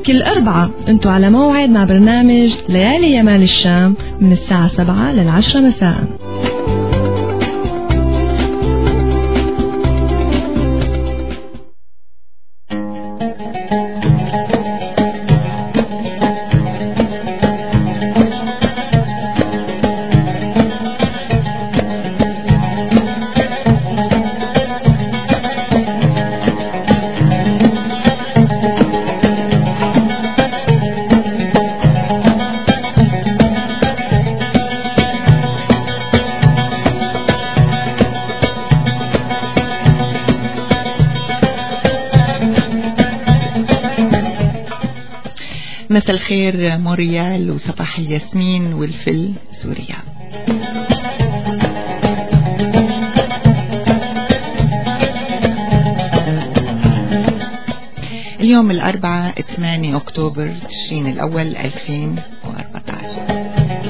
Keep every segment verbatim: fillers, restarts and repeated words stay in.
كل أربعة انتوا على موعد مع برنامج ليالي يمال الشام من الساعة سبعة للعشرة مساء. مساء الخير موريال وصباح الياسمين والفل سوريا. اليوم الأربعاء ثمانية أكتوبر تشرين الأول ألفين وأربعة عشر.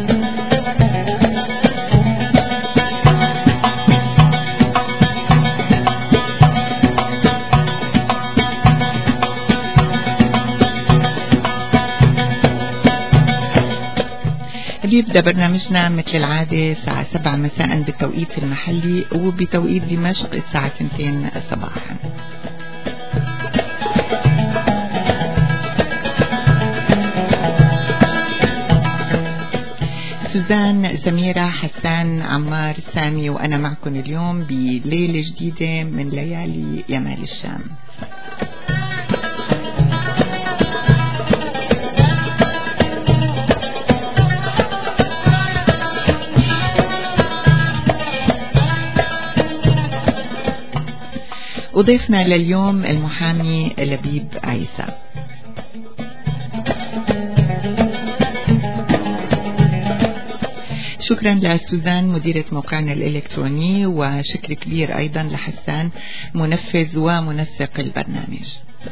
بيبدأ برنامجنا مثل العادة الساعة سبعة مساء بالتوقيت المحلي، وبتوقيت دمشق الساعة اثنتين صباحا. سوزان، سميرة، حسان، عمار، سامي، وأنا معكم اليوم بليلة جديدة من ليالي يمال الشام. وضيفنا لليوم المحامي لبيب عيسى. شكرا لسوزان مديرة موقعنا الإلكتروني، وشكر كبير أيضا لحسان منفذ ومنسق البرنامج.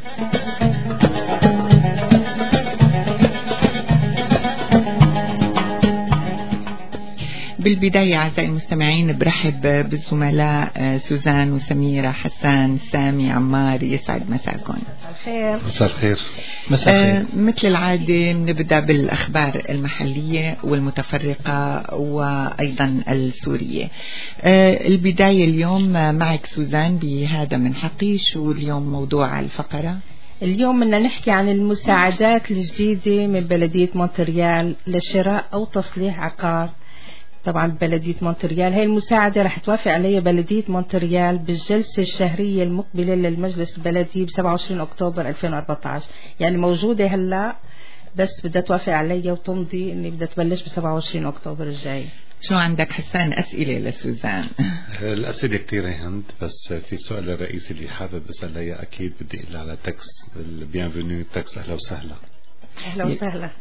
بالبداية أعزائي المستمعين برحب بالزملاء سوزان وسميرة، حسان، سامي، عمار، يسعد مساكم. الخير. مساء الخير. مساء الخير. مثل العادة نبدأ بالأخبار المحلية والمتفرقة وأيضا السورية. البداية اليوم معك سوزان بهذا من حقي. شو اليوم موضوع الفقرة؟ اليوم بدنا نحكي عن المساعدات الجديدة من بلدية مونتريال لشراء أو تصليح عقار. طبعا بلدية مونتريال هاي المساعدة رح توافق عليها بلدية مونتريال بالجلسة الشهرية المقبلة للمجلس البلدي ب سبعة وعشرين أكتوبر ألفين وأربعة عشر. يعني موجودة هلا بس بدها توافق عليها وتمضي اني بدها تبلش ب سبعة وعشرين أكتوبر الجاي. شو عندك حسان أسئلة لسوزان؟ الأسئلة كتيرة هند، بس في السؤال الرئيسي اللي حابب أسأل عليه أكيد بدي أقول على تاكس البيانفينيو تاكس. أهلا وسهلا. أهلا وسهلا.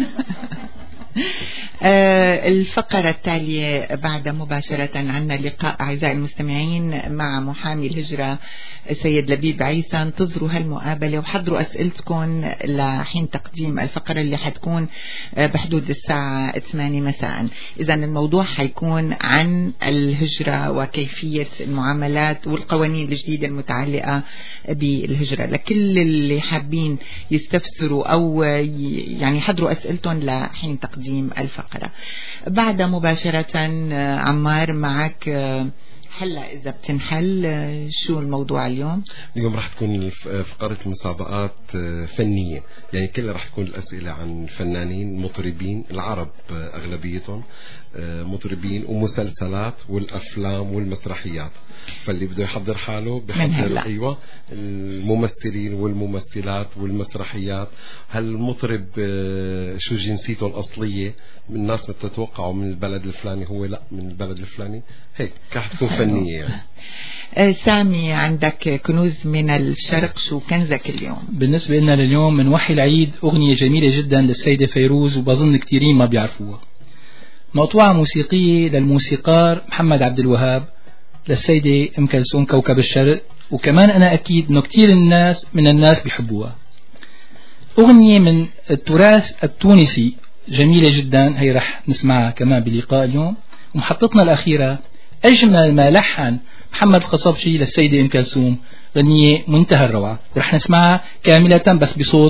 آه الفقرة التالية بعد مباشرة عنا لقاء أعزائي المستمعين مع محامي الهجرة سيد لبيب عيسى. انتظروا هالمقابلة وحضروا أسئلتكم لحين تقديم الفقرة اللي حتكون بحدود الساعة ثمانية مساء. إذا الموضوع حيكون عن الهجرة وكيفية المعاملات والقوانين الجديدة المتعلقة بالهجرة. لكل اللي حابين يستفسروا أو يعني حضروا أسئلتهم لحين تقديم الفقرة. بعد مباشرة عمار معك هلا إذا بتنحل شو الموضوع اليوم؟ اليوم راح تكون فقرة المسابقات فنية، يعني كلها راح تكون الأسئلة عن فنانين مطربين العرب أغلبيتهم مطربين ومسلسلات والأفلام والمسرحيات. فاللي بده يحضر حاله بحضر أيوة الممثلين والممثلات والمسرحيات. هل المطرب شو جنسيته الأصلية؟ الناس بتتوقعوا من البلد الفلاني، هو لا من البلد الفلاني. هيك راح تكون فنية يعني. سامي عندك كنوز من الشرق، شو كنزك اليوم؟ بالنسبة لنا لليوم من وحي العيد أغنية جميلة جدا للسيدة فيروز، وبظن كثيرين ما بيعرفوها. مقطوعة موسيقية للموسيقار محمد عبد الوهاب، للسيدة أم كلثوم كوكب الشرق، وكمان أنا أكيد إنه كثير الناس من الناس بيحبوها. أغنية من التراث التونسي جميلة جدا، هي رح نسمعها كمان بلقاء اليوم. ومحطتنا الأخيرة أجمل ما لحن محمد الخصبشي للسيدة أم كلثوم، غنية منتهى الروعة، رح نسمعها كاملة بس بصوت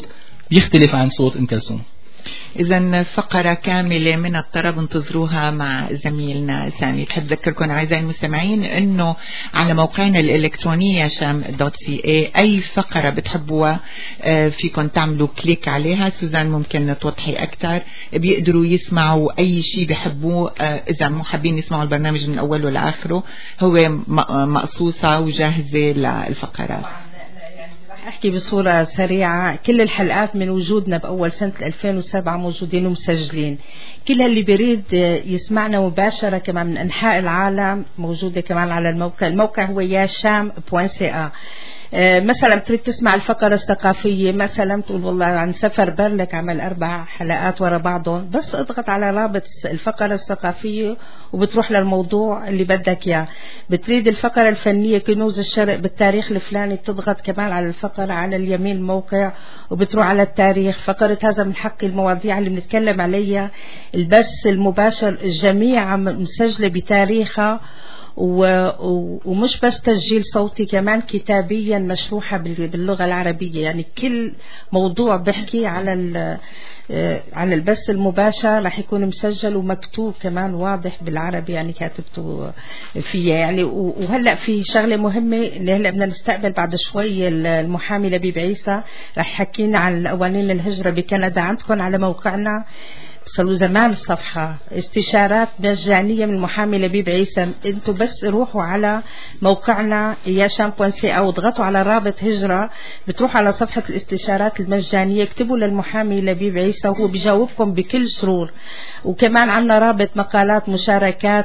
بيختلف عن صوت أم كلثوم. إذا فقرة كاملة من الطرب انتظروها مع زميلنا سامي. بحب أذكركم أعزائي المستمعين إنه على موقعنا الإلكتروني ياشام دوت سي اي أي فقرة بتحبوها فيكم تعملوا كليك عليها. سوزان ممكن توضحي أكتر. بيقدروا يسمعوا أي شيء بيحبوه. إذا مو حابين يسمعوا البرنامج من أوله لآخره هو مقصوصة وجاهزة للفقرات. أحكي بصورة سريعة. كل الحلقات من وجودنا بأول سنة ألفين وسبعة موجودين ومسجلين. كل اللي بيريد يسمعنا مباشرة كمان من أنحاء العالم موجودة كمان على الموقع. الموقع هو ياشام بوان سي آ. مثلا تريد تسمع الفقرة الثقافية، مثلا تقول والله عن سفر برلك عمل أربع حلقات ورا بعضهم، بس اضغط على رابط الفقرة الثقافية وبتروح للموضوع اللي بدك إياه. بتريد الفقرة الفنية كنوز الشرق بالتاريخ الفلاني، بتضغط كمان على الفقرة على اليمين الموقع وبتروح على التاريخ. فقرة هذا من حق المواضيع اللي بنتكلم عليها البث المباشر الجميع مسجلة بتاريخها، ومش بس تسجيل صوتي كمان كتابيا مشروحة باللغة العربية. يعني كل موضوع بحكي على على البث المباشر رح يكون مسجل ومكتوب كمان واضح بالعربي، يعني كاتبته فيها يعني. وهلأ في شغلة مهمة اللي هلأ بدنا نستقبل بعد شوي المحامي لبيب عيسى رح يحكينا عن قوانين الهجرة بكندا. عندكم على موقعنا صاروا زمان الصفحة استشارات مجانية من المحامي لبيب عيسى. انتوا بس روحوا على موقعنا ياشام بوان سي او واضغطوا على رابط هجرة، بتروحوا على صفحة الاستشارات المجانية، اكتبوا للمحامي لبيب عيسى وهو بيجاوبكم بكل سرور. وكمان عنا رابط مقالات مشاركات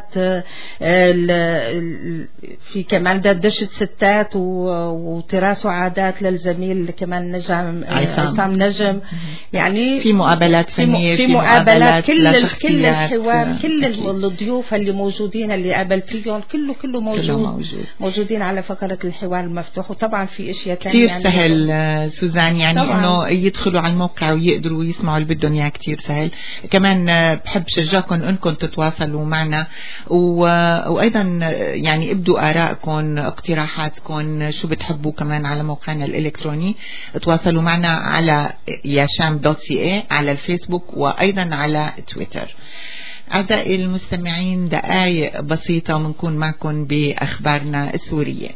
في كمان دردشة ستات وتراث وعادات للزميل كمان نجم عصام نجم. يعني في مقابلات فنية، في مقابلات كل كل الحوار، كل الضيوف اللي موجودين اللي قابلتيهم كله كله موجود, موجود موجودين على فقرة الحوار المفتوح. وطبعا في اشياء ثانيه كثير يعني سهل سوزان، يعني انه يدخلوا على الموقع ويقدروا يسمعوا اللي بدهم اياه. كثير سهل. كمان بحب شجعكم انكم تتواصلوا معنا، وايضا يعني ابدوا ارائكم اقتراحاتكم شو بتحبوا كمان على موقعنا الالكتروني. تواصلوا معنا على ياشام دوت سي اي على الفيسبوك وايضا على تويتر. أعزائي المستمعين دقائق بسيطة ونكون معكم بأخبارنا السورية.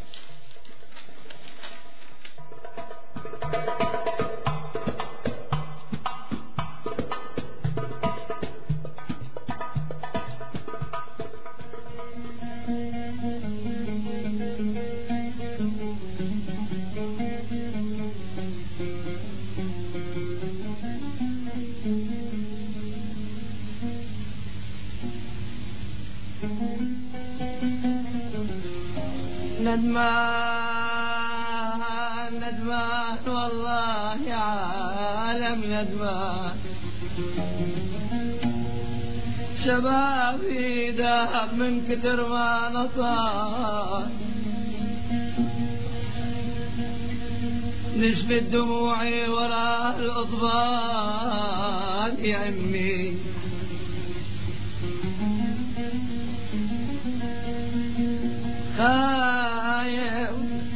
ندمان ندمان والله يا عالم ندمان، شبابي ذهب من كتر ما نصار، نشفت دموعي وراء الأضبان يا أمي، خايف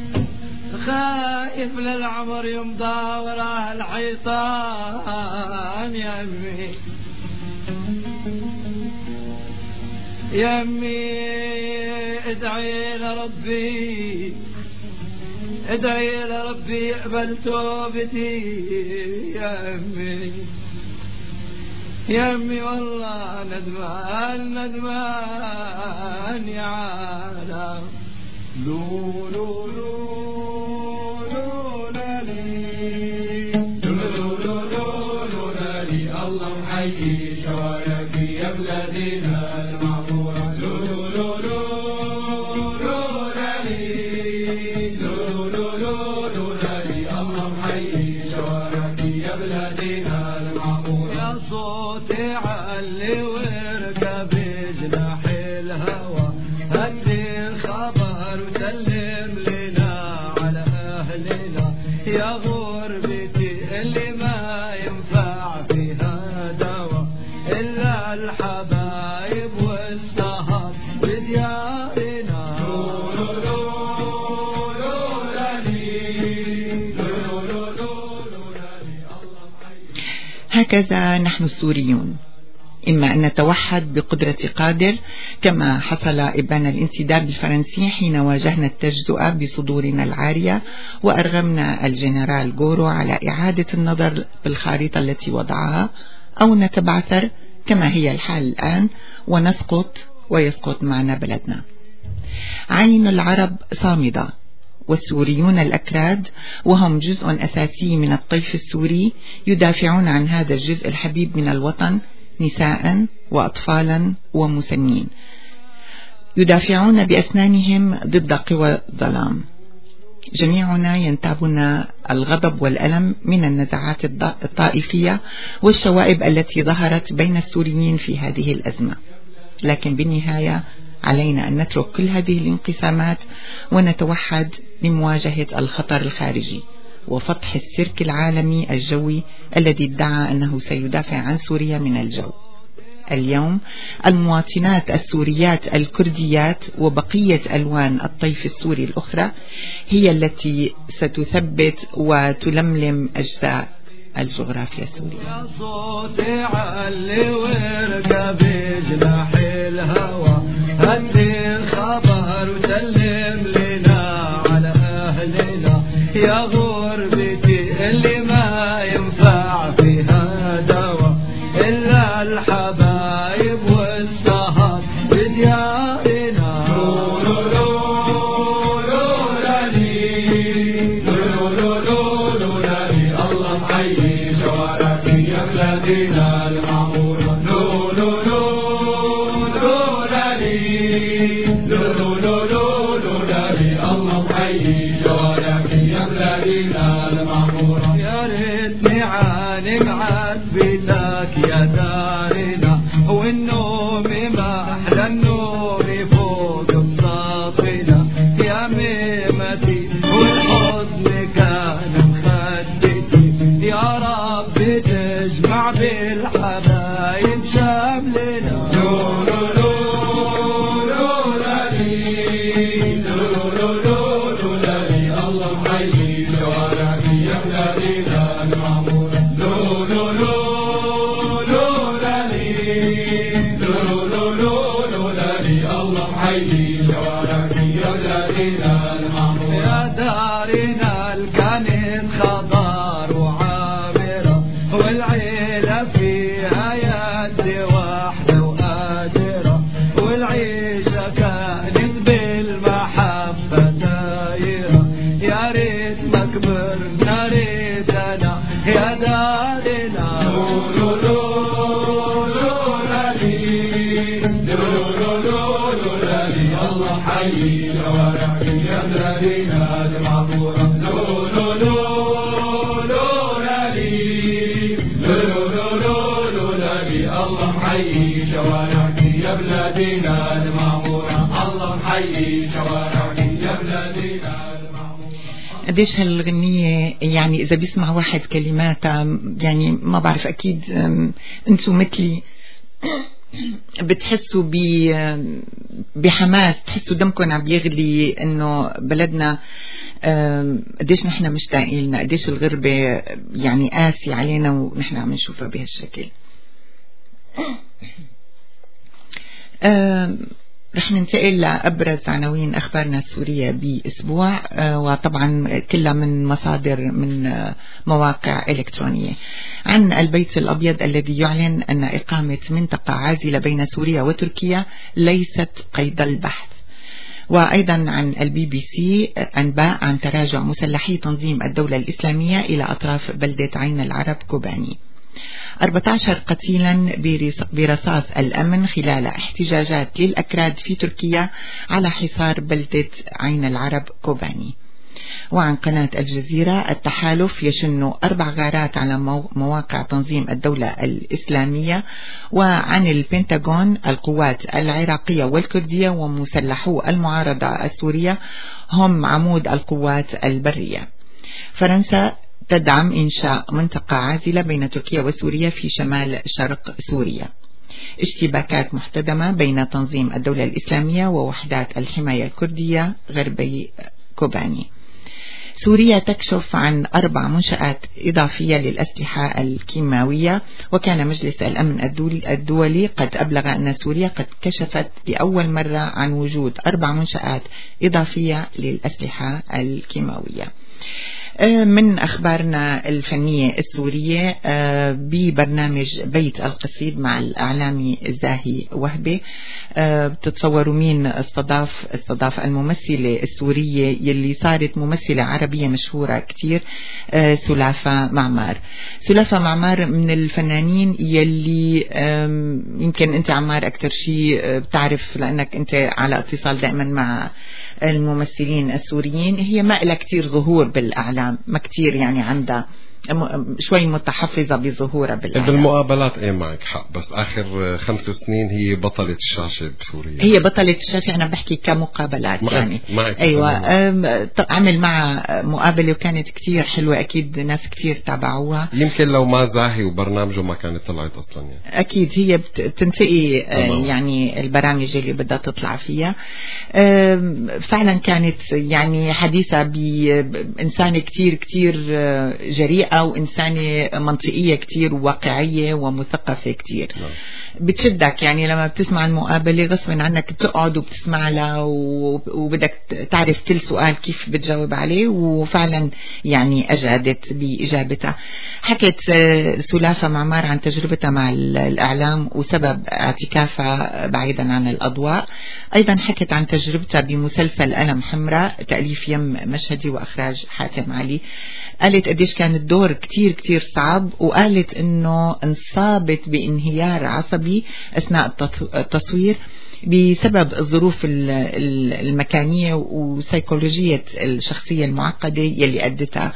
خايف للعمر يمضى وراء الحيطان يا أمي يا أمي، ادعي لربي ادعي لربي يقبل توبتي يا أمي يا أمي، والله ندمان ندمان يا عالم. لو لو لو لو لالي لو لو لو لالي الله محيي شوارعي يا بلادنا المعمورة. لو لو لو لو لالي لو لو لو لالي الله محيي شوارعي يا بلادنا المعمورة. يا صوتي علي واركب جناح الهوى، هدي الخبر وسلم لنا على أهلنا، يا غربتي اللي ما ينفع فيها دوا إلا الحبايب والسهر بديارنا. لو لو لو لو لالي لو لو لو لالي الله هكذا نحن السوريون، إما أن نتوحد بقدرة قادر كما حصل إبان الانسداد الفرنسي حين واجهنا التجزؤة بصدورنا العارية وأرغمنا الجنرال غورو على إعادة النظر بالخارطة التي وضعها، أو نتبعثر كما هي الحال الآن ونسقط ويسقط معنا بلدنا. عين العرب صامدة، والسوريون الأكراد وهم جزء أساسي من الطيف السوري يدافعون عن هذا الجزء الحبيب من الوطن، نساء وأطفالا ومسنين، يدافعون بأسنانهم ضد قوى الظلام. جميعنا ينتابنا الغضب والألم من النزاعات الطائفية والشوائب التي ظهرت بين السوريين في هذه الأزمة، لكن بالنهاية علينا أن نترك كل هذه الانقسامات ونتوحد لمواجهة الخطر الخارجي وفتح السيرك العالمي الجوي الذي ادعى أنه سيدافع عن سوريا من الجو. اليوم المواطنات السوريات الكرديات وبقية ألوان الطيف السوري الأخرى هي التي ستثبت وتلملم أجزاء الجغرافيا السورية. صوتي علي ورقة بجناح الهوى، هدي الخبر وسلم لنا على أهلنا، يا غربتي اللي ما ينفع فيها دوا إلا الحبايب والسهر بديارنا. الله محيي شوارعك يا بلادنا المعمورة. لو لو لو لو لالي لو لو لو لو لالي الله محيي شوارعك يا بلادنا المعمورة. يا ريتني عانق عبيتك يا دارنا، والنوم ما أحلى النوم فوق الصافنة، يا ميمتي والحزن كان مخدتي، يا رب تجمع بالحبايب شاملنا. لو لو لو لو لالي لو لو لو لو لالي الله محيي شوارعك يا بلادنا المعمورة. لو لو لو لو لالي لو لو لو لو لالي الله محيي شوارعك يا بلادنا المعمورة. يا دارنا الكنيس خضار وعامرة، والعيلة فيها يد واحدة وقادرة، والعيشة كانت بالمحبة دايرة، يا ريت ما كبرنا ريتنا يا دارنا. لو لو لو لو لالي لو لو لو لو لالي الله حي شوارعك يا بلادنا المعمورة. لو لو لو لو لالي لو لو لو لو لالي الله حي شوارعك يا بلادنا المعمورة. الله حي شوارعك يا بلادنا المعمورة. قديش هالغنية يعني إذا بيسمع واحد كلماتها يعني ما بعرف أكيد أنتم مثلي بتحسوا بحماس، بتحسوا دمكم عم يغلي إنه بلدنا قديش نحن مشتاقين لنا، قديش الغربة يعني قاسي علينا ونحن عم نشوفها بهالشكل. رح ننتقل لأبرز عناوين أخبارنا السورية بأسبوع، وطبعا كلها من مصادر من مواقع إلكترونية. عن البيت الأبيض الذي يعلن أن إقامة منطقة عازلة بين سوريا وتركيا ليست قيد البحث. وأيضا عن البي بي سي أنباء عن تراجع مسلحي تنظيم الدولة الإسلامية إلى أطراف بلدة عين العرب كوباني. أربعة عشر قتيلا برصاص الأمن خلال احتجاجات للأكراد في تركيا على حصار بلدة عين العرب كوباني. وعن قناة الجزيرة التحالف يشن أربع غارات على مواقع تنظيم الدولة الإسلامية. وعن البنتاغون القوات العراقية والكردية ومسلحو المعارضة السورية هم عمود القوات البرية. فرنسا تدعم إنشاء منطقة عازلة بين تركيا وسوريا في شمال شرق سوريا. اشتباكات محتدمة بين تنظيم الدولة الإسلامية ووحدات الحماية الكردية غربي كوباني. سوريا تكشف عن أربع منشآت إضافية للأسلحة الكيماوية، وكان مجلس الأمن الدولي قد أبلغ أن سوريا قد كشفت بأول مرة عن وجود أربع منشآت إضافية للأسلحة الكيماوية. من أخبارنا الفنية السورية ببرنامج بيت القصيد مع الإعلامي زاهي وهبي، بتتصوروا مين استضاف استضاف الممثلة السورية يلي صارت ممثلة عربية مشهورة كتير، سلافة معمار. سلافة معمار من الفنانين يلي يمكن أنت عمار أكتر شيء بتعرف لأنك أنت على اتصال دائما مع الممثلين السوريين. هي ما لها كتير ظهور بالإعلام، ما كتير يعني عندها شوي متحفظة بظهورها بالإعلام. بالمقابلات ايه معك حق، بس آخر خمس سنين هي بطلة الشاشة بسوريا. هي بطلة الشاشة، أنا بحكي كمقابلات معك يعني معك أيوة. عمل معها مقابلة وكانت كتير حلوة، أكيد ناس كتير تابعوها. يمكن لو ما زاهي وبرنامجه ما كانت طلعت أصلا يعني. أكيد هي بتنتقي يعني البرامج اللي بدها تطلع فيها. فعلا كانت يعني حديثة بإنسانة كتير كتير جريئة وإنسانة منطقية كتير وواقعية ومثقفة كتير. بتشدك يعني لما بتسمع المقابلة غصب عنك بتقعد وبتسمع لها وبدك تعرف كل سؤال كيف بتجاوب عليه، وفعلا يعني أجادت بإجابتها. حكت سلافة معمار عن تجربتها مع الإعلام وسبب اعتكافها بعيدا عن الأضواء. أيضا حكت عن تجربتها بمسلسل ألم حمراء تأليف يم مشهدي وإخراج حاتم علي. قالت قديش كان الدور كتير كتير صعب، وقالت انه انصابت بانهيار عصبي اثناء التصوير بسبب الظروف المكانية وسيكولوجية الشخصية المعقدة يلي أدتها.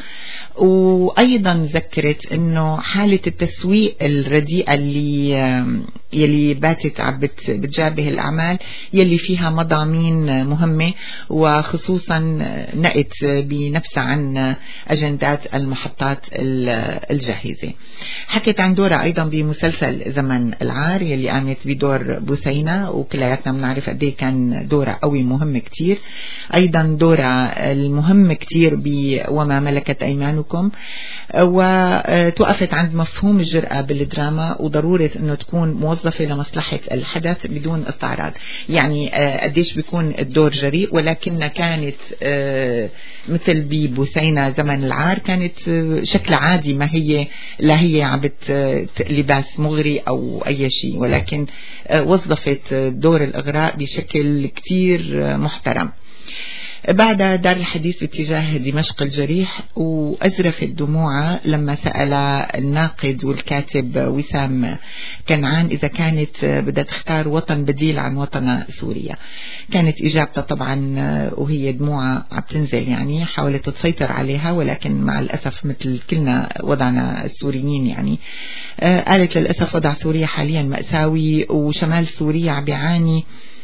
وأيضا ذكرت أنه حالة التسويق الرديئة اللي يلي باتت عم بتجابه الأعمال يلي فيها مضامين مهمة، وخصوصا نقت بنفسها عن أجندات المحطات الجاهزة. حكت عن دورها أيضا بمسلسل زمن العار يلي قامت بدور بوسينة، وكلياتنا بنعرف قد ايه كان دورها قوي مهم كتير. أيضا دورها المهم كتير بوما ملكت أيمانكم، وتوقفت عند مفهوم الجرأة بالدراما وضرورة أنه تكون موظفة لمصلحة الحدث بدون استعراض. يعني قديش بيكون الدور جريء، ولكنها كانت مثل ببوسينة زمن العار كانت شكل عادي، ما هي لا هي عم لباس مغري أو أي شيء، ولكن وظفت دور الإغراء بشكل كتير محترم. بعدها دار الحديث باتجاه دمشق الجريح، وأزرفت دموعها لما سأل الناقد والكاتب وسام كنعان إذا كانت بدها تختار وطن بديل عن وطن سوريا. كانت إجابتها طبعا وهي دموعها عم تنزل، يعني حاولت تسيطر عليها، ولكن مع الأسف مثل كلنا وضعنا السوريين يعني. قالت للأسف وضع سوريا حاليا مأساوي، وشمال سوريا عم بيعاني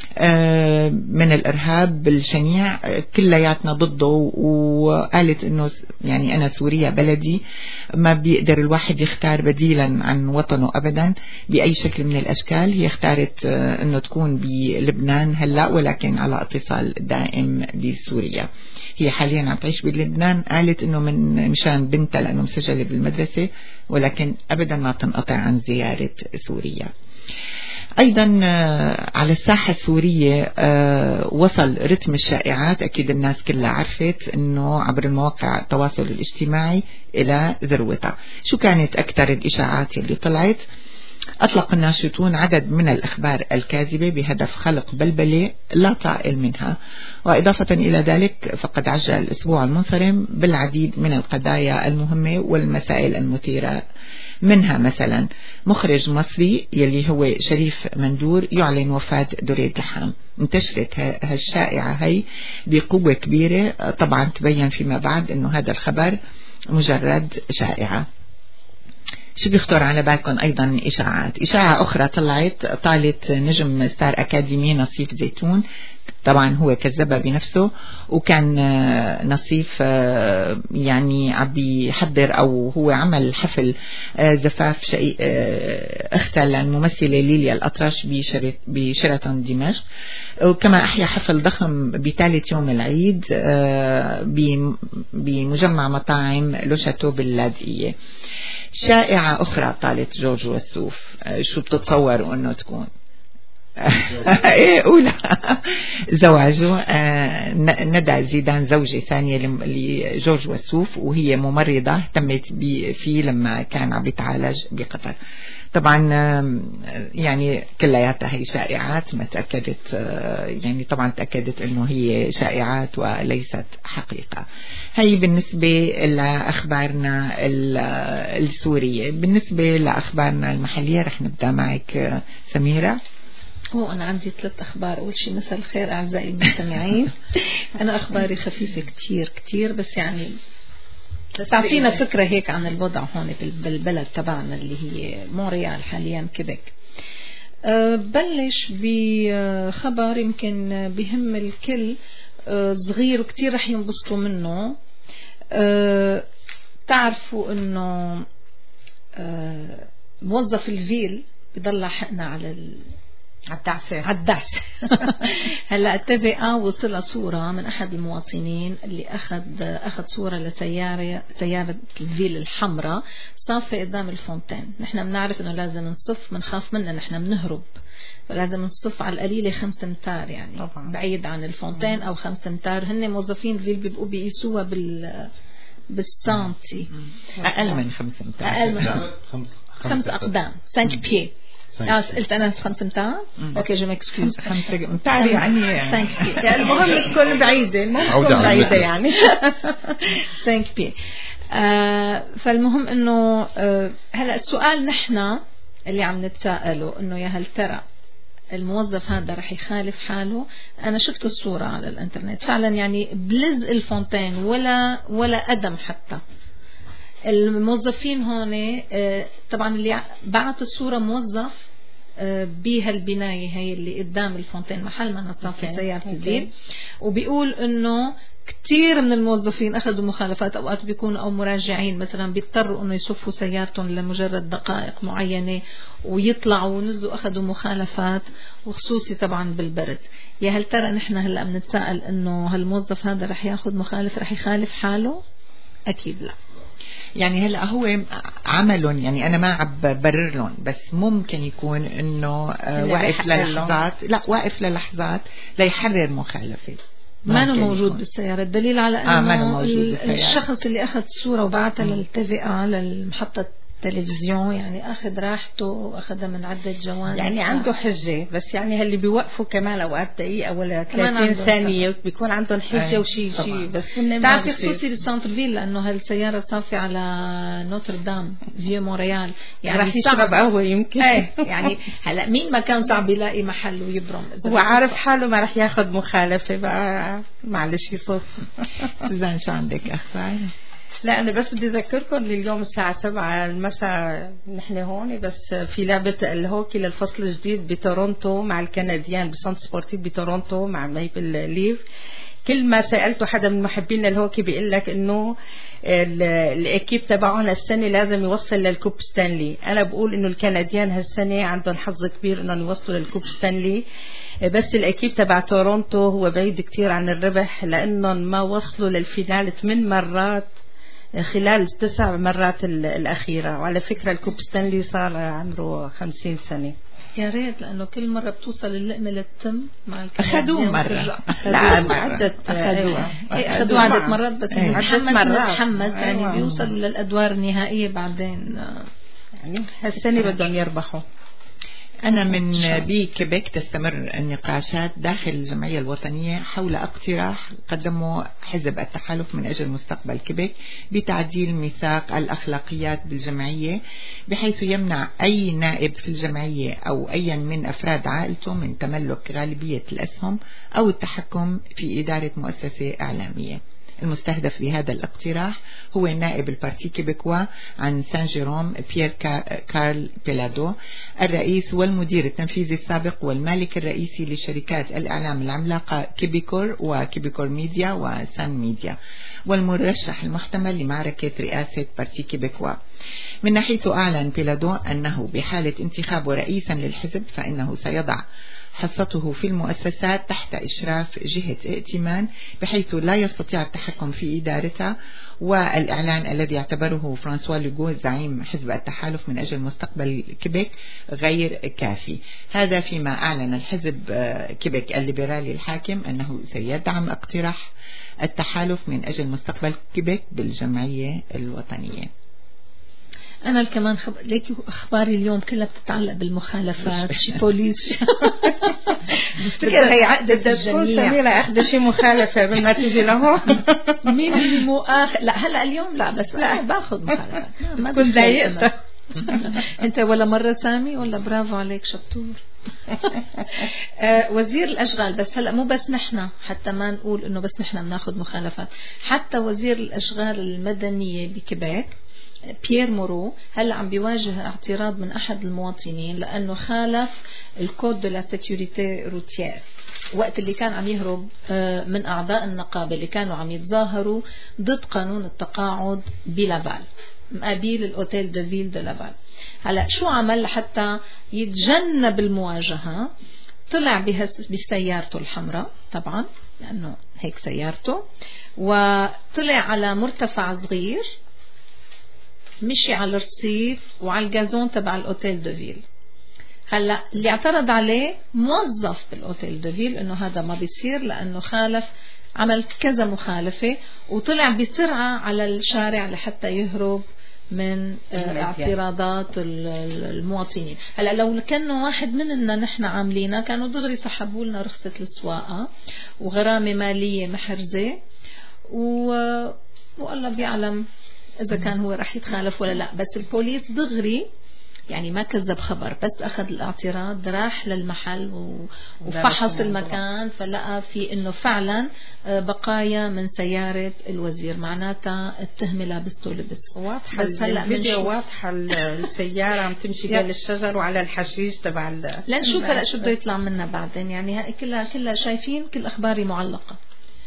من الإرهاب الشنيع، كلياتنا ضده. وقالت إنه يعني أنا سوريا بلدي، ما بيقدر الواحد يختار بديلا عن وطنه أبدا بأي شكل من الأشكال. هي اختارت إنه تكون بلبنان هلأ، ولكن على اتصال دائم بسوريا. هي حاليا عم تعيش بلبنان، قالت إنه من مشان بنتها لأنه مسجلة بالمدرسة، ولكن أبدا ما تنقطع عن زيارة سوريا. أيضا على الساحة السورية وصل رتم الشائعات، أكيد الناس كلها عرفت أنه عبر المواقع التواصل الاجتماعي إلى ذروتها. شو كانت أكثر الإشاعات اللي طلعت؟ أطلق الناشطون عدد من الأخبار الكاذبة بهدف خلق بلبلة لا طائل منها. وإضافة إلى ذلك فقد عجل الأسبوع المنصرم بالعديد من القضايا المهمة والمسائل المثيرة، منها مثلا مخرج مصري يلي هو شريف مندور يعلن وفاة دريد لحام. انتشرت هالشائعة هي بقوة كبيرة، طبعا تبين فيما بعد أنه هذا الخبر مجرد شائعة. شو بيخطر على بالكم أيضا إشاعات؟ إشاعة أخرى طلعت، طالت نجم ستار أكاديمي نصيف زيتون طبعا هو كذبها بنفسه، وكان نصيف يعني عم بيحضر أو هو عمل حفل زفاف شقيق أختها للممثلة ليليا الأطرش بشيراتون دمشق، وكما أحيا حفل ضخم بثالث يوم العيد بمجمع مطاعم لوشاتو باللاذقية. شائعة أخرى طالت جورج وسوف، شو بتتصوروا أنه تكون؟ ايه اولى زواجه آه ندى زيدان زوجة ثانية لجورج وسوف، وهي ممرضة اهتمت فيه لما كان عم يتعالج بقطر. طبعا آه يعني كلياتها هي شائعات، ما تأكدت آه يعني طبعا تأكدت انه هي شائعات وليست حقيقة. هي بالنسبة لأخبارنا السورية. بالنسبة لأخبارنا المحلية رح نبدأ معك آه سميرة. هو أنا عندي ثلاث أخبار. أول شيء مساء الخير أعزائي المستمعين. أنا أخباري خفيفة كتير كتير، بس يعني تعطينا فكرة هيك عن الوضع هون بالبلد تبعنا اللي هي مونريال حاليا كيبيك. أه بلش بخبر يمكن بهم الكل، أه صغير وكتير رح ينبسطوا منه. أه تعرفوا أنه أه موظف الفيل بيضل حقنا على ال عالدعسة عالدعسة. هلا التبقى وصل صورة من أحد المواطنين اللي أخذ أخذ صورة لسيارة سيارة الفيل الحمراء صافة قدام الفونتين. نحن بنعرف إنه لازم نصف، بنخاف منها، نحن بنهرب، فلازم نصف على القليلة خمس امتار يعني طبعا. بعيد عن الفونتين أو خمس امتار. هن موظفين الفيل بيبقوا بيقيسوها بال بالسنتي، أقل من خمس امتار، أقل من خمس, خمس أقدام، سانك بيه. اه قلت انا خمس امتار. اوكي جو مكسكوز. خمس امتار يعني سانك بي يعني المهم تكون بعيده، المهم تكون بعيده يعني سانك بي. آه فالمهم انه آه هلا السؤال نحن اللي عم نتساءله انه يا هل ترى الموظف هذا رح يخالف حاله؟ انا شفت الصوره على الانترنت فعلا يعني بلزق الفونتين ولا ولا قدم حتى. الموظفين هون طبعا اللي بعت الصورة موظف بهالبناية هي اللي قدام الفونتين محل ما نصافي سيارة الفيل، وبيقول انه كتير من الموظفين اخذوا مخالفات. اوقات بيكونوا او مراجعين مثلا بيضطروا انه يصفوا سيارتهم لمجرد دقائق معينة ويطلعوا ونزلوا اخذوا مخالفات، وخصوصي طبعا بالبرد. يا هل ترى نحن هلا بنتساءل انه هالموظف هذا رح ياخذ مخالف، رح يخالف حاله؟ اكيد لا. يعني هلا هو عملهم، يعني انا ما عم برر لهم، بس ممكن يكون انه واقف للحظات، لا واقف للحظات ليحرر مخالفه ما انه موجود بالسيارة. الدليل على انه آه الشخص اللي اخذ صورة وبعتها للتي على المحطة التلفزيون يعني اخذ راحته واخذها من عدة جوانب، يعني عنده حجة. بس يعني هاللي بيوقفوا كمان اوقات دقيقة ولا ثلاثين ثانية بيكون عندهم حجة وشي شيء. بس تعرفي خصوصي بالسنتر فيل لانه هالسيارة صافية على نوتردام فيو مونريال، يعني رح يشرب قهوة يمكن. ايه يعني هلا مين ما كان صعب يلاقي محل ويبرم، هو عارف حاله ما رح ياخذ مخالفة بقى، معلش يصف. سوزان شو عندك اخبار؟ لا أنا بس بدي أذكركم إن اليوم الساعة سبعة المساء نحن هون، بس في لعبة الهوكي للفصل الجديد بتورونتو مع الكنديان بسانت سبورتيف بتورونتو مع ميبل ليف. كل ما سألته حدا من محبين الهوكي بيقول لك إنه الأكيب تبعهم هالسنة لازم يوصل للكوب ستانلي. أنا بقول إنه الكنديان هالسنة عندهم حظ كبير إنهم يوصلوا للكوب ستانلي، بس الأكيب تبع تورونتو هو بعيد كتير عن الربح لأنهم ما وصلوا للفينال ثمان مرات خلال التسع مرات الأخيرة. وعلى فكرة الكوب ستانلي صار عمره خمسين سنة. يا ريت لأنه كل مرة بتوصل اللقمة للتم مع الكنديان. أخذوه مرة، لا عدة أخذوها أخذوها عدة مرات، بس متحمس متحمس يعني بيوصلوا للأدوار النهائية بعدين. يعني هالسنة بدهم يربحوا. أنا من بكيبيك تستمر النقاشات داخل الجمعية الوطنية حول اقتراح قدمه حزب التحالف من أجل مستقبل كيبيك بتعديل ميثاق الأخلاقيات بالجمعية، بحيث يمنع أي نائب في الجمعية أو أي من أفراد عائلته من تملك غالبية الأسهم أو التحكم في إدارة مؤسسة إعلامية. المستهدف بهذا الاقتراح هو النائب البارتي كيبيكوا عن سان جيروم بيير كارل بيلادو، الرئيس والمدير التنفيذي السابق والمالك الرئيسي لشركات الإعلام العملاقة كيبيكور وكيبيكور ميديا وسان ميديا، والمرشح المحتمل لمعركة رئاسة بارتي كيبيكوا. من ناحيته أعلن بيلادو أنه بحالة انتخابه رئيسا للحزب فإنه سيضع حصته في المؤسسات تحت إشراف جهة ائتمان بحيث لا يستطيع التحكم في إدارتها، والإعلان الذي يعتبره فرانسوا لوغو زعيم حزب التحالف من أجل مستقبل كيبيك غير كافي. هذا فيما أعلن الحزب كيبيك الليبرالي الحاكم أنه سيدعم اقتراح التحالف من أجل مستقبل كيبيك بالجمعية الوطنية. أنا كمان خب... ليكي أخباري اليوم كلها بتتعلق بالمخالفات، شي بوليس بفتكر هي عقدة الجميع. سميرة أخذ شي مخالفة قبل ما تيجي لهون. مين اللي مو آخر؟ لا هلا اليوم لا، بس لا باخذ مخالفات ما كنت ضايقت. أنت ولا مرة سامي ولا برافو عليك شطور. آه وزير الأشغال، بس هلأ مو بس نحن، حتى ما نقول إنه بس نحن بناخذ مخالفات، حتى وزير الأشغال المدنية بكيبيك بيير مورو هلا عم بيواجه اعتراض من احد المواطنين لانه خالف الكود دو لا سيكوريتي روتيير وقت اللي كان عم يهرب من اعضاء النقابه اللي كانوا عم يتظاهروا ضد قانون التقاعد بلافال مقابل الاوتيل دو فيل دو لافال. هلا شو عمل لحتى يتجنب المواجهه؟ طلع بسيارته الحمراء طبعا لانه هيك سيارته، وطلع على مرتفع صغير، مشي على الرصيف وعلى الجازون تبع الاوتيل دو فيل. هلا اللي اعترض عليه موظف بالاوتيل دو فيل انه هذا ما بيصير لانه خالف، عمل كذا مخالفه وطلع بسرعه على الشارع لحتى يهرب من اعتراضات المواطنين. هلا لو كانوا واحد مننا نحن عاملينها كانوا دغري سحبوا لنا رخصه السواقه وغرامه ماليه محرزه، و... والله بيعلم إذا كان هو رح يتخالف ولا لا. بس البوليس دغري يعني ما كذب خبر، بس أخذ الاعتراض، راح للمحل وفحص المكان فلقى في إنه فعلا بقايا من سيارة الوزير، معناتها التهمة لابسته لبس واضحة. بس هلا الفيديو واضحة السيارة عم تمشي بين الشجر وعلى الحشيش تبع ال... لنشوف هلا شو بده يطلع منا بعدين. يعني هاي كلها كلها شايفين كل أخباري معلقة.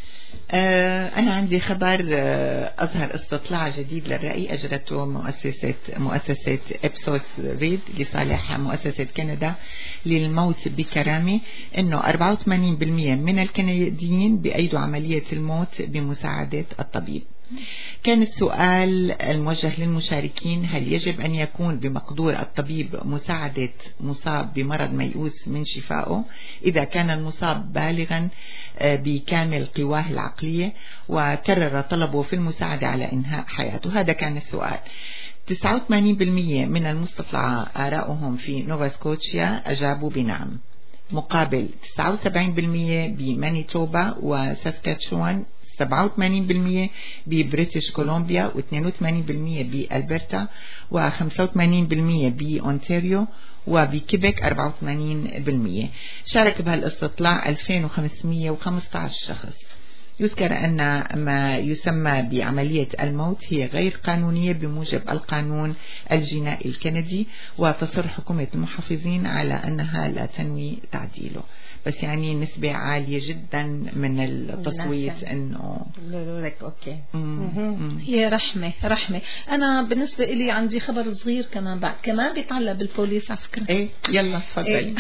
أنا عندي خبر أظهر استطلاع جديد للرأي أجرته مؤسسة مؤسسة إبسوس ريد لصالح مؤسسة كندا للموت بكرامة، إنه أربعة وثمانين بالمئة من الكنديين بأيدوا عملية الموت بمساعدة الطبيب. كان السؤال الموجه للمشاركين: هل يجب أن يكون بمقدور الطبيب مساعدة مصاب بمرض ميؤوس من شفائه إذا كان المصاب بالغا بكامل قواه العقلية وكرر طلبه في المساعدة على إنهاء حياته؟ هذا كان السؤال. تسعة وثمانين بالمئة من المستطلع آراؤهم في نوفا سكوتشيا أجابوا بنعم، مقابل تسعة وسبعين بالمئة بمانيتوبا وساسكاتشوان، سبعة وثمانين بالمئة ببريتش كولومبيا، واثنين وثمانين بالمئة بألبرتا، وخمسة وثمانين بالمئة بأونتاريو، وبكيبك أربعة وثمانين بالمئة. شارك بهالاستطلاع ألفين وخمسمئة وخمسة عشر شخص. يذكر أن ما يسمى بعملية الموت هي غير قانونية بموجب القانون الجنائي الكندي، وتصر حكومة المحافظين على أنها لا تنوي تعديله. بس يعني نسبة عالية جدا من التصويت انه لك اوكي. هي رحمة رحمة. انا بالنسبة لي عندي خبر صغير كمان بعد كمان بيتعلق بالبوليس على فكرة. ايه يلا تفضلي. إيه.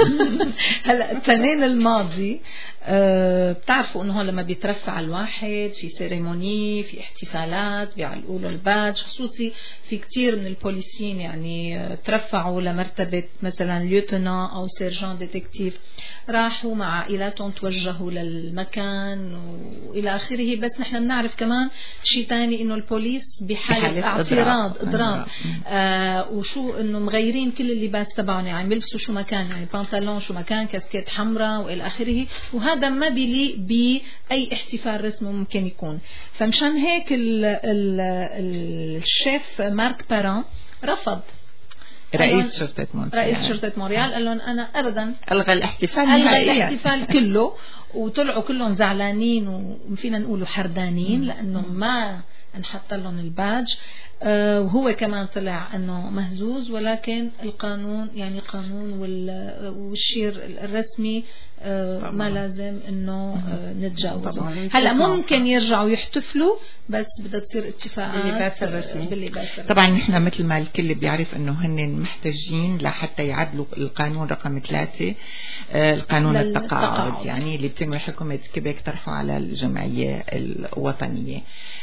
هلا الاثنين الماضي أه بتعرفوا انه لما بيترفع الواحد في سيريموني، في احتفالات بيعلقوا له البادج خصوصي، في كتير من البوليسيين يعني ترفعوا لمرتبة مثلا ليوتنا او سيرجان ديتكتيف، راحوا مع عائلاتهم توجهوا للمكان وإلى آخره. بس نحن بنعرف كمان شيء تاني إنه البوليس بحالة اعتراض إضراب آه وشو إنه مغيرين كل اللباس تبعهم، يعني بيلبسوا شو مكان، يعني بنطلون شو مكان، كاسكيت حمراء وإلى آخره، وهذا ما بيليق بأي احتفال رسمي ممكن يكون. فمشان هيك ال ال ال الشيف مارك باران رفض رئيس شرطة مونتريال رئيس شرطة مونتريال قال لهم أنا أبدا ألغى الاحتفال ألغى الاحتفال كله، وطلعوا كلهم زعلانين وفينا نقولوا حردانين لأنه ما نحط لهم الباج. آه وهو كمان طلع انه مهزوز، ولكن القانون يعني القانون والشير الرسمي آه ما لازم انه آه نتجاوزه. هلا ممكن يرجعوا يحتفلوا بس بدها تصير اتفاقات باللباس الرسمي. باللباس الرسمي. طبعا نحن مثل ما الكل بيعرف انه هن محتاجين لحتى يعدلوا القانون رقم ثلاثة، آه القانون التقاعد يعني اللي بتنوي حكومة كيبيك طرحه على الجمعية الوطنية.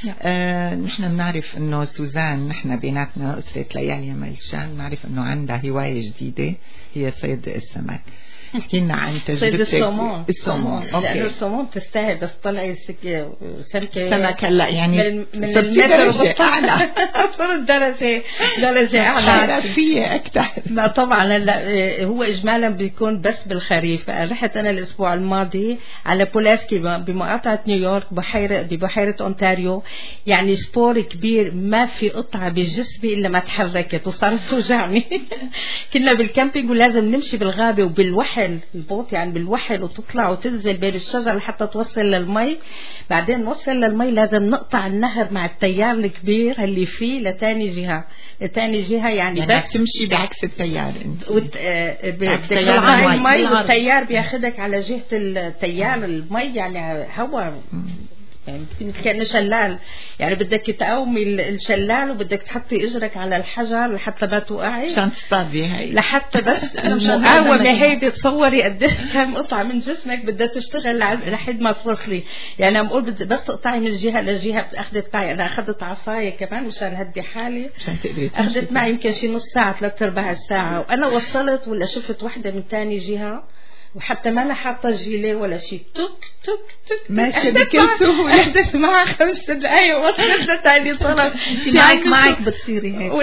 آه نحن بنعرف انه سوزان نحن بيناتنا أسرة ليالي يمال الشام نعرف انه عندها هواية جديدة هي صيد السمك. احكي لنا عن تجربتك. السومون. السومون لأنه السومون تستاهل بس طلعي سمكة سمك هلا يعني من, من المتر وبطلع صرت درجة درجة أعلى فيه أكثر. ما طبعا هلا هو إجمالا بيكون بس بالخريف. رحت أنا الأسبوع الماضي على بولاسكي بمقاطعة نيويورك بحيرة ببحيرة أونتاريو، يعني سبور كبير ما في قطعة بجسمي إلا ما تحركت وصارت توجعني. كنا بالكامبينج ولازم نمشي بالغابة وبالوحل البوط يعني بالوحل وتطلع وتنزل بين الشجر لحتى توصل للمي، بعدين نوصل للمي لازم نقطع النهر مع التيار الكبير اللي فيه لتاني جهة لتاني جهة يعني, يعني بس تمشي بعكس التيار انت وت... بدك تطلع المي والتيار بياخدك على جهة التيار المي يعني هواء يعني كأنه شلال، يعني بدك تقومي الشلال وبدك تحطي اجرك على الحجر لحتى ما توقعي عشان تصطادي هي لحتى بس المقاومة هيدي تصوري قديش كم قطعة من جسمك بدها تشتغل لحد ما توصلي. يعني عم اقول بس تقطعي من جهة لجهة اخذت معي انا اخذت عصاية كمان مشان هدي حالي عشان تقدري اخذت معي يمكن شي نص ساعة ثلاث ارباع الساعة وانا وصلت ولا شفت وحدة من تاني جهة وحتى ما أنا حاطة جيلي ولا شيء تك تك تك ماشي بكل سهولة. أحدث معها خمس دقايق وصلت لتاني طلب معك معك بتصيري هيك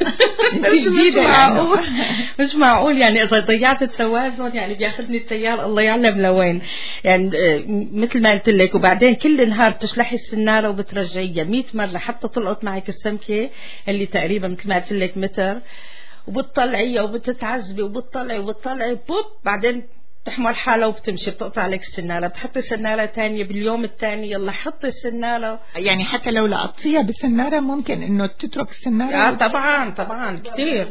مش, مش معقول مش معقول يعني إذا ضيعت التوازن يعني بياخدني التيار الله يعلم لوين يعني مثل ما قلت لك. وبعدين كل نهار بتشلحي السنارة وبترجعيها مئة مرة حتى تلقط معك السمكة اللي تقريبا مثل ما قلت لك متر وبتطلعيها وبتتعذبي وبتطلعي وبتطلعي بوب بعدين تحمل حالة وبتمشي بتقطع لك السنارة بتحطي سنارة تانية باليوم الثاني يلا حطي السنارة. يعني حتى لو لقطيها بالسنارة ممكن انه تترك السنارة. آه طبعا طبعا كتير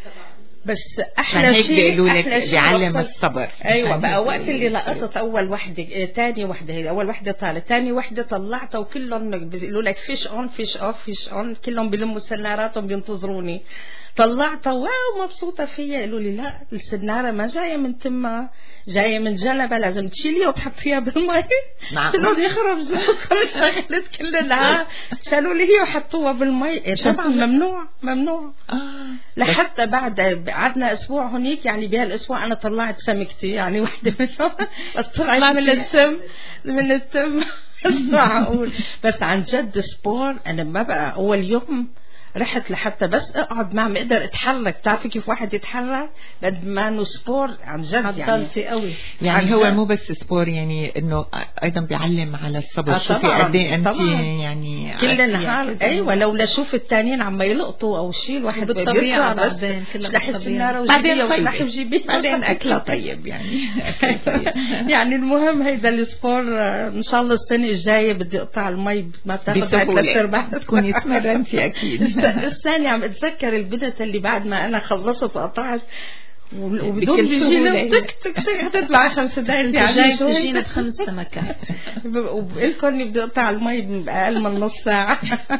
بس احلى شيء احلى شيء بيعلم الصبر. ايوه بقى وقت اللي لقطت اول وحده ثاني وحده هي اول وحده طالت ثاني وحده طلعتها وكلهم بيقولوا لك فيش اون فيش اوف فيش اون كلهم بيلموا سناراتهم بينتظروني. طلعتها واو مبسوطة فيها قالوا لي لا السنارة ما جاية من تمها جاية من جلبة لازم تشيليها وتحطيها بالمي. قلت لهم يخرب زوجكم شغلت كل النهار شالوا لي هي وحطوها بالمي. طبعا ممنوع ممنوع آه. لحتى بعد قعدنا اسبوع هنيك يعني بهالاسبوع انا طلعت سمكتي يعني واحدة منهم بس طلعت من التم من التم مش معقول. بس عن جد سبور انا ما بقى اول يوم رحت لحتى بس اقعد ما اقدر اتحرك. تعرفي كيف واحد يتحرك قد ما انه سبور عن جد يعني قوي يعني هو مو بس سبور يعني انه ايضا بيعلم على الصبر. شوفي قد ايه انت يعني كل النهار ايوه لو لشوف الثانيين عم يلقطوا او شيء الواحد بالطبيعه بعدين تلاقي السناره وجيبيها وتلاقي وجيبيها بعدين اكله طيب يعني يعني المهم هيدا السبور ان شاء الله السنه الجايه بدي اقطع المي ما بتاخذ ثلاث ارباع تكوني تمرنتي اكيد. الثاني عم اتذكر البنت اللي بعد ما انا خلصت وقطعت وبدون بيجينا تك تك تك هتطلع خمس دقايق يعني شو تجينا بخمس سمكات وبقولكم بدي اقطع المي باقل من نص ساعه.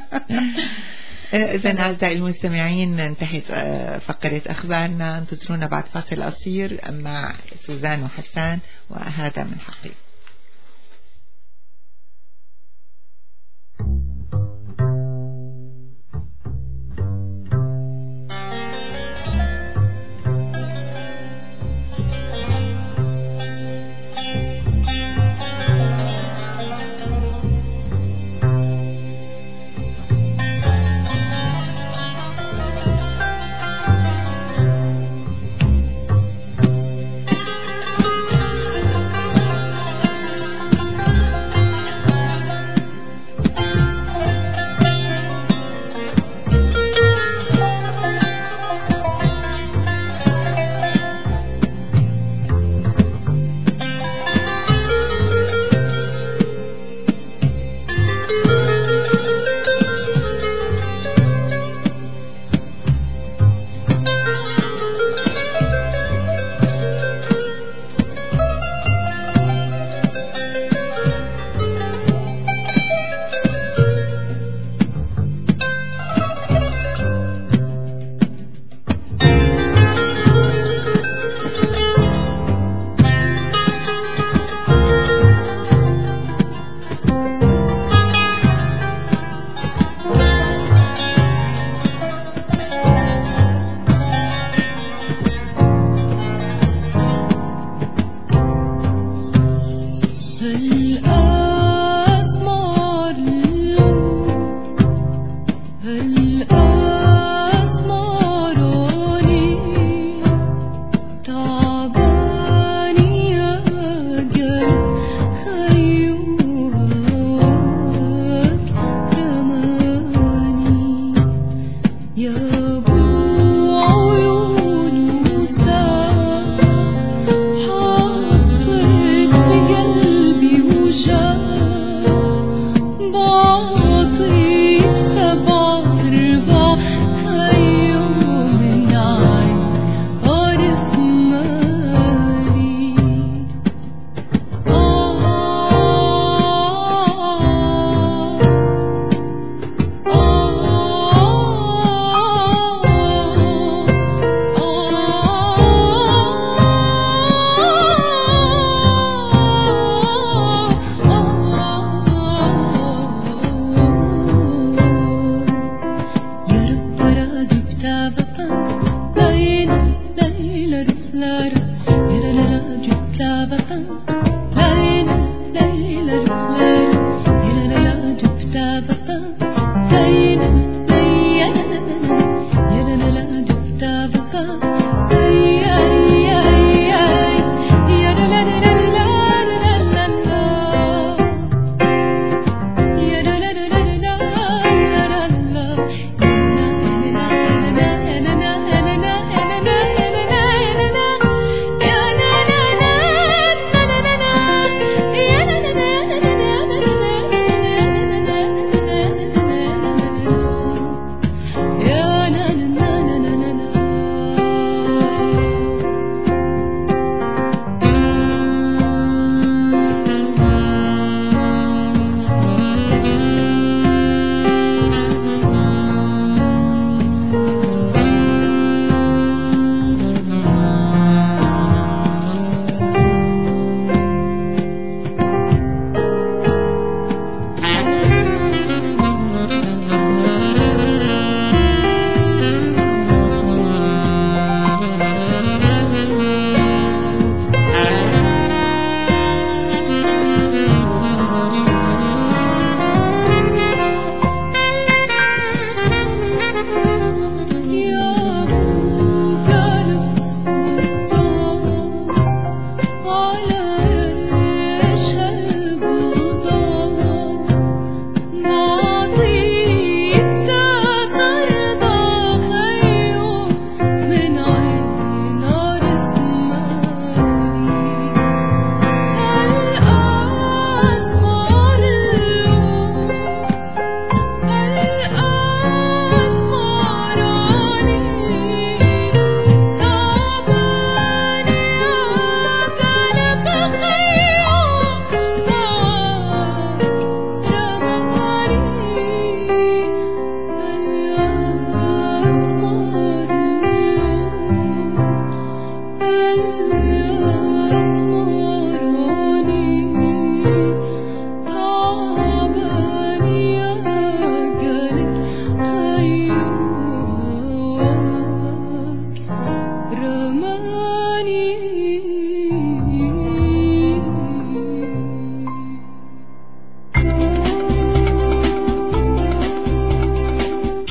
إذن أعزائي المستمعين انتهت فقرة أخبارنا. انتظرونا بعد فاصل قصير مع سوزان وحسان وهذا من حقي.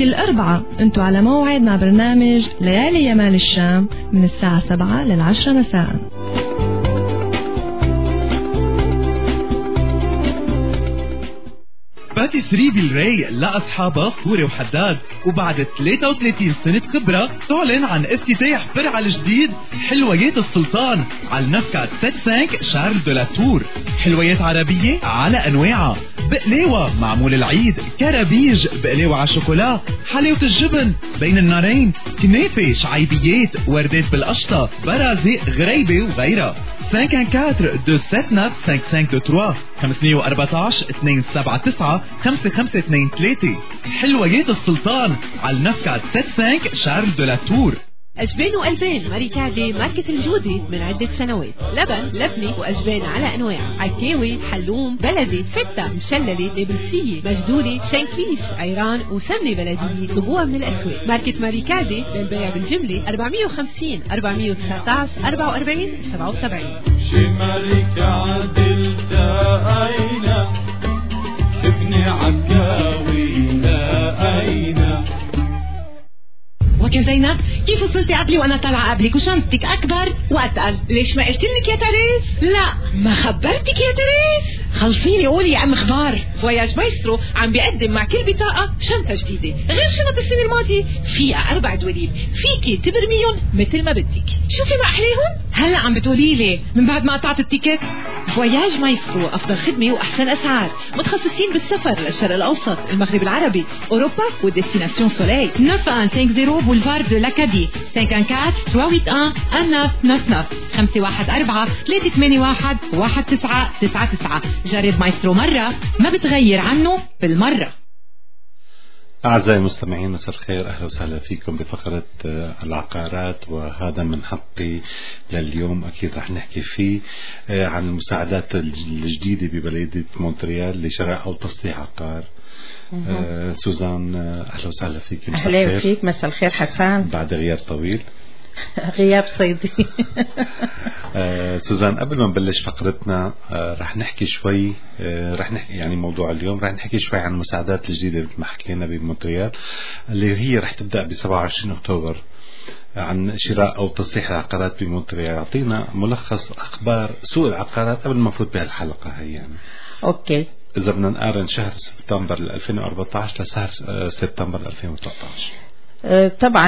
كل أربعة انتوا على موعد مع برنامج ليالي يمال الشام من الساعة سبعة للعشرة مساء. باتيسري بالراي لأصحابها فوري وحداد، وبعد ثلاثة وثلاثين سنة خبرة تعلن عن افتتاح فرع الجديد حلويات السلطان على النفكات سبعة خمسة شارل دو لا تور. حلويات عربية على أنواعها، بقلاوة معمول العيد، كرابيج، بقلاوة على شوكولا، حلاوة الجبن بين النارين، كنافة، شعيبيات، وردات بالقشطة، برازق، غريبة وغيرها. خمسة أربعة اثنين سبعة تسعة خمسة خمسة اثنين ثلاثة خمسمية وأربعتاشر اثنين سبعة تسعة خمسة خمسة اثنين ثلاثة. حلويات السلطان على النفكات سبعة خمسة شارل دو لا تور. أجبان وألبان ماريكادي ماركة الجودة من عدة سنوات. لبن، لبني وأجبان على أنواع، عكاوي، حلوم، بلدي، فتة، مشللة، نابلسية، مجدولة، شنكليش، عيران وسمنة بلدية. طبوها من الأسواق. ماركة ماريكادي للبيع بالجملة أربعمية وخمسين أربعمية وتسعتاشر أربعة وأربعين سبعة وسبعين. شي ماريكادي التقينا ابني عكاوي لقينا. وكن زينب، كيف وصلتي قبلي وانا طالعه قبلك وشنطتك اكبر واتقل؟ ليش ما قلت لك يا تريس؟ لا ما خبرتك يا تريس. خلصيني قولي يا ام اخبار. فواياج مايسترو عم بيقدم مع كل بطاقه شنطه جديده غير شنط السنه الماضيه، فيها اربع دواليب فيكي تبرميهم مثل ما بدك. شوفي ما احليهم. هلا عم بتقولي لي من بعد ما قطعت التيكت؟ فواياج مايسترو افضل خدمه واحسن اسعار، متخصصين بالسفر للشرق الاوسط، المغرب العربي، اوروبا وديستيناسيون سوليل. neuf un cinq zéro boulevard de l'Acadie cinq un quatre trois huit un un neuf neuf neuf خمسة واحد أربعة ثلاثة ثمانية واحد واحد تسعة تسعة تسعة. جرب مايسترو مرة ما بتغير عنه بالمرة. أعزائي المستمعين، مساء الخير، أهلا وسهلا فيكم بفقرة العقارات، وهذا من حقي لليوم أكيد رح نحكي فيه عن المساعدات الجديدة ببلدية مونتريال لشراء أو تصليح عقار. آه سوزان، أهلا وسهلا فيك. أهلا فيك، مساء الخير حسان. بعد غياب طويل. غياب صيدي. آه سوزان، قبل ما نبلش فقرتنا آه رح نحكي شوي آه رح نحكي يعني موضوع اليوم رح نحكي شوي عن المساعدات الجديدة مثل ما حكينا بمونتريال اللي هي رح تبدأ ب سبعة وعشرين أكتوبر عن شراء أو تصليح العقارات بمونتريال. أعطينا ملخص أخبار سوق العقارات قبل ما نفوت بهالحلقة هي يعني. أوكي. إذا بدنا نقارن شهر سبتمبر ألفين وأربعتاشر لشهر سبتمبر ألفين وثلاثة عشر. طبعا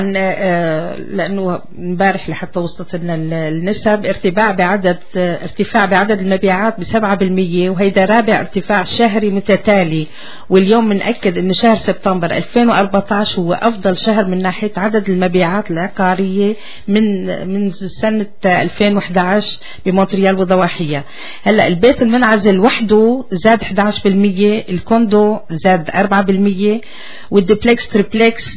لانه امبارح لحتى وصلت لنا النسب ارتفاع بعدد ارتفاع بعدد المبيعات بسبعة بالمية، وهيدا رابع ارتفاع شهري متتالي. واليوم بنأكد انه شهر سبتمبر ألفين وأربعتاشر هو افضل شهر من ناحيه عدد المبيعات العقاريه من من سنه ألفين وإحدى عشر بمونتريال وضواحيها. هلا البيت المنعزل وحده زاد إحدى عشر بالمية، الكوندو زاد أربعة بالمية، والدبلكس تريبلكس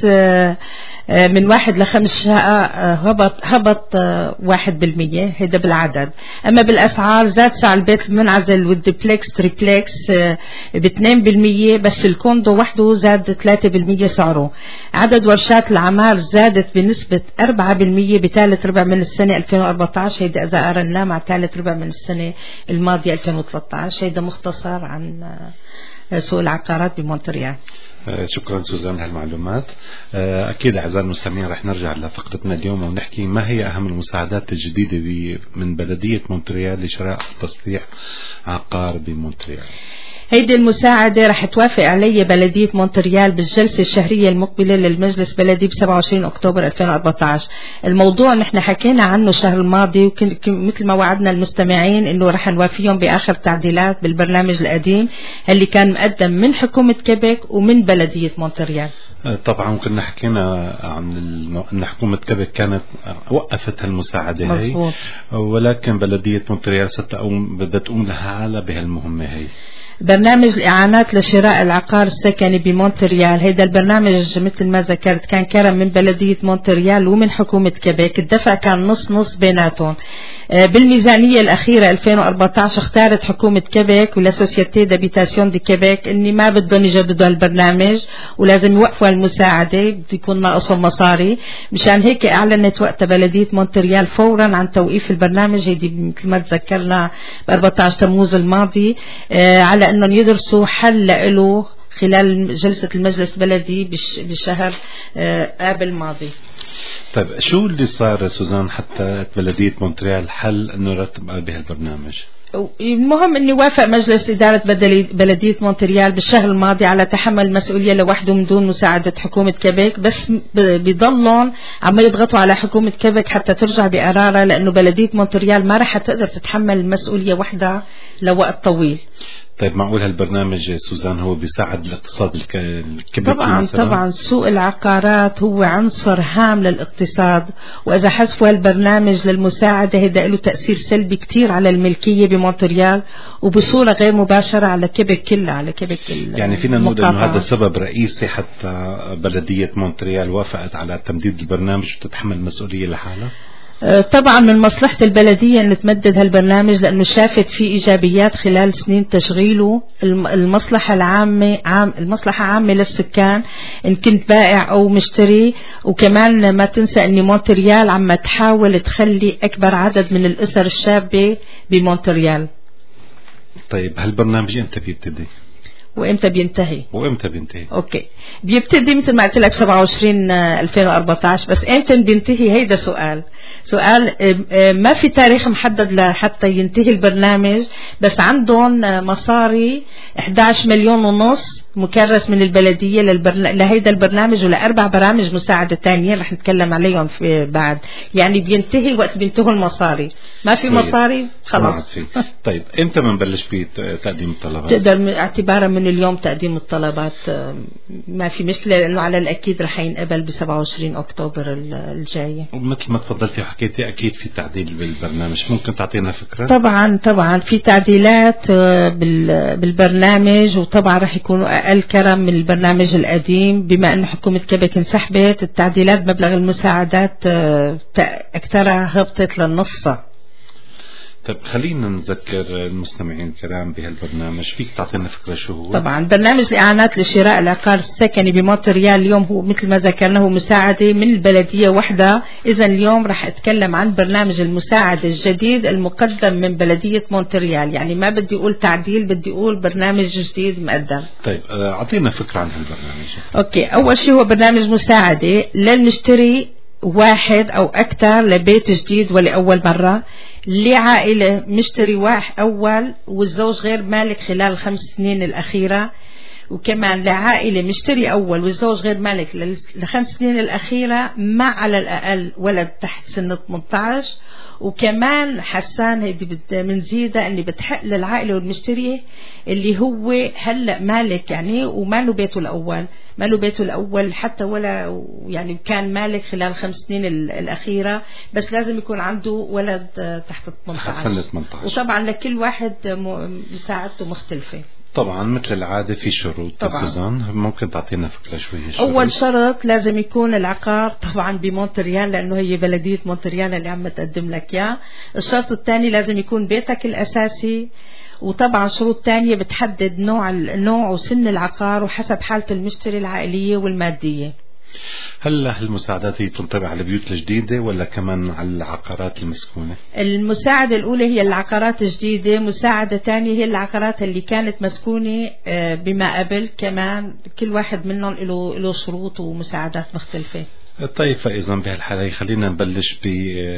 من واحد لخمس شقق هبط هبط واحد بالمية، هيدا بالعدد. أما بالأسعار زاد سعر البيت المنعزل والدبلكس تريبلكس باثنين بالمية، بس الكوندو وحده زاد ثلاثة بالمية سعره. عدد ورشات العمار زادت بنسبة أربعة بالمية بثالث ربع من السنة ألفين وأربعتاشر، هيدا إذا قارناه مع ثالث ربع من السنة الماضية ألفين وثلاثة عشر. هيدا مختصر عن سوق العقارات بمونتريال. شكرا سوزان هالمعلومات. أكيد أعزائي المستمعين رح نرجع لفقرتنا اليوم ونحكي ما هي أهم المساعدات الجديدة من بلدية مونتريال لشراء وتصليح عقار بمونتريال. هيدي المساعدة رح توافق علي بلدية مونتريال بالجلسة الشهرية المقبلة للمجلس بلدي ب سبعة وعشرين أكتوبر ألفين وأربعتاشر. الموضوع نحن حكينا عنه الشهر الماضي، وكن مثل ما وعدنا المستمعين إنه رح نوافيهم بآخر تعديلات بالبرنامج القديم اللي كان مقدم من حكومة كيبك ومن بلدية مونتريال. طبعا كنا حكينا عن أن حكومة كيبك كانت وقفت هالمساعدة هي، ولكن بلدية مونتريال ستقوم بدها تقوم لها بهالمهمة هي. برنامج الإعانات لشراء العقار السكني بمونتريال، هيدا البرنامج مثل ما ذكرت كان كرم من بلدية مونتريال ومن حكومة كيبك، الدفع كان نص نص بيناتهم. بالميزانية الأخيرة ألفين وأربعتاشر اختارت حكومة كيبك ولا سوسيتي دابيتاسيون دي كيبك إني ما بدهم يجددوا هالبرنامج ولازم يوقفوا المساعدة، بده يكون ناقصهم مصاري. مشان هيك أعلنت وقتها بلدية مونتريال فورا عن توقيف البرنامج، هيدي مثل ما تذكرنا ب أربعة عشر تموز الماضي، على انهم يدرسوا حل له خلال جلسة المجلس البلدي بالشهر آب الماضي. طيب شو اللي صار سوزان حتى بلدية مونتريال حل انه يرتب بها البرنامج؟ المهم اني وافق مجلس اداره بلديه مونتريال بالشهر الماضي على تحمل المسؤوليه لوحده من دون مساعده حكومه كيبيك، بس بيضلون عم يضغطوا على حكومه كيبيك حتى ترجع بقرارها، لانه بلديه مونتريال ما رح تقدر تتحمل المسؤوليه وحدها لوقت طويل. طيب معقول هالبرنامج سوزان هو بيساعد الاقتصاد الكبير؟ طبعا مثلاً؟ طبعا سوق العقارات هو عنصر هام للاقتصاد، واذا حذفوا هالبرنامج للمساعده هيدا له تاثير سلبي كتير على الملكيه بمونتريال وبصوره غير مباشره على كيبيك كلها، على كيبيك كلها. يعني فينا نقول انه هذا سبب رئيسي حتى بلديه مونتريال وافقت على تمديد البرنامج وتتحمل المسؤوليه لحالها. طبعا من مصلحة البلدية أن تمدد هالبرنامج، لأنه شافت فيه إيجابيات خلال سنين تشغيله. المصلحة العامة عام المصلحة عامة للسكان إن كنت بائع أو مشتري، وكمان ما تنسى أن مونتريال عم تحاول تخلي أكبر عدد من الأسر الشابة بمونتريال. طيب هالبرنامج إمتى بيبتدي؟ وامتى بينتهي؟ وامتى بينتهي؟ اوكي، بيبتدي مثل ما قلت لك سبعة وعشرين ألفين وأربعة عشر، بس امتى بينتهي هيدا سؤال. سؤال ما في تاريخ محدد لحتى ينتهي البرنامج، بس عندهم مصاري إحدى عشر مليون ونص مكرس من البلدية للبرن... لهيدا البرنامج ولأربع برامج مساعدة تانية رح نتكلم عليهم في بعد. يعني بينتهي وقت بينتهوا المصاري، ما في مصاري خلاص. طيب امتى بنبلش بتقديم الطلبات؟ تقدر اعتبارا من اليوم تقديم الطلبات، ما في مشكلة، لأنه على الأكيد رح ينقبل ب سبعة وعشرين أكتوبر الجاي. ومثل ما تفضلتي وحكيتي أكيد في تعديل بالبرنامج، ممكن تعطينا فكرة؟ طبعا طبعا في تعديلات بالبرنامج، وطبعا رح يكونوا أقل كرم من البرنامج القديم، بما أن حكومة كيبيك انسحبت. التعديلات مبلغ المساعدات أكثرها هبطت للنص. طيب خلينا نذكر المستمعين الكرام بهالبرنامج، فيك تعطينا فكرة شو هو؟ طبعا برنامج الإعانات لشراء العقار السكني بمونتريال اليوم هو مثل ما ذكرنا هو مساعدة من البلدية وحدة. إذا اليوم رح أتكلم عن برنامج المساعدة الجديد المقدم من بلدية مونتريال، يعني ما بدي أقول تعديل، بدي أقول برنامج جديد مقدم. طيب أعطينا فكرة عن هالبرنامج. أوكي، أول شيء هو برنامج مساعدة للمشتري واحد أو أكثر لبيت جديد ولأول مرة، لعائلة مشتري واحد أول والزوج غير مالك خلال الخمس سنين الأخيرة، وكمان لعائلة مشتري أول والزوج غير مالك للخمس سنين الأخيرة مع على الأقل ولد تحت سن ثمانية عشر. وكمان حسان هيدي بنزيدها اللي بتحق للعائلة والمشتري اللي هو هلأ مالك يعني وما له بيته الأول، ما له بيته الأول حتى ولا يعني كان مالك خلال خمس سنين الأخيرة، بس لازم يكون عنده ولد تحت ثمانية عشر. وطبعا لكل واحد مساعدته مختلفة. طبعا مثل العادة في شروط. سوزان ممكن تعطينا فكرة شوية الشروط؟ أول شرط لازم يكون العقار طبعا بمونتريال، لأنه هي بلدية مونتريال اللي عم تقدم لك إياه. الشرط الثاني لازم يكون بيتك الأساسي، وطبعا شروط تانية بتحدد نوع نوع وسن العقار وحسب حالة المشتري العائلية والمادية. هل هالمساعدات هي تنطبق على البيوت الجديدة ولا كمان على العقارات المسكونة؟ المساعدة الأولى هي العقارات الجديدة، مساعدة ثانية هي العقارات اللي كانت مسكونة بما قبل، كمان كل واحد منهم له له شروط ومساعدات مختلفة. طيب فإذا بهالحالة خلينا نبلش ب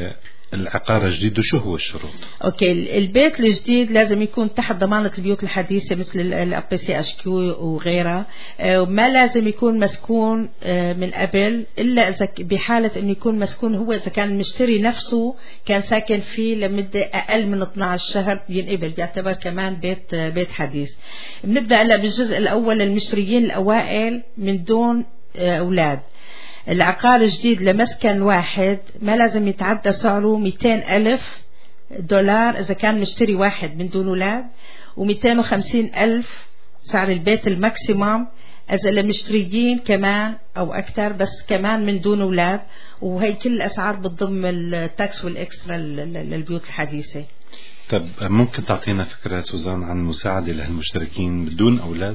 العقار الجديد، وشو هو الشروط؟ اوكي، البيت الجديد لازم يكون تحت ضمانة البيوت الحديثة مثل الأبي سي أش كيو وغيرها، ما لازم يكون مسكون من قبل إلا إذا بحالة إنه يكون مسكون هو إذا كان المشتري نفسه كان ساكن فيه لمدة أقل من اثني عشر شهر ينقبل، بيعتبر كمان بيت بيت حديث. بنبدأ هلا بالجزء الأول للمشتريين الأوائل من دون أولاد. العقار الجديد لمسكن واحد ما لازم يتعدى سعره مئتين ألف دولار إذا كان مشتري واحد من دون أولاد، ومئتين وخمسين ألف سعر البيت الماكسيموم إذا لمشتريين كمان أو أكثر بس كمان من دون أولاد، وهي كل الأسعار بتضم التاكس والإكسترا للبيوت الحديثة. طب ممكن تعطينا فكرة سوزان عن مساعدة للمشتركين بدون أولاد؟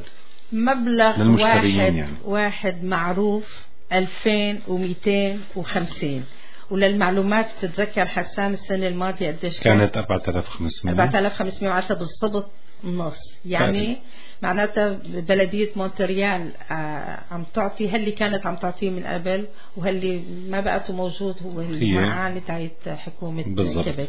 مبلغ واحد يعني. واحد معروف ألفين ومئتين وخمسين، وللمعلومات بتتذكر حسان السنة الماضية قديش كانت؟ أربعة آلاف وخمسمائة. أربعة آلاف وخمسمائة وعشرة بالضبط النص يعني معناتها بلدية مونتريال عم تعطي هاللي كانت عم تعطيه من قبل، وهاللي ما بقته موجود هو المعاني تاعت حكومة كيبيك.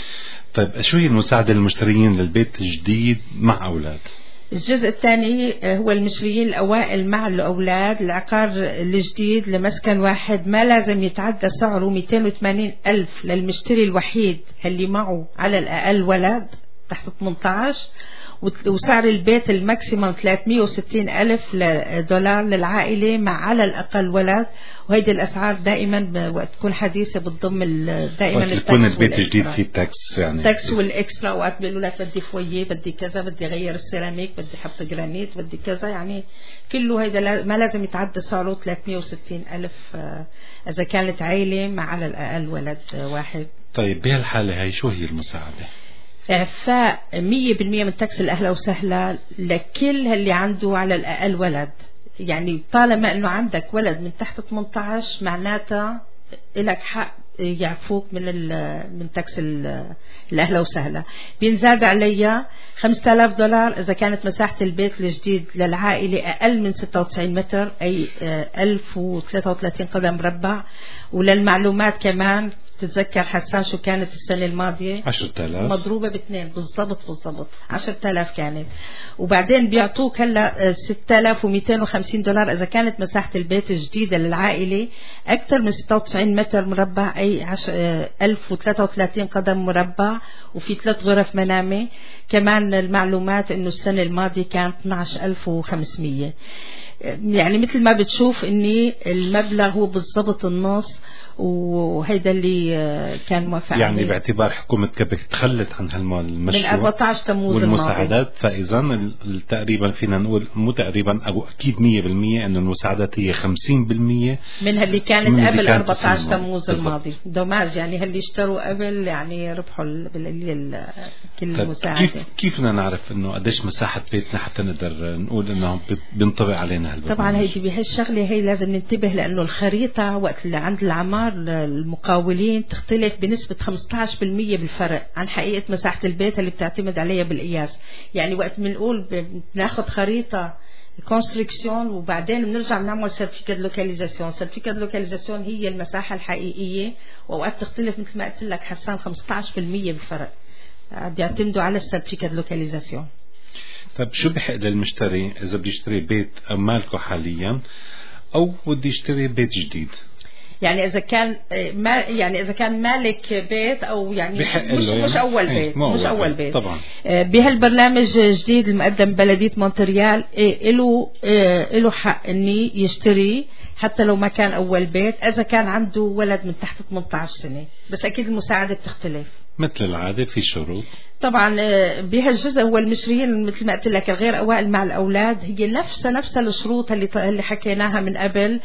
طيب شو هي المساعدة للمشترين للبيت الجديد مع أولاد؟ الجزء الثاني هو المشترين الأوائل مع الأولاد. العقار الجديد لمسكن واحد ما لازم يتعدى سعره مئتين وثمانين ألف للمشتري الوحيد اللي معه على الأقل ولد تحت ثمانية عشر، وسعر البيت الماكسيموم ثلاثمئة وستين ألف دولار للعائلة مع على الأقل ولد. وهيدي الأسعار دائما وقت تكون حديثة بتضم دائما التاكس، يكون البيت الجديد فيه تاكس يعني تاكس والإكسترا. وقت بيقولوا لك بدي فويه، بدي كذا، بدي غير السيراميك، بدي حط جرانيت، بدي كذا، يعني كله هيدا ما لازم يتعدى سعره ثلاثمئة وستين ألف إذا كانت عائلة مع على الأقل ولد واحد. طيب بهالحالة هاي شو هي المساعدة؟ إعفاء مية بالمية من تاكس الأهلا وسهلا لكل اللي عنده على الأقل ولد. يعني طالما أنه عندك ولد من تحت ثمانية عشر معناتها لك حق يعفوك من من تاكس الأهلا وسهلا. بينزاد عليها خمسة آلاف دولار إذا كانت مساحة البيت الجديد للعائلة أقل من ستة وتسعين متر، أي ألف وثلاثة وثلاثين قدم مربع. وللمعلومات كمان تتذكر حسان شو كانت السنة الماضية؟ عشرة آلاف مضروبة باثنين بالضبط بالضبط عشرة آلاف كانت. وبعدين بيعطوك هلا ستة آلاف ومئتين وخمسين دولار إذا كانت مساحة البيت الجديدة للعائلة أكثر من ستة وتسعين متر مربع، أي ألف وثلاثة وثلاثين قدم مربع، وفي ثلاث غرف منامة. كمان المعلومات إنه السنة الماضية كانت اثني عشر ألف وخمسمئة. يعني مثل ما بتشوف إني المبلغ هو بالضبط النص، وهيدا اللي كان موافق يعني عليه. باعتبار حكومة كيبيك تخلت عن هالمشروع من أربعة عشر تموز والمساعدات، فإذا تقريبا فينا نقول مو تقريبا أو أكيد مية بالمية إنه المساعدات هي خمسين بالمية من هاللي كانت من قبل أربعة عشر تموز الماضي. دوماج يعني هاللي اشتروا قبل يعني ربحوا بالقليل كل المساعدة. كيف كيف بدنا نعرف إنه قديش مساحة بيتنا حتى نقدر نقول إنه بينطبق علينا هالبرنامج؟ طبعا هيدي بهالشغلة هي لازم ننتبه، لأنه الخريطة وقت اللي عند العمار المقاولين تختلف بنسبة خمسة عشر بالمئة بالفرق عن حقيقة مساحة البيت اللي بتعتمد عليها بالقياس. يعني وقت بنقول بناخد خريطة كونستركسيون وبعدين بنرجع بنعمل سيرتيفيكات لوكاليزاسيون. سيرتيفيكات لوكاليزاسيون هي المساحة الحقيقية، وأوقات تختلف مثل ما قلت لك حسان خمسة عشر بالمئة بالفرق، بيعتمدوا على السيرتيفيكات لوكاليزاسيون. طيب شو بحق للمشتري إذا بده يشتري بيت مالكه حاليا أو بده يشتري بيت جديد؟ يعني إذا كان ما يعني إذا كان مالك بيت أو يعني مش, يعني مش أول بيت مش أول بيت طبعا. بهالبرنامج الجديد المقدم بلدية مونتريال له له حق إني يشتري حتى لو ما كان أول بيت إذا كان عنده ولد من تحت ثمانية عشر سنة، بس أكيد المساعدة بتختلف مثل العادة في شروط. طبعا بهالجزء هو المشترين مثل ما قلت لك الغير أوائل مع الأولاد هي نفسها نفسها الشروط اللي اللي حكيناها من قبل،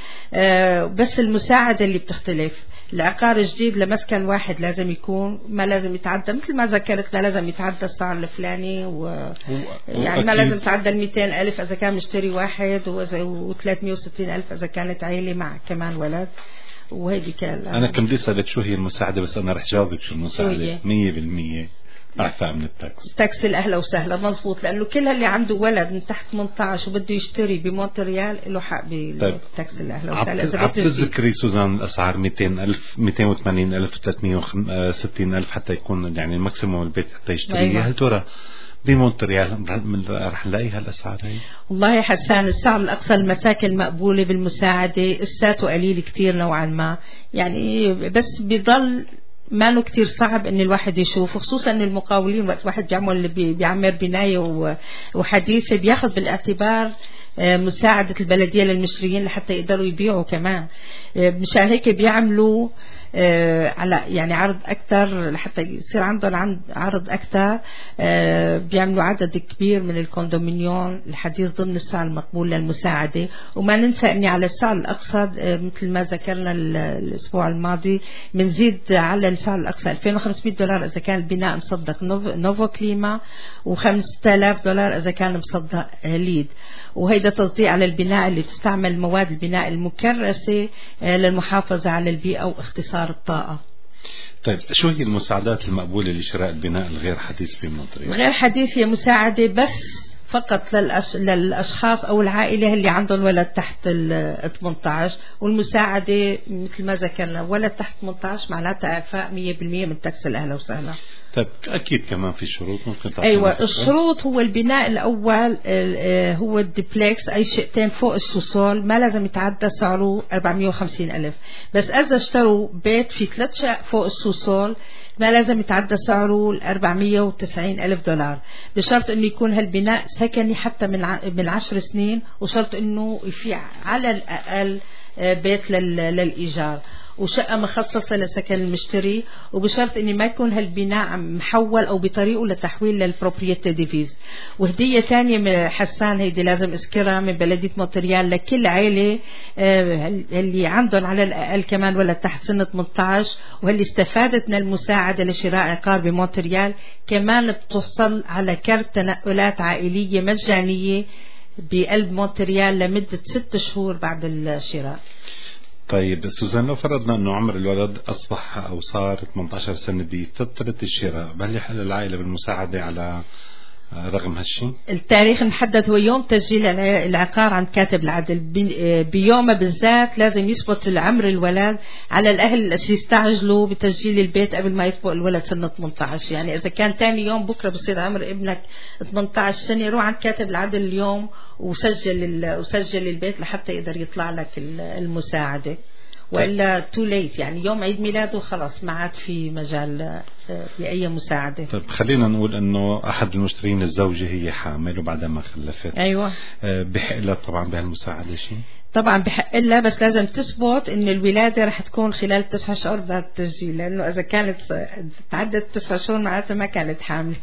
بس المساعدة اللي بتختلف. العقار الجديد لمسكن واحد لازم يكون ما لازم يتعدى مثل ما ذكرت، ما لازم يتعدى السعر الفلاني و... يعني ما لازم يتعدى المئتين ألف إذا كان مشتري واحد وثلاثمئة وستين ألف إذا كانت عائلة مع كمان ولد. وهيدي كان أنا كم بدي سألت شو هي المساعدة، بس أنا رح جاوبك شو المساعدة. مية بالمية أعفاء من التاكس. تاكس الأهلا وسهلا مضبوط، لأنه كل اللي عنده ولد من تحت ثمانية عشر وبده يشتري بمونتريال له حق بالتاكس الأهلا وسهلا. عم تذكري سوزان الأسعار مئتين ألف مئتين وثمانين ألف ثلاثمئة وستين ألف حتى يكون يعني الماكسيموم البيت حتى يشتري. أيوة. هل ترى بمونتريال رح نلاقي هالأسعار هي؟ والله حسان السعر الأقصى المساكن مقبولة بالمساعدة الساتو قليل كتير نوعا ما، يعني بس بيضل ما له كتير صعب ان الواحد يشوف، خصوصا ان المقاولين وقت واحد بيعمل بيعمر بناية وحديثة بياخد بالاعتبار مساعدة البلدية للمشترين لحتى يقدروا يبيعوا كمان. مشان هيك بيعملوا على يعني عرض أكتر لحتى يصير عندهم عرض أكتر، بيعملوا عدد كبير من الكوندومينيون الحديث ضمن السعر المقبول للمساعدة. وما ننسى أني على السعر الأقصى مثل ما ذكرنا الأسبوع الماضي بنزيد على السعر الأقصى ألفين وخمسمئة دولار إذا كان البناء مصدق نوفو كليما، وخمسة آلاف دولار إذا كان مصدق ليد. وهيدا تصديق على البناء اللي تستعمل مواد البناء المكرسة للمحافظة على البيئة واختصار الطاقة. طيب شو هي المساعدات المقبولة لشراء البناء الغير حديث بمونتريال؟ غير حديث هي مساعدة بس فقط للأش... للأشخاص أو العائلة اللي عندهم ولد تحت ال ثمانية عشر، والمساعدة مثل ما ذكرنا ولد تحت ثمانية عشر معناتها إعفاء مية بالمية من تاكس الأهلا وسهلا. طيب أكيد كمان في شروط ممكن تعطينا؟ أيوة الشروط هو البناء الأول هو الديبلكس أي شقتين فوق السوسول ما لازم يتعدى سعره أربعمية وخمسين ألف، بس إذا اشتروا بيت في ثلاث شقق فوق السوسول ما لازم يتعدى سعره أربعمية وتسعين ألف دولار، بشرط إنه يكون هالبناء سكني حتى من من عشر سنين، وشرط إنه في على الأقل بيت للإيجار وشقة مخصصة لسكن المشتري، وبشرط إن ما يكون هالبناء محول أو بطريقه لتحويل للبروبريتي ديفيز. وهدية تانية حسان هيدي لازم أذكرها من بلدية مونتريال لكل عائلة اللي عندهم على الأقل كمان ولا تحت سن ثمانية عشر واللي استفادت من المساعدة لشراء عقار بمونتريال، كمان بتوصل على كارت تنقلات عائلية مجانية بقلب مونتريال لمدة ست شهور بعد الشراء. طيب سوزان لو فرضنا انه عمر الولد اصبح او صار ثمانية عشر سنة بفترة الشراء، هل يحل العائلة بالمساعدة على رغم هالشيء؟ التاريخ المحدد هو يوم تسجيل العقار عند كاتب العدل، بيومه بالذات لازم يثبت العمر الولد على الاهل يستعجلوا بتسجيل البيت قبل ما يسبق الولد سنة ثمانية عشر، يعني اذا كان ثاني يوم بكره بصير عمر ابنك ثمانية عشر سنة روح عند كاتب العدل اليوم وسجل وسجل البيت لحتى يقدر يطلع لك المساعدة، وإلا تو ليت يعني يوم عيد ميلاده خلاص ما عاد في مجال لأي مساعدة. طيب خلينا نقول إنه أحد المشترين الزوجة هي حامل وبعدها ما خلفت. أيوة. بحق لها طبعا بهالمساعدة شيء؟ طبعا بحق لها، بس لازم تثبت إن الولادة رح تكون خلال تسعة شهور بعد التسجيل، لأنه إذا كانت تعدت تسعة شهور معناتها ما كانت حامل.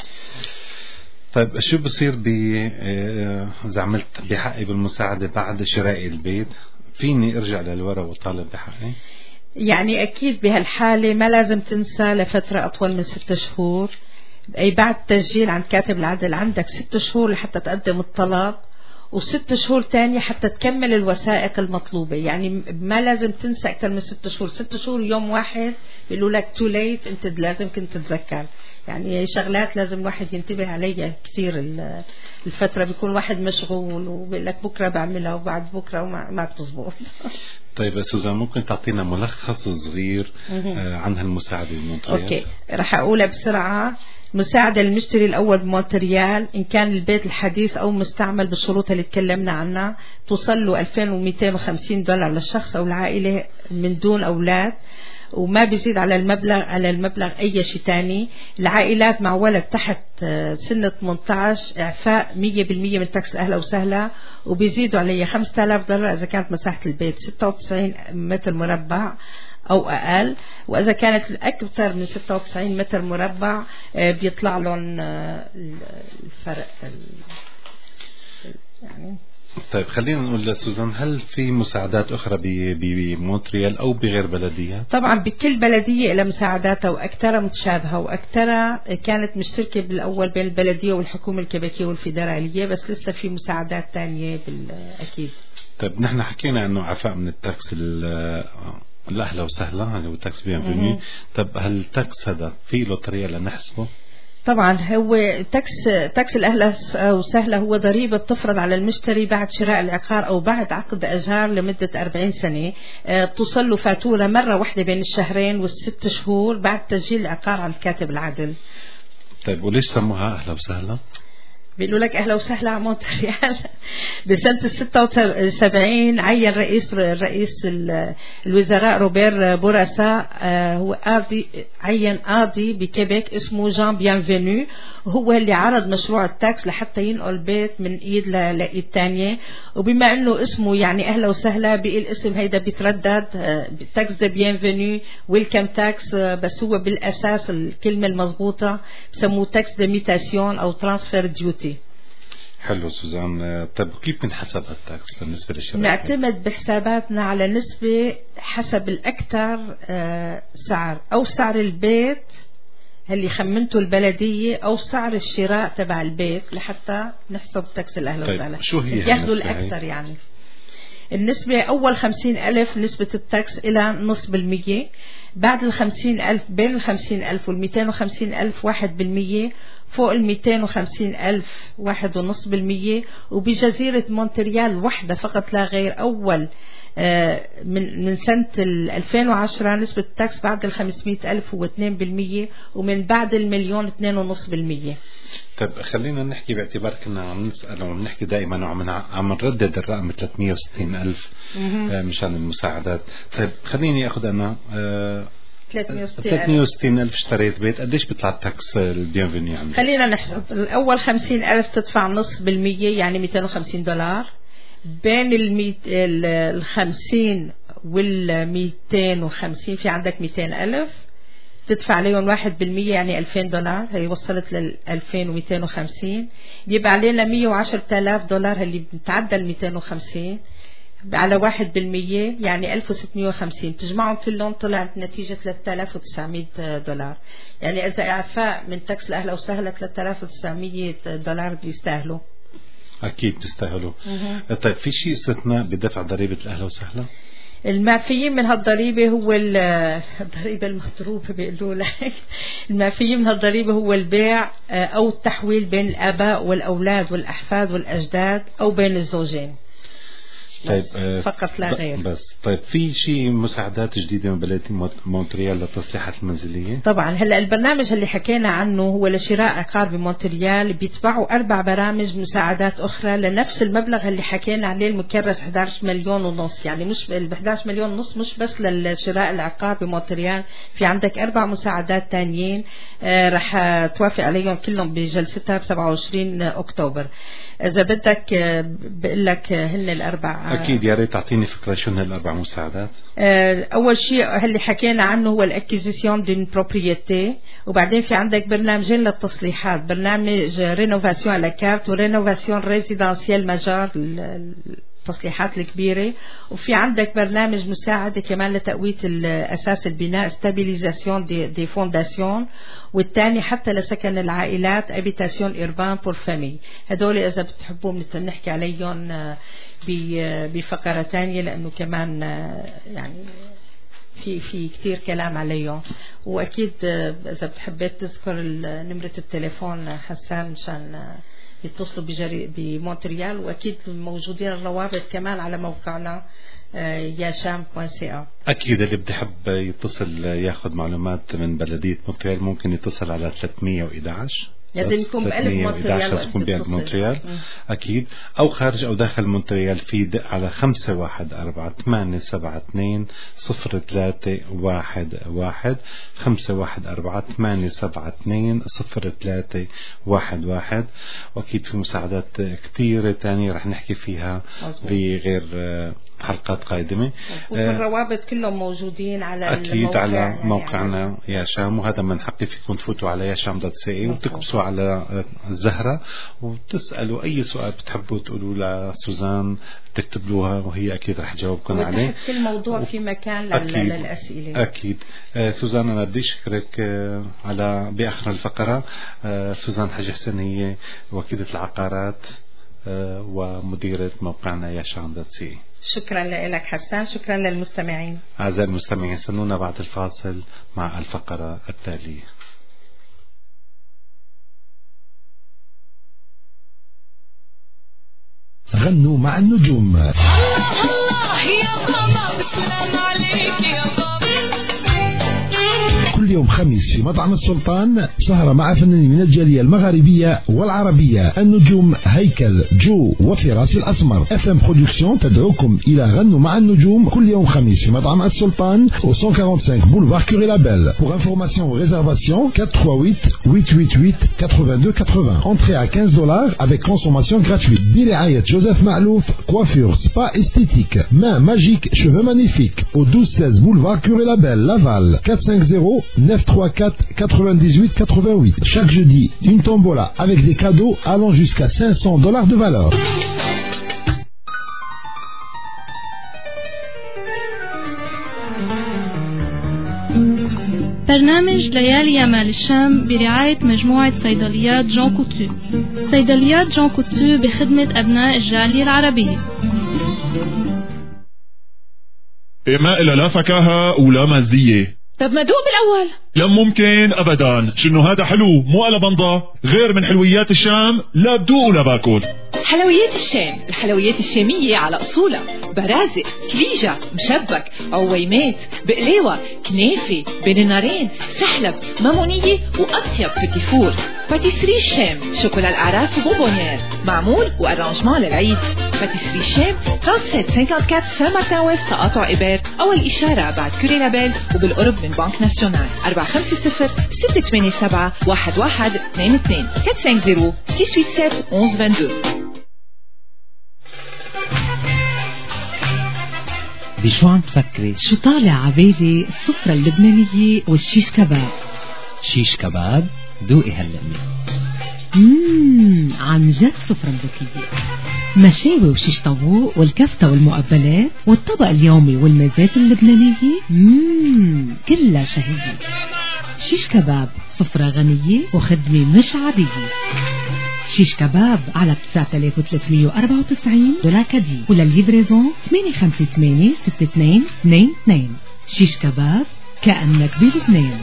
طيب شو بصير ب إذا عملت بحقي بالمساعدة بعد شراء البيت؟ فيني ارجع للورا وطالب بحقي؟ يعني اكيد بهالحالة ما لازم تنسى لفترة اطول من ست شهور، اي بعد تسجيل عند كاتب العدل عندك ست شهور لحتى تقدم الطلب، وست شهور تانية حتى تكمل الوثائق المطلوبة، يعني ما لازم تنسى اكثر من ست شهور، ست شهور يوم واحد بيقولوا لك تو ليت انت لازم كنت تتذكر، يعني شغلات لازم الواحد ينتبه عليها كثير. الفترة بيكون واحد مشغول وبيقول لك بكرة بعملها وبعد بكرة وما ما بتزبط. طيب سوزان ممكن تعطينا ملخص صغير عن هالمساعدة بمونتريال؟ اوكي رح اقولها بسرعة. مساعدة للمشتري الأول بمونتريال إن كان البيت الحديث أو مستعمل بالشروط اللي تكلمنا عنها توصل له ألفين ومئتين وخمسين دولار للشخص أو العائلة من دون أولاد، وما بيزيد على المبلغ على المبلغ أي شيء تاني. العائلات مع ولد تحت سنة ثمانية عشر إعفاء مية بالمية من تاكس أهلا وسهلا، وبيزيدوا عليه خمسة آلاف دولار إذا كانت مساحة البيت ستة وتسعين متر مربع أو أقل، وإذا كانت أكثر من ستة وتسعين متر مربع بيطلع لهم الفرق يعني. طيب خلينا نقول لسوزان، هل في مساعدات أخرى بمونتريال أو بغير بلدية؟ طبعا بكل بلدية لها مساعداتها وأكثرها متشابهة وأكثرها كانت مشتركة بالأول بين البلدية والحكومة الكيبيكية والفيدرالية، بس لسه في مساعدات تانية بالأكيد. طيب نحن حكينا أنه عفاء من التاكس الأهلا وسهلا اللي هو تاكس بيانفيني، طب هل التاكس هذا في له طريقة لنحسبه؟ طبعا هو تاكس تاكس الأهلا وسهلا هو ضريبة بتفرض على المشتري بعد شراء العقار أو بعد عقد إيجار لمدة أربعين سنة، توصل له فاتورة مرة واحدة بين الشهرين والست شهور بعد تسجيل العقار عند كاتب العدل. طيب وليش سموها أهلا وسهلا؟ بيقولوا لك أهلا وسهلا على مونتريال. بسنة الستة وسبعين عين رئيس رئيس الوزراء روبير بوراسا هو قاضي، عين قاضي بكيبيك اسمه جان بيانفينو، وهو اللي عرض مشروع التاكس لحتى ينقل بيت من ايد لإيد تانية، وبما انه اسمه يعني أهلا وسهلا بقي الاسم هيدا بيتردد تاكس دي بيانفينو ويلكم تاكس، بس هو بالأساس الكلمة المضبوطة بسموه تاكس دي ميتاسيون أو ترانسفير ديوتي. حلو سوزان. طيب كيف بنحسب التاكس بالنسبة للشركة؟ نعتمد بحساباتنا على نسبة حسب الأكثر سعر، أو سعر البيت اللي خمنته البلدية أو سعر الشراء تبع البيت لحتى نحسب تاكس الأهل طيب والسهلا. شو هي ياخذوا الأكثر يعني. النسبة أول خمسين ألف نسبة التاكس إلى نص بالمية، بعد الخمسين ألف بين الخمسين ألف والمئتين وخمسين ألف واحد بالمية، فوق المئتين وخمسين ألف واحد ونص بالمية، وبجزيرة مونتريال وحدة فقط لا غير أول من من سنة ألفين وعشرة نسبة التاكس بعد الخمسمائة ألف هو اثنين بالمية، ومن بعد المليون اثنين ونص بالمية. طيب خلينا نحكي باعتبار كنا عم نسأل وعم نحكي دائما وعم عم نردد الرقم ثلاثمائة وستين ألف مشان المساعدات. طيب خليني أخذ أنا ثلاثمائة وستين ألف اشتريت بيت، قديش بيطلع التاكس البيانفيني عندي؟ خلينا نحسب. الأول خمسين ألف تدفع نص بالمية يعني مئتين وخمسين دولار، بين الخمسين والمئتين وخمسين في عندك مئتين ألف تدفع عليهم واحد بالمية يعني ألفين دولار، هي وصلت للألفين ومئتين وخمسين، بيبقى علينا مية وعشرة آلاف دولار اللي بتعدى المئتين وخمسين على واحد بالمية يعني ألف وستمائة وخمسين، تجمعهم كلهم طلعت نتيجة ثلاثة آلاف وتسعمائة دولار. يعني إذا إعفاء من تاكس لأهلا وسهلا ثلاثة آلاف وتسعمائة دولار بيستاهلوا. أكيد بيستاهلوا. طيب في شيء استثناء بدفع ضريبة الأهلا وسهلا؟ المعفيين من هالضريبة هو الضريبة المضروبة بيقولوا لك. المعفيين من هالضريبة هو البيع أو التحويل بين الآباء والأولاد والأحفاد والأجداد أو بين الزوجين. طيب فقط لا غير. بس طيب في شيء مساعدات جديدة من بلدية مونتريال للتصليحات المنزلية؟ طبعا هلا البرنامج اللي حكينا عنه هو لشراء عقار بمونتريال، بيتبعوا أربع برامج مساعدات أخرى لنفس المبلغ اللي حكينا عليه المكرس أحد عشر مليون ونص. يعني مش ال أحد عشر مليون ونص مش بس للشراء العقار بمونتريال، في عندك أربع مساعدات تانيين آه رح توافق عليهم كلهم بجلستها ب سبعة وعشرين أكتوبر. إذا بدك آه بقول لك هن الأربع. أكيد يا ريت تعطيني فكرة شو هن الأربع مساعدات. أول شيء اللي حكينا عنه هو الأكيزيسيون دين بروبريتي، وبعدين في عندك برنامجين للتصليحات، برنامج رينوفاسيون على كارت ورينوفاسيون ريزيدانسيال ماجور التصليحات الكبيرة، وفي عندك برنامج مساعدة كمان لتقوية أساس البناء ستابيليزاسيون دي, دي فونداسيون، والثاني حتى لسكن العائلات ابيتاسيون اوربان بور فامي. هدول إذا بتحبوا بنحكي عليهم بفقرة تانية لأنه كمان يعني في في كتير كلام عليهم. وأكيد إذا بتحبيت تذكر نمرة التليفون حسان مشان يتصلوا بجري بمونتريال، وأكيد موجودين الروابط كمان على موقعنا ياشام دوت سي إيه. أكيد اللي بدي حب يتصل ياخذ معلومات من بلدية مونتريال ممكن يتصل على ثلاثمائة وإحدى عشر لازم يكون بقلب مونتريال تكون بقلب مونتريال أكيد، أو خارج أو داخل مونتريال في دق على خمسة واحد أربعة ثمانية سبعة اثنين صفر ثلاثة واحد واحد خمسة واحد أربعة ثمانية سبعة اثنين صفر ثلاثة واحد واحد. وأكيد في مساعدات كتيرة تانية رح نحكي فيها بغير حلقات قادمة، والروابط كلهم موجودين على أكيد على يعني موقعنا يعني يا شام، وهذا من حقي فيكم تفوتوا على ياشام دوت سي إيه وتكبسوا على الزهرة وتسألوا أي سؤال بتحبوا تقولوا لسوزان تكتبوها وهي أكيد رح جاوبكم عليه. كل موضوع في مكان أكيد للأسئلة. أكيد. آه سوزان أنا بدي أشكرك آه على بآخر الفقرة. آه سوزان حاج حسن هي وكيلة العقارات آه ومديرة موقعنا ياشام دوت سي إيه. شكرا لك حسان، شكرا للمستمعين. أعزائي المستمعين استنونا بعد الفاصل مع الفقرة التالية. غنوا مع النجوم. الله الله يا بابا بالسلام عليك يا بابا. كل يوم خميس في مطعم السلطان سهرة مع فنانين من الجالية المغاربية والعربية، النجوم هيكل جو وفراس الأسمر. اف ام برودكسيون تدعوكم إلى غنوا مع النجوم كل يوم خميس في مطعم السلطان au cent quarante-cinq boulevard Curie-Labelle. Pour information ou réservation quatre trois huit huit huit huit quatre-vingt-deux quatre-vingts. Entrée à quinze dollars avec consommation gratuite. برعاية Joseph Malouf, coiffure, spa esthétique, main magique, cheveux magnifiques au douze seize boulevard Curie-Labelle, Laval. Quatre cinq zéro neuf trois quatre quatre-vingt-dix-huit quatre-vingt-huit. Chaque jeudi, une tombola avec des cadeaux allant jusqu'à cinq cents dollars de valeur. برنامج ليالي يمال الشام برعاية مجموعة صيدليات جون كوتو. صيدليات جون كوتو بخدمة أبناء الجالية العربية. ما إلا لا فكاهة ولا مزية. طب ما دوق بالأول. لا ممكن أبدا، شنو هذا حلو مو على بنضة، غير من حلويات الشام لا بدوق ولا باكل. حلويات الشام، الحلويات الشامية على أصولها، برازق، كليجة، مشبك، عويمات، بقلاوة، كنافة، بين النارين، سحلب، مامونية وأطيب بتيفور. باتيسري الشام، شوكولا الأعراس وبونبونيير، معمول وأرانجمان للعيد. باتيسري الشام سبعة وثلاثين أربعة وخمسين سان مارتن ويست تقاطع إبر، أول إشارة بعد كوري لابيل وبالقرب من بنك ناسيونال. أربعة خمسة صفر ستة ثمانية سبعة واحد واحد اثنين اثنين أربعة خمسة صفر ستة ثمانية سبعة واحد واحد اثنين اثنين. بشو عم تفكري؟ شو طالع عبالي السفرة اللبنانية والشيش كباب. شيش كباب؟ دوقي هاللقمة. مم عن جد سفرة مذكية، مشاوي وشيش طاووق والكفتة والمقبلات والطبق اليومي والمزات اللبنانية. مم كلها شهية. شيش كباب سفرة غنية وخدمة مش عادية. شيش كباب على تسعة آلاف وثلاثمية وأربعة وتسعين دولار كدي، وللليفريزون ثمانية خمسة ثمانية ستة اثنين اثنين اثنين. شيش كباب كأنك بلبنان.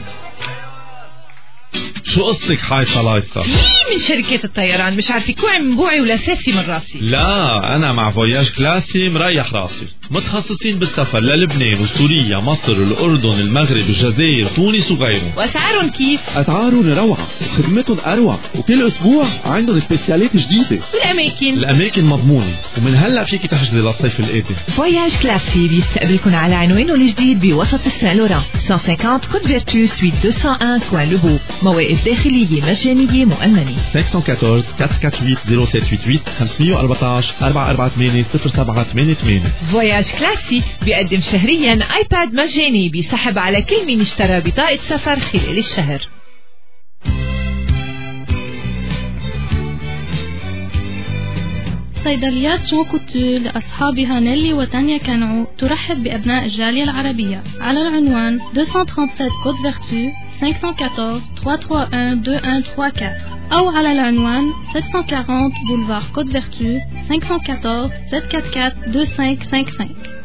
شو قصتك حايطة لايطة؟ مين من شركات الطيران مش عارفة كوعي من بوعي ولا ساسي من راسي. لا أنا مع فوياج كلاسي مريح راسي، متخصصين بالسفر للبنان وسوريا مصر الأردن المغرب الجزائر تونس وغيرهم. وأسعارهم كيف؟ أسعارهم روعة وخدمتهم أروع، وكل أسبوع عندهم سبيسيالات جديدة. والأماكن؟ الأماكن مضمونة، ومن هلأ فيك تحجزي للصيف الآتي. فوياج كلاسي بيستقبلكم على عنوانه الجديد بوسط السان لوران مئة وخمسين كود فيرتو سويت مئتين وواحد كوان لوبو. مواقف داخلية مجانية مؤمنة. خمسة واحد أربعة أربعة أربعة ثمانية صفر سبعة ثمانية خمسة أربعة أربعة أربعة ثمانية صفر سبعة ثمانية ثمانية. فواياج كلاسي بيقدم شهريا ايباد مجاني بيسحب على كل من اشترى بطاقة سفر خلال الشهر. صيدليات جون كوتو لأصحابها نيلي وتانيا كانعو ترحب بأبناء الجالية العربية على العنوان مئتين وسبعة وثلاثين كود فيرتو خمسة أربعة أربعة ثلاثة واحد واحد اثنين واحد ثلاثة أربعة أو على العنوان سبعمية وأربعين بولفار كود فيرتو خمسة أربعة أربعة سبعة أربعة أربعة اثنين خمسة خمسة خمسة.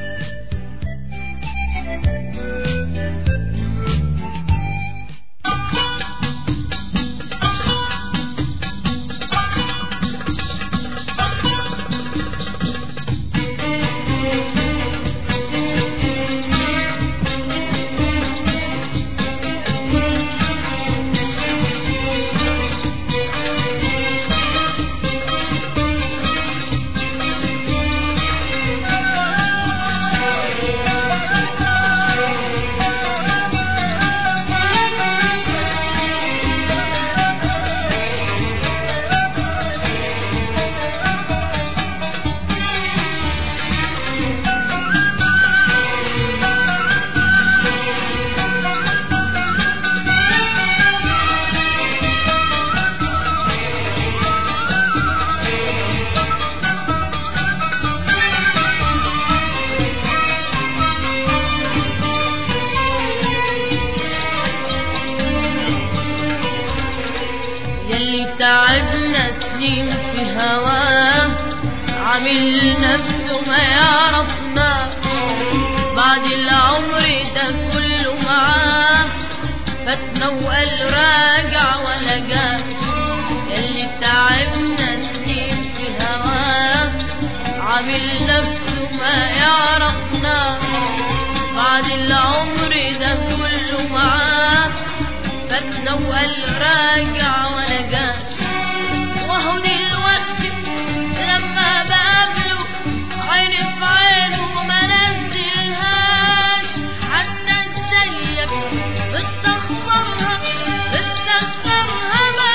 تعبنا سنين في هواه، عامل نفسه ما يعرفنا، بعد العمر ده كله معاه فاتنا وقال راجع ولا جاش. ياللي تعبنا سنين في هواه، عامل نفسه ما يعرفنا، بعد العمر ده كله معاه فاتنا وقال راجع ولا جاش. وهو دلوقتي لما بقابله عيني في عينه ما نزلهاش، حتى ازيك بتستخسرها بتستخسرها ما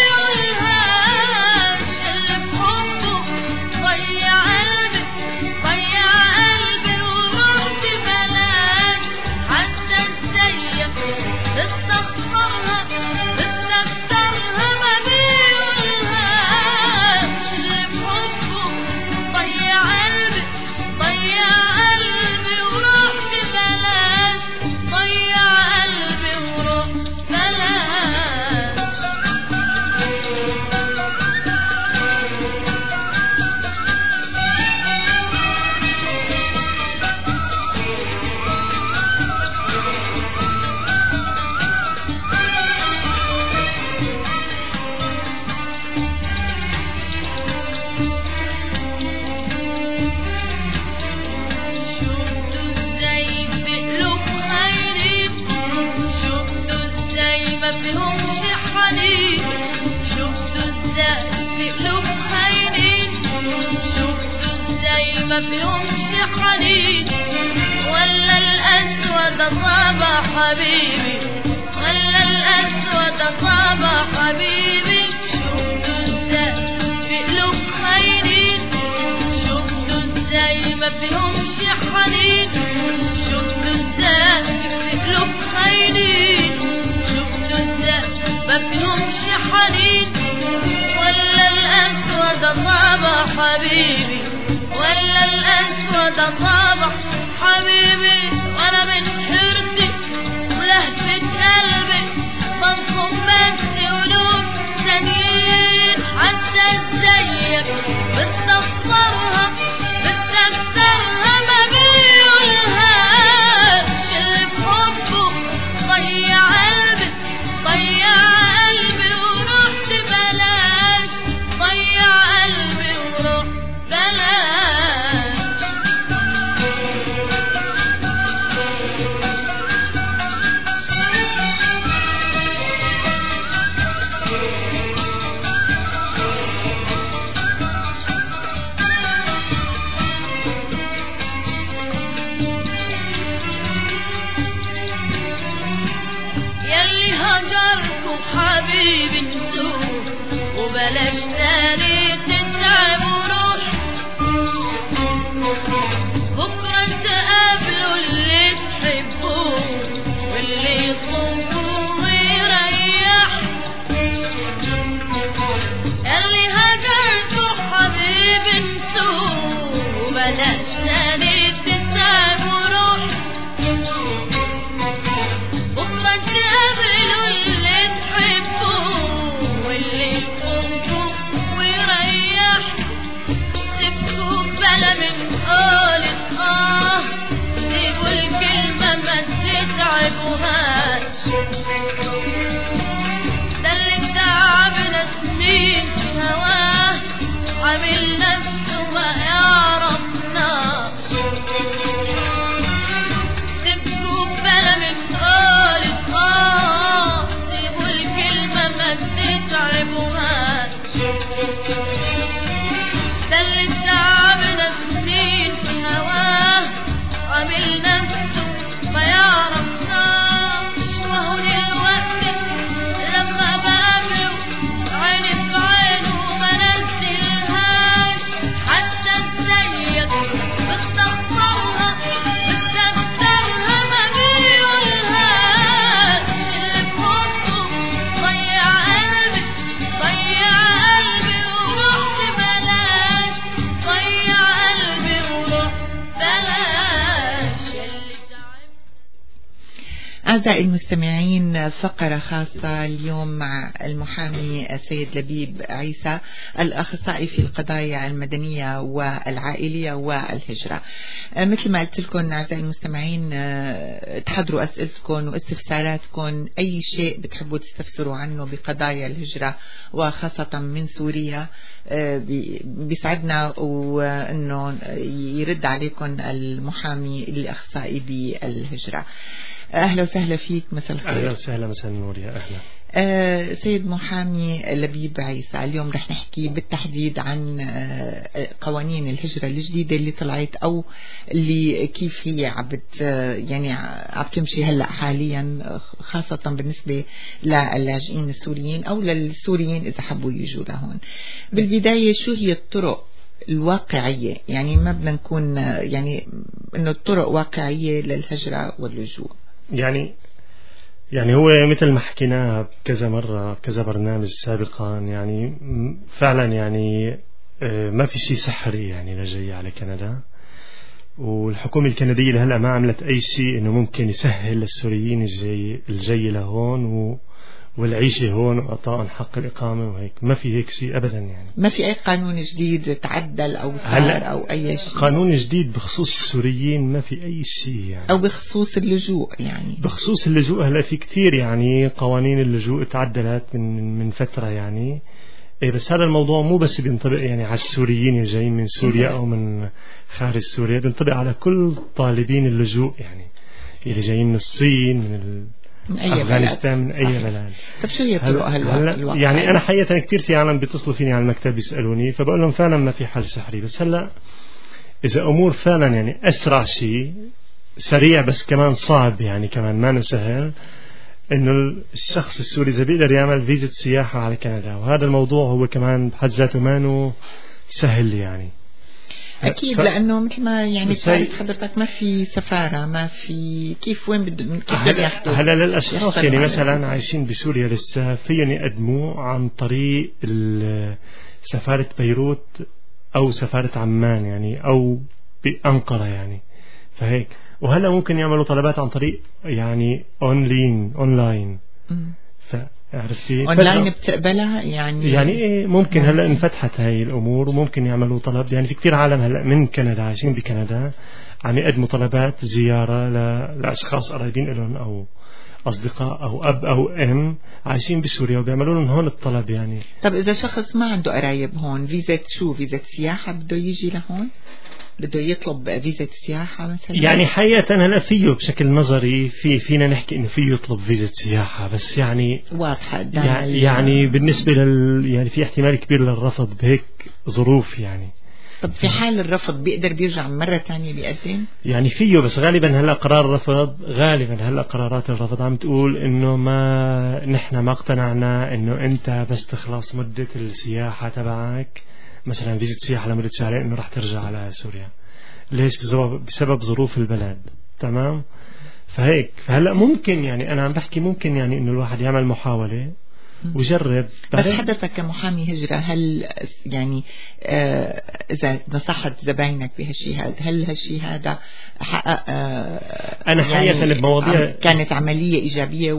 بيقولهاش. اللي بحبه ضيع قلبي ضيع قلبي ورحت بلاش، حتى ازيك بتستخسرها بتستخسرها ما بيقولهاش. ما فيهمش حنين ولا الأسود طابع حبيبي ولا الأسود طابع حبيبي شفتوا ازاي في قلوب خاينين شفتوا ازاي ما فيهمش حنين شفتوا ازاي في قلوب خاينين شفتوا ازاي ما فيهمش حنين ولا الأسود طابع حبيبي ولا الأسود طابع حبيبي وانا من حرتي ولهفة قلبي بنصم بس قلوب ثانيين حتى ازيك بتكسرها بتكسرها ما بيقولهاش اللي في حبه ضيع قلبي ضيع قلبي ورحت بلاش ضيع قلبي ورحت بلاش يلي هجركوا حبيبي نسوه وبلاش تاني تتعب وروح بكرة تقابلوا اللي تحبوه واللي يصومكوا ويريح يلي هجركوا حبيبي نسوه وبلاش تاني تتعب وروح بكرة تقابلوا اللي تحبوه واللي يصومكوا ويريح سيبكوا بلا من قولة اه سيبوا الكلمة ما تتعبوهاش ده اللي تعبنا سنين في هواه عامل نفسه ما يعرفناش سيبكوا بلا من قولة اه سيبوا الكلمة ما تتعبوهاش ده اللي تعبنا سنين في هواه عامل نفسه ما يعرفناش وهو دلوقتي لما بقابله عيني في عينه ما نزلهاش حتى ازيك بتكسرها بتكسرها ما بيقولهاش اللي في حبه ضيع قلبي ضيع قلبي ورحت بلاش ضيع قلبي ورحت بلاش اللي أعزائي المستمعين فقرة خاصة اليوم مع المحامي السيد لبيب عيسى الأخصائي في القضايا المدنية والعائلية والهجرة. مثل ما قلت لكم أعزائي المستمعين تحضروا أسئلتكم واستفساراتكم أي شيء بتحبوا تستفسروا عنه بقضايا الهجرة وخاصة من سوريا بيسعدنا وأنه يرد عليكم المحامي الأخصائي بالهجرة. أهلا وسهلا فيك مساء الخير. أهلا وسهلا مساء النور يا أهلا. آه سيد محامي لبيب عيسى اليوم رح نحكي بالتحديد عن آه قوانين الهجرة الجديدة اللي طلعت أو اللي كيف هي عبت آه يعني عم تمشي هلأ حاليا خاصة بالنسبة للاجئين السوريين أو للسوريين إذا حبوا يجوا لهون. بالبداية شو هي الطرق الواقعية يعني ما بدنا نكون يعني إنه الطرق واقعية للهجرة واللجوء يعني يعني هو مثل ما حكيناها كذا مرة كذا برنامج سابقا يعني فعلا يعني ما في شيء سحري يعني لجي على كندا والحكومة الكندية لهلا ما عملت أي شيء إنه ممكن يسهل للسوريين الجاي الجاي لهون و والعيشة هون وأعطاء حق الإقامة وهيك ما في هيك شيء أبدا يعني ما في أي قانون جديد تعدل أو صار أو أي شيء قانون جديد بخصوص السوريين ما في أي شيء يعني أو بخصوص اللجوء يعني بخصوص اللجوء هلا في كتير يعني قوانين اللجوء تعدلت من من فترة يعني إيه بس هذا الموضوع مو بس بينطبق يعني على السوريين الجايين من سوريا أو من خارج سوريا بينطبق على كل طالبين اللجوء يعني اللي جايين من الصين من ال من أي أفغانستان من أي بلد. طب شو هي طرق هلا؟ يعني أنا حقيقة كتير في عالم بيتصلوا فيني على المكتب بيسألوني فبقول لهم فعلا ما في حل سحري بس هلا إذا أمور فعلا يعني أسرع شيء سريع بس كمان صعب يعني كمان ما سهل، إنه الشخص السوري إذا بيقدر يعمل فيزا سياحة على كندا، وهذا الموضوع هو كمان بحد ذاته ما سهل يعني. أكيد ف... لأنه مثل ما يعني بتعرف حضرتك ما في سفارة، ما في كيف وين بدهم كيف ياخذوا. هلا للأشخاص يعني مثلا عايشين بسوريا لسه فيهم يقدموا عن طريق سفارة بيروت أو سفارة عمان يعني أو بأنقرة يعني، فهيك. وهلا ممكن يعملوا طلبات عن طريق يعني أونلاين أونلاين عرفتي أونلاين بتقبلها يعني يعني إيه ممكن هلا انفتحت هاي الأمور وممكن يعملوا طلب يعني. في كتير عالم هلا من كندا عايشين بكندا عم يقدموا طلبات زيارة ل... لأشخاص قريبين لهم أو أصدقاء أو أب أو أم عايشين بسوريا وبيعملوا لهم هون الطلب يعني. طب إذا شخص ما عنده قرايب هون، فيزا شو فيزا سياحة بده يجي لهون، بده يطلب فيزا سياحة مثلا؟ يعني حقيقة هلا فيه بشكل نظري في فينا نحكي إنه فيه يطلب فيزا سياحة، بس يعني واضحة يعني, يعني بالنسبة لل يعني في احتمال كبير للرفض بهيك ظروف يعني. طب في حال الرفض بيقدر بيرجع مرة تانية بيقدم؟ يعني فيه بس غالبا هلا قرار الرفض غالبا هلا قرارات الرفض عم تقول إنه ما نحن ما اقتنعنا إنه أنت بس تخلص مدة السياحة تبعك مثلا فيزا سياحة لمدة شهرين إنه راح ترجع على سوريا. ليش؟ بسبب, بسبب ظروف البلد. تمام. فهيك فهلا ممكن يعني أنا عم بحكي ممكن يعني إنه الواحد يعمل محاولة وجرب. بس حضرتك كمحامي هجرة هل يعني آه إذا نصحت زباينك بهالشيء هذا، هل هالشيء هذا حقق آه أنا حقيقة يعني بمواضيع كانت عملية إيجابية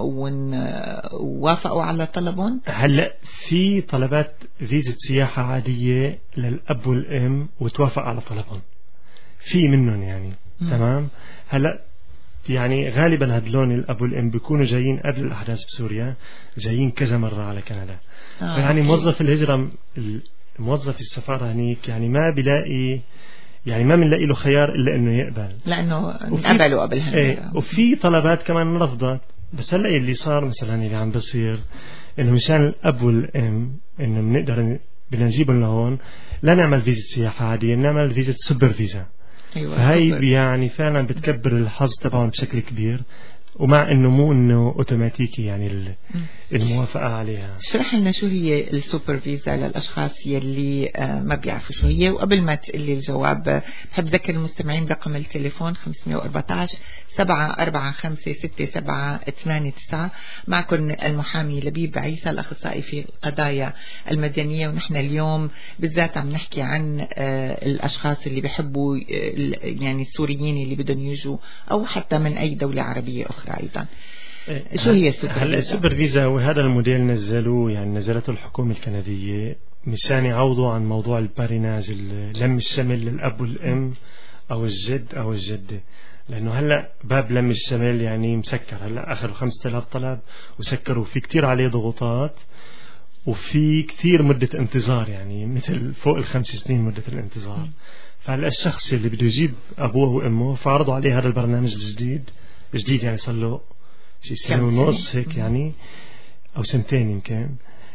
ووافقوا على طلبهم؟ هلا في طلبات فيزا سياحة عادية للأب والأم وتوافق على طلبهم في منهم يعني. م. تمام. هلا يعني غالبا هدلون الأب والأم بيكونوا جايين قبل الأحداث بسوريا، جايين كذا مرة على كندا. آه يعني موظف الهجرة موظف السفارة هنيك يعني ما بيلاقي يعني ما بنلاقي له خيار إلا إنه يقبل، لأنه قبلوا قبل هنيك. ايه وفي طلبات كمان رفضت. بس هلا اللي صار مثلا اللي عم بصير إنه مشان الأب والأم إنه بنقدر بدنا نجيبهم لهون لا نعمل فيزا سياحة عادية، نعمل فيزا سوبر فيزا. أيوة فهي يعني فعلا بتكبر الحظ تبعهم بشكل كبير، ومع انه مو انه اوتوماتيكي يعني الموافقه عليها. اشرح لنا شو هي السوبر فيزا للاشخاص يلي ما بيعرفوا شو هي، وقبل ما تقلي الجواب بحب ذكر المستمعين برقم التليفون خمسمية وأربعتاشر سبعة أربعة خمسة ستة سبعة ثمانية تسعة. معكم المحامي لبيب عيسى الأخصائي في القضايا المدنية، ونحن اليوم بالذات عم نحكي عن الأشخاص اللي بيحبوا يعني السوريين اللي بدهم يجوا أو حتى من أي دولة عربية أخرى أيضا. شو هي السوبر فيزا؟ هلا السوبر فيزا وهذا الموديل نزلوه يعني نزلته الحكومة الكندية مشان يعوضوا عن موضوع الباريناج لم الشمل للأب والأم أو الجد أو الجدة، لأنه هلا باب لم الشمل يعني مسكر. هلا أخذوا خمسة آلاف طلب وسكروا، في كتير عليه ضغوطات وفي كتير مدة انتظار يعني مثل فوق الخمس سنين مدة الانتظار. فهلا الشخص اللي بده يجيب أبوه وأمه فعرضوا عليه هذا البرنامج الجديد جديد يعني صار له شيء سنة ونص هيك يعني أو سنتين يمكن.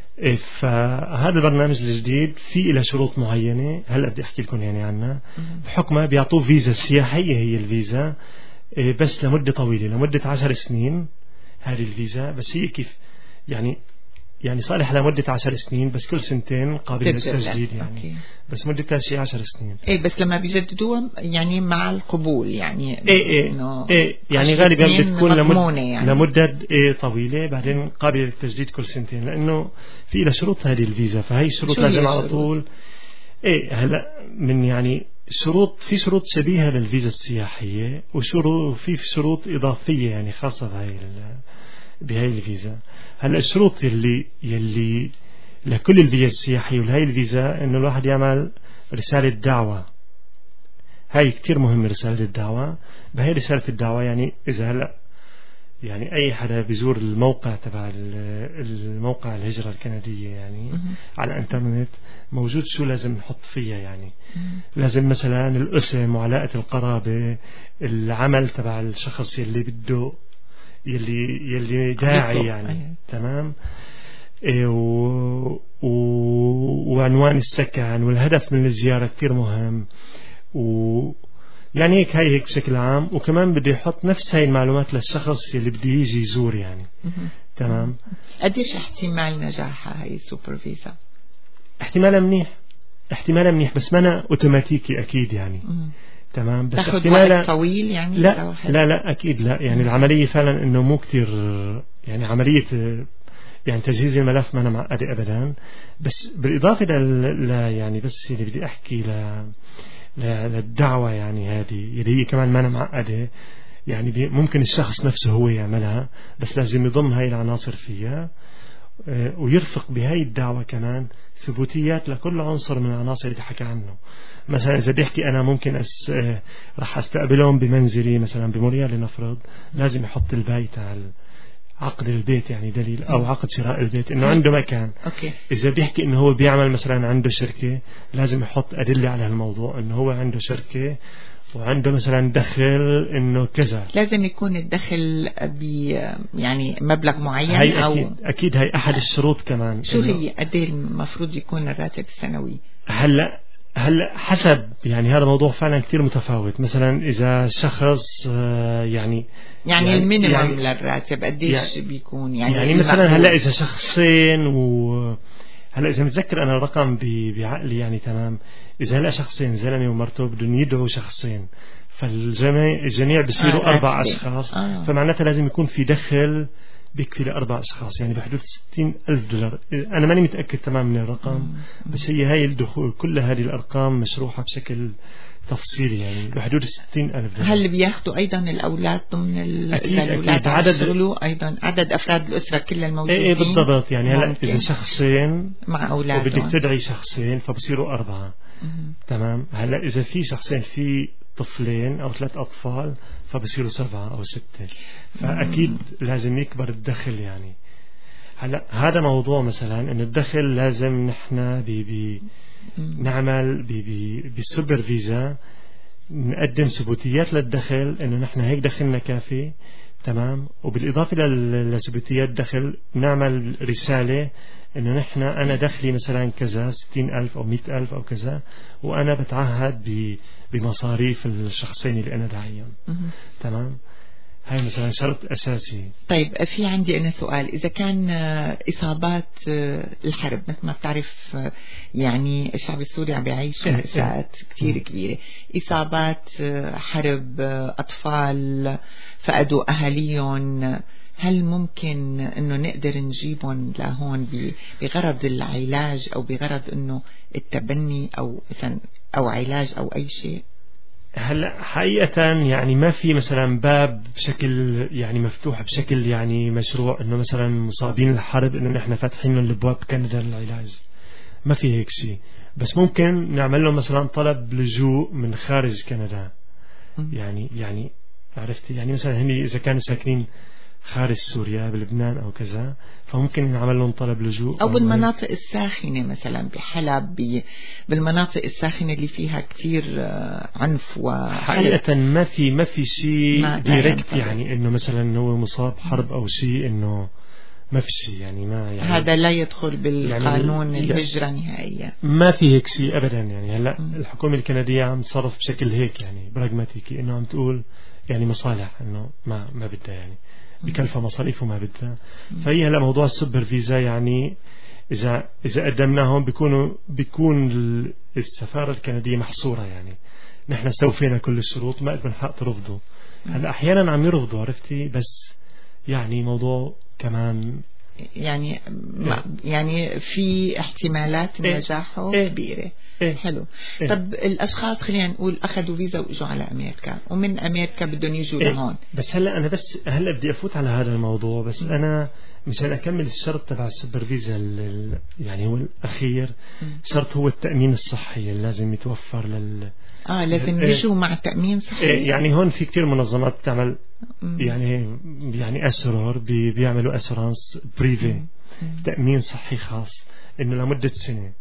فهذا البرنامج الجديد فيه إلى شروط معينة هلا بدي أحكي لكم يعني عنها. بحكمها بيعطوه فيزا سياحية، هي الفيزا بس لمدة طويلة لمدة عشر سنين. هذه الفيزا بس هي كيف يعني يعني صالح لمدة عشر سنين بس كل سنتين قابل للتجديد يعني. أوكي. بس مدتها شيء عشر سنين. إيه بس لما بيجددوها يعني مع القبول يعني. إيه إيه, إيه يعني غالبا بتكون لمدة يعني. لمدة إيه طويلة بعدين قابلة للتجديد كل سنتين، لأنه في إلى شروط هذه الفيزا. فهي الشروط لازم على طول. إيه هلا من يعني شروط في شروط شبيهة للفيزا السياحية وشروط في شروط إضافية يعني خاصة بهاي بهاي الفيزا. هلا الشروط يلي يلي لكل الفيزا السياحية ولهاي الفيزا إنه الواحد يعمل رسالة دعوة. هاي كتير مهمة رسالة الدعوة. بهاي رسالة الدعوة يعني إذا هلا يعني أي حدا بيزور الموقع تبع الموقع الهجرة الكندية يعني على الانترنت موجود شو لازم نحط فيها يعني. لازم مثلا الاسم وعلاقة القرابة، العمل تبع الشخص يلي بده يلي يلي داعي يعني. تمام. إيه و... و... وعنوان السكن والهدف من الزيارة كتير مهم، و يعني هيك هاي هيك بشكل عام. وكمان بدي يحط نفس هاي المعلومات للشخص اللي بده يجي يزور يعني. تمام. قديش احتمال نجاحها هاي السوبر فيزا؟ احتمالها منيح، احتمالها منيح بس ما أنا اوتوماتيكي اكيد يعني. مم. تمام. بس تاخد احتمالها وقت طويل يعني؟ لا لا لا اكيد لا يعني. مم. العملية فعلا انه مو كتير يعني عملية يعني تجهيز الملف ما أنا معقدة ابدا. بس بالاضافة ل يعني بس اللي بدي احكي ل للدعوة يعني هذه اللي هي كمان ما أنا معقدة يعني. ممكن الشخص نفسه هو يعملها بس لازم يضم هاي العناصر فيها ويرفق بهاي الدعوة كمان ثبوتيات لكل عنصر من العناصر اللي حكى عنه. مثلا إذا بيحكي أنا ممكن أس... رح أستقبلهم بمنزلي مثلا بموريال لنفرض، لازم يحط البيت على عقد البيت يعني دليل أو عقد شراء البيت إنه عنده مكان. أوكي. إذا بيحكي إنه هو بيعمل مثلا عنده شركة، لازم يحط أدلة على هالموضوع إنه هو عنده شركة وعنده مثلا دخل إنه كذا. لازم يكون الدخل ب يعني مبلغ معين. هاي أو أكيد, أكيد هاي أحد الشروط كمان. شو هي قد ايه المفروض يكون الراتب السنوي؟ هلا هلا حسب يعني هذا موضوع فعلا كتير متفاوت. مثلا إذا شخص يعني يعني, يعني المينيمم يعني للراتب قديش يعني بيكون يعني, يعني مثلا هلا إذا شخصين و هلا إذا متذكر أنا الرقم بعقلي يعني تمام. إذا هلا شخصين زلمة ومرته بدهم يدعوا شخصين، فالجميع الجميع بصيروا آه أربع أشخاص. آه. فمعناتها لازم يكون في دخل بيكفي لأربع أشخاص يعني بحدود ستين ألف دولار. أنا ماني متأكد تمام من الرقم، بس هي هاي الدخول كل هذه الأرقام مشروحة بشكل تفصيلي يعني بحدود ستين ألف دولار. هل بياخدوا أيضا الأولاد ضمن الأولاد عدد أيضا عدد أفراد الأسرة كل الموجودين؟ إيه بالضبط يعني. هلا إذا شخصين مع أولاد وبدك تدعي شخصين فبصيروا أربعة. مم. تمام. هلا إذا في شخصين في طفلين أو ثلاث أطفال فبصيروا سبعة أو ستة. فأكيد لازم يكبر الدخل يعني. هلا هذا موضوع مثلا إنه الدخل لازم نحن بي بي نعمل بي بي بالسوبر فيزا نقدم ثبوتيات للدخل إنه نحن هيك دخلنا كافي. تمام. وبالإضافة لثبوتيات دخل نعمل رسالة إنه نحن أنا دخلي مثلا كذا ستين ألف أو مئة ألف أو كذا، وأنا بتعهد بمصاريف الشخصين اللي أنا داعيهم. تمام. هاي مثلا شرط أساسي. طيب في عندي أنا سؤال. إذا كان إصابات الحرب مثل ما بتعرف يعني الشعب السوري عم بيعيش مأساة كتير كبيرة، إصابات حرب، أطفال فقدوا أهاليهم، هل ممكن انه نقدر نجيبهم لهون بغرض العلاج او بغرض انه التبني او مثلا او علاج او اي شيء؟ هلا حقيقة يعني ما في مثلا باب بشكل يعني مفتوح بشكل يعني مشروع انه مثلا مصابين الحرب انه نحن فاتحين لهم الابواب بكندا للعلاج، ما في هيك شيء. بس ممكن نعمل لهم مثلا طلب لجوء من خارج كندا. يعني يعني عرفتي يعني مثلا هني اذا كانوا ساكنين خارج سوريا بلبنان أو كذا فممكن نعمل لهم طلب لجوء أو, أو بالمناطق الساخنة مثلا بحلب، بالمناطق الساخنة اللي فيها كتير عنف وحرب. حقيقة ما في ما في شيء ديركت يعني إنه مثلا هو مصاب حرب أو شيء إنه ما في شيء يعني ما يعني هذا لا يدخل بالقانون يعني الهجرة نهائيا. ما في هيك شيء أبدا يعني. هلا الحكومة الكندية عم تصرف بشكل هيك يعني براغماتيكي إنه عم تقول يعني مصالح إنه ما ما بدها يعني بكلفة مصاريف وما بدها. فهي هلا موضوع السوبر فيزا يعني إذا إذا قدمناهم بيكونوا بيكون السفارة الكندية محصورة يعني نحن استوفينا كل الشروط ما لنا حق ترفضوا. هلا أحيانا عم يرفضوا عرفتي، بس يعني موضوع كمان يعني إيه؟ يعني في احتمالات إيه؟ نجاحه إيه؟ كبيرة. إيه؟ حلو. إيه؟ طب الأشخاص خلينا نقول أخذوا فيزا وإجوا على أمريكا ومن أمريكا بدهم يجوا إيه؟ لهون. بس هلا أنا بس هلا بدي أفوت على هذا الموضوع بس م. أنا مشان أكمل الشرط تبع السوبر فيزا يعني هو الأخير م. شرط هو التأمين الصحي اللي لازم يتوفر لل آه لازم يجوا مع تأمين صحي. إيه يعني هون في كتير منظمات تعمل يعني يعني أسرار بي بيعملوا أسرانس بريفي تأمين صحي خاص إنه لمدة سنة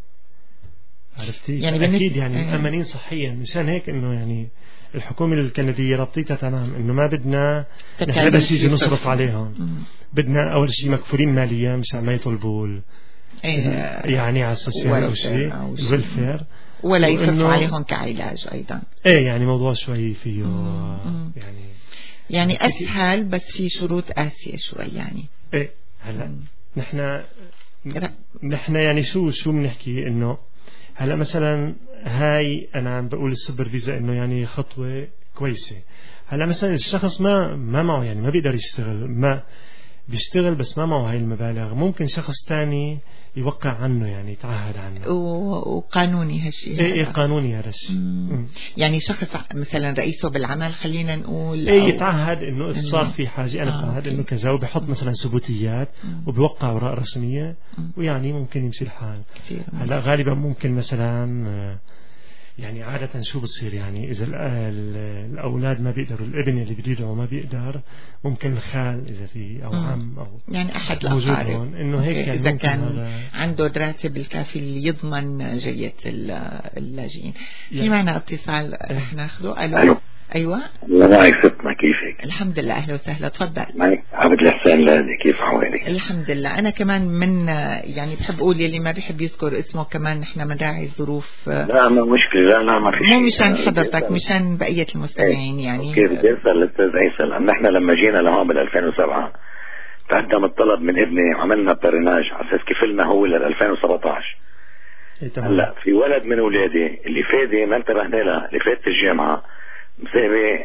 عرفتي يعني أكيد يعني مأمنين صحيا. مشان هيك إنه يعني الحكومة الكندية ربطيتها تمام إنه ما بدنا نحن بس يجي نصرف عليهم مم. بدنا أول شيء مكفولين ماليا مشان ما يطلبوا إيه يعني على السوسيال أو شيء الويلفير ولا يخف عليهم كعلاج أيضا. إيه يعني موضوع شوي فيه مم. يعني يعني أسهل بس في شروط قاسية شوي يعني. إيه هلا نحن نحن يعني شو شو بنحكي إنه هلا مثلا هاي أنا عم بقول السوبر فيزا إنه يعني خطوة كويسة. هلا مثلا الشخص ما ما معه يعني ما بيقدر يشتغل، ما بيشتغل بس ما معه هاي المبالغ، ممكن شخص تاني يوقع عنه يعني يتعهد عنه. وقانوني هالشيء. ايه ايه قانوني هذا الشيء. يعني شخص مثلا رئيسه بالعمل خلينا نقول ايه يتعهد انه صار في حاجه انا بتعهد آه انه كذا، وبحط مثلا ثبوتيات وبيوقع اوراق رسميه ويعني ممكن يمشي الحال. هلا غالبا ممكن مثلا يعني عادة شو بتصير يعني إذا الأولاد ما بيقدروا، الابن اللي بده يدعو ما بيقدر، ممكن الخال إذا في أو عم أو يعني أحد الأقارب إنه هيك يعني إذا كان عنده الراتب الكافي اللي يضمن جية اللاجئين. يعني في معنا اتصال رح ناخده. ألو. أيوة. الله معك ستنا، كيفك؟ الحمد لله، أهلا وسهلا، تفضل. معك عبد الحسين لادي، كيف حوالك؟ الحمد لله. أنا كمان من يعني بحب أقول يلي ما بيحب يذكر اسمه كمان نحن بنراعي الظروف. لا ما مشكلة، لا لا ما في شيء. مو مشان حضرتك، مشان بقية المستمعين يعني. كيف بدي أسأل الأستاذ عيسى، لأن نحن لما جينا لهون بال ألفين وسبعة تقدم الطلب من ابني، عملنا باريناج على أساس كفلنا هو لل ألفين وسبعطعش. هلا في ولد من أولادي اللي فادي ما انتبهنا له، اللي فات الجامعة مساوي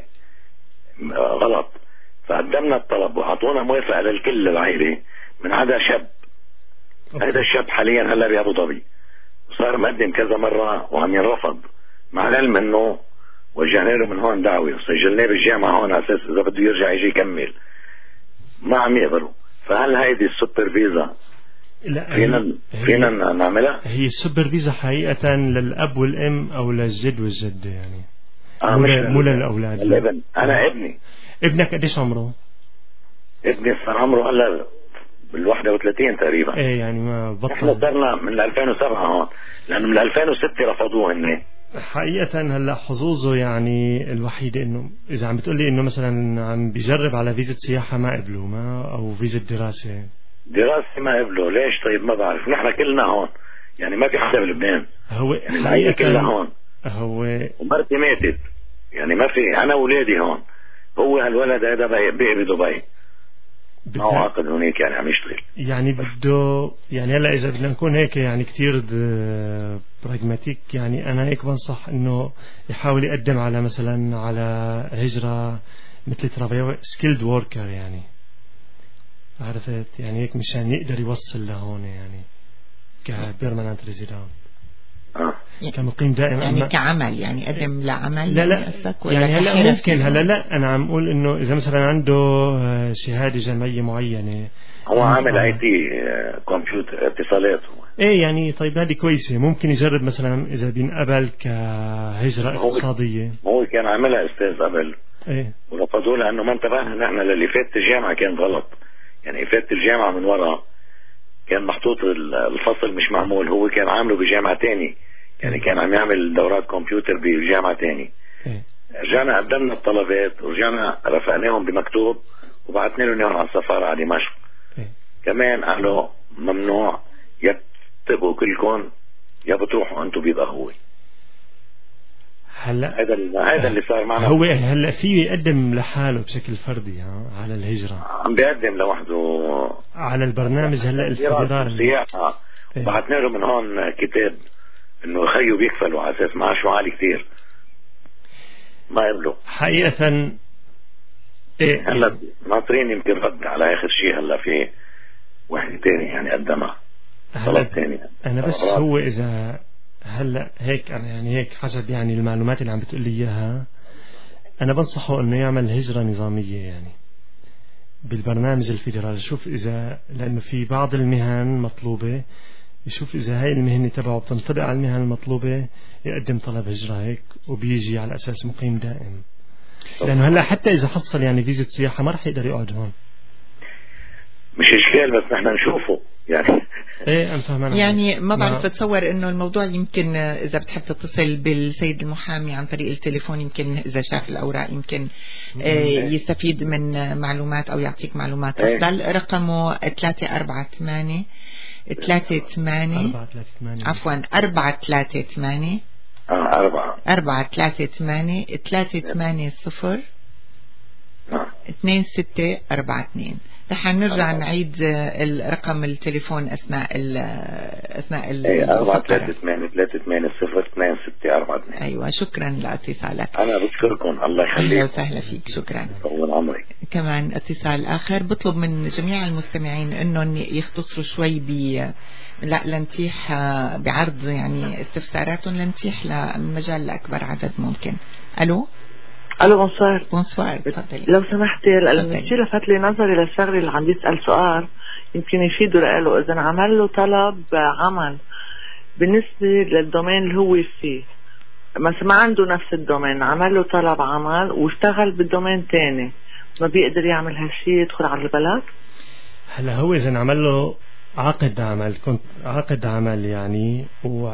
غلط، فقدمنا الطلب وعطونا موافقة للكل العائلة من عدا شاب. هذا الشاب حاليا هلا بأبو ظبي وصار مقدم كذا مرة وعم ينرفض، مع العلم انه وجهنا له من هون دعوة وسجلناه بالجامعة هون على اساس اذا بده يرجع يجي يكمل، ما عم يقبلوا. فهل هيدي السوبر فيزا فينا فينا نعملها؟ هي السوبر فيزا حقيقة للأب والأم أو للجد والجدة يعني. آه مو للأولاد. الابن. أنا ابني. ابنك قديش عمره؟ ابني صار عمره هلا بالواحدة وثلاثين تقريبا. ايه يعني ما بطل. احنا صرنا من ألفين وسبعة هون، لأنه من ألفين وستة رفضوه هن. حقيقة هلا حظوظه يعني الوحيد انه اذا عم بتقول لي انه مثلا عم بيجرب على فيزا سياحة ما قبلوا، ما او فيزا دراسة. دراسة ما قبلوا، ليش؟ طيب ما بعرف، نحن كلنا هون يعني ما في حدا بلبنان. هو يعني العائلة كلها هون. هو ومرتي ماتت يعني ما في، انا واولادي هون. هو هالولد هذا بقي بدبي ما هو عاقد هناك يعني عم يشتغل. يعني بده يعني هلا اذا بدنا نكون هيك يعني كتير براغماتيك، يعني انا هيك بنصح انه يحاول يقدم على مثلا على هجرة مثل ترافيو سكيلد ووركر يعني، عرفت يعني هيك مشان يقدر يوصل لهون يعني كبيرمننت ريزيدنت. اه كمقيم دائم يعني كعمل يعني قدم لعمل. لا لا يعني هلا ممكن هلا لا انا عم اقول انه اذا مثلا عنده شهاده جامعيه معينه، هو عامل اي تي كمبيوتر اتصالات. ايه يعني طيب هذه كويسه، ممكن يجرب مثلا اذا بينقبل كهجره اقتصاديه. هو كان عاملها استاذ قبل ايه ورفضوه لانه ما انتبهنا نحن للي فات الجامعه كان غلط. يعني فات الجامعه من ورا كان محطوط الفصل مش معمول، هو كان عامله بجامعة تاني يعني كان عم يعمل دورات كمبيوتر بجامعة تاني. رجعنا قدمنا الطلبات ورجعنا رفعناهم بمكتوب وبعثنا لهم اياهم على السفارة على دمشق. كمان قالوا ممنوع، يا بتبقوا كلكم يا بتروحوا انتم بيضهوي. هلا هذا هذا اللي صار معنا. هو هلا في يقدم لحاله بشكل فردي ها على الهجرة، عم بيقدم لوحده على البرنامج هلا الفيدرالي السياحة. بعثنا له من هون كتاب انه خيو بيكفلوا على اساس معاشه عالي كثير، ما قبلوا حقيقة. إيه هلا ناطرين يمكن رد على اخر شيء. هلا في واحد تاني يعني قدمها طلب تاني. انا بس هو اذا هلا هيك انا يعني هيك حسب يعني المعلومات اللي عم بتقول لي اياها، انا بنصحه انه يعمل هجرة نظامية يعني بالبرنامج الفيدرالي. شوف اذا لانه في بعض المهن مطلوبة، يشوف اذا هاي المهنة تبعه بتنطبق على المهن المطلوبة يقدم طلب هجرة هيك وبيجي على اساس مقيم دائم. لانه هلا حتى اذا حصل يعني فيزا سياحة ما رح يقدر يقعد هون. مش اشكال بس نحن نشوفه يعني. ايه أنا يعني ما بعرف تتصور انه الموضوع يمكن اذا بتحب تتصل بالسيد المحامي عن طريق التليفون يمكن اذا شاف الاوراق يمكن آه يستفيد من معلومات او يعطيك معلومات افضل. رقمه ثلاثة أربعة ثمانية ثلاثة ثمانية عفوا أربعة ثلاثة ثمانية اه أربعة أربعة ثلاثة ثمانية ثلاثة ثمانية صفر نعم اثنين ستة أربعة اثنين. رح نرجع نعيد الرقم التليفون أثناء ال أثناء ال اي أربعة ثلاثة ثمانية ثلاثة ثمانية صفر اثنين ستة أربعة اثنين. أيوة الله لاتصالك. أنا بشكركم الله يخليك. أهلا وسهلا فيك شكرا. طول عمرك. كمان اتصال آخر بطلب من جميع المستمعين إنهم يختصروا شوي ب لا لنتيح بعرض يعني استفساراتهم لنتيح لمجال لأكبر عدد ممكن. ألو الو بونسوار. بونسوار تفضلي. لو سمحتي المشكلة لفت لي نظري للشغله اللي عم يسأل سؤال يمكن يفيده له. اذا عمل له طلب عمل بالنسبة للدومين اللي هو فيه بس ما عنده نفس الدومين، عمل له طلب عمل واشتغل بالدومين تاني، ما بيقدر يعمل هالشي يدخل على البلد؟ هلا هو اذا عمل له عقد عمل كنت عقد عمل يعني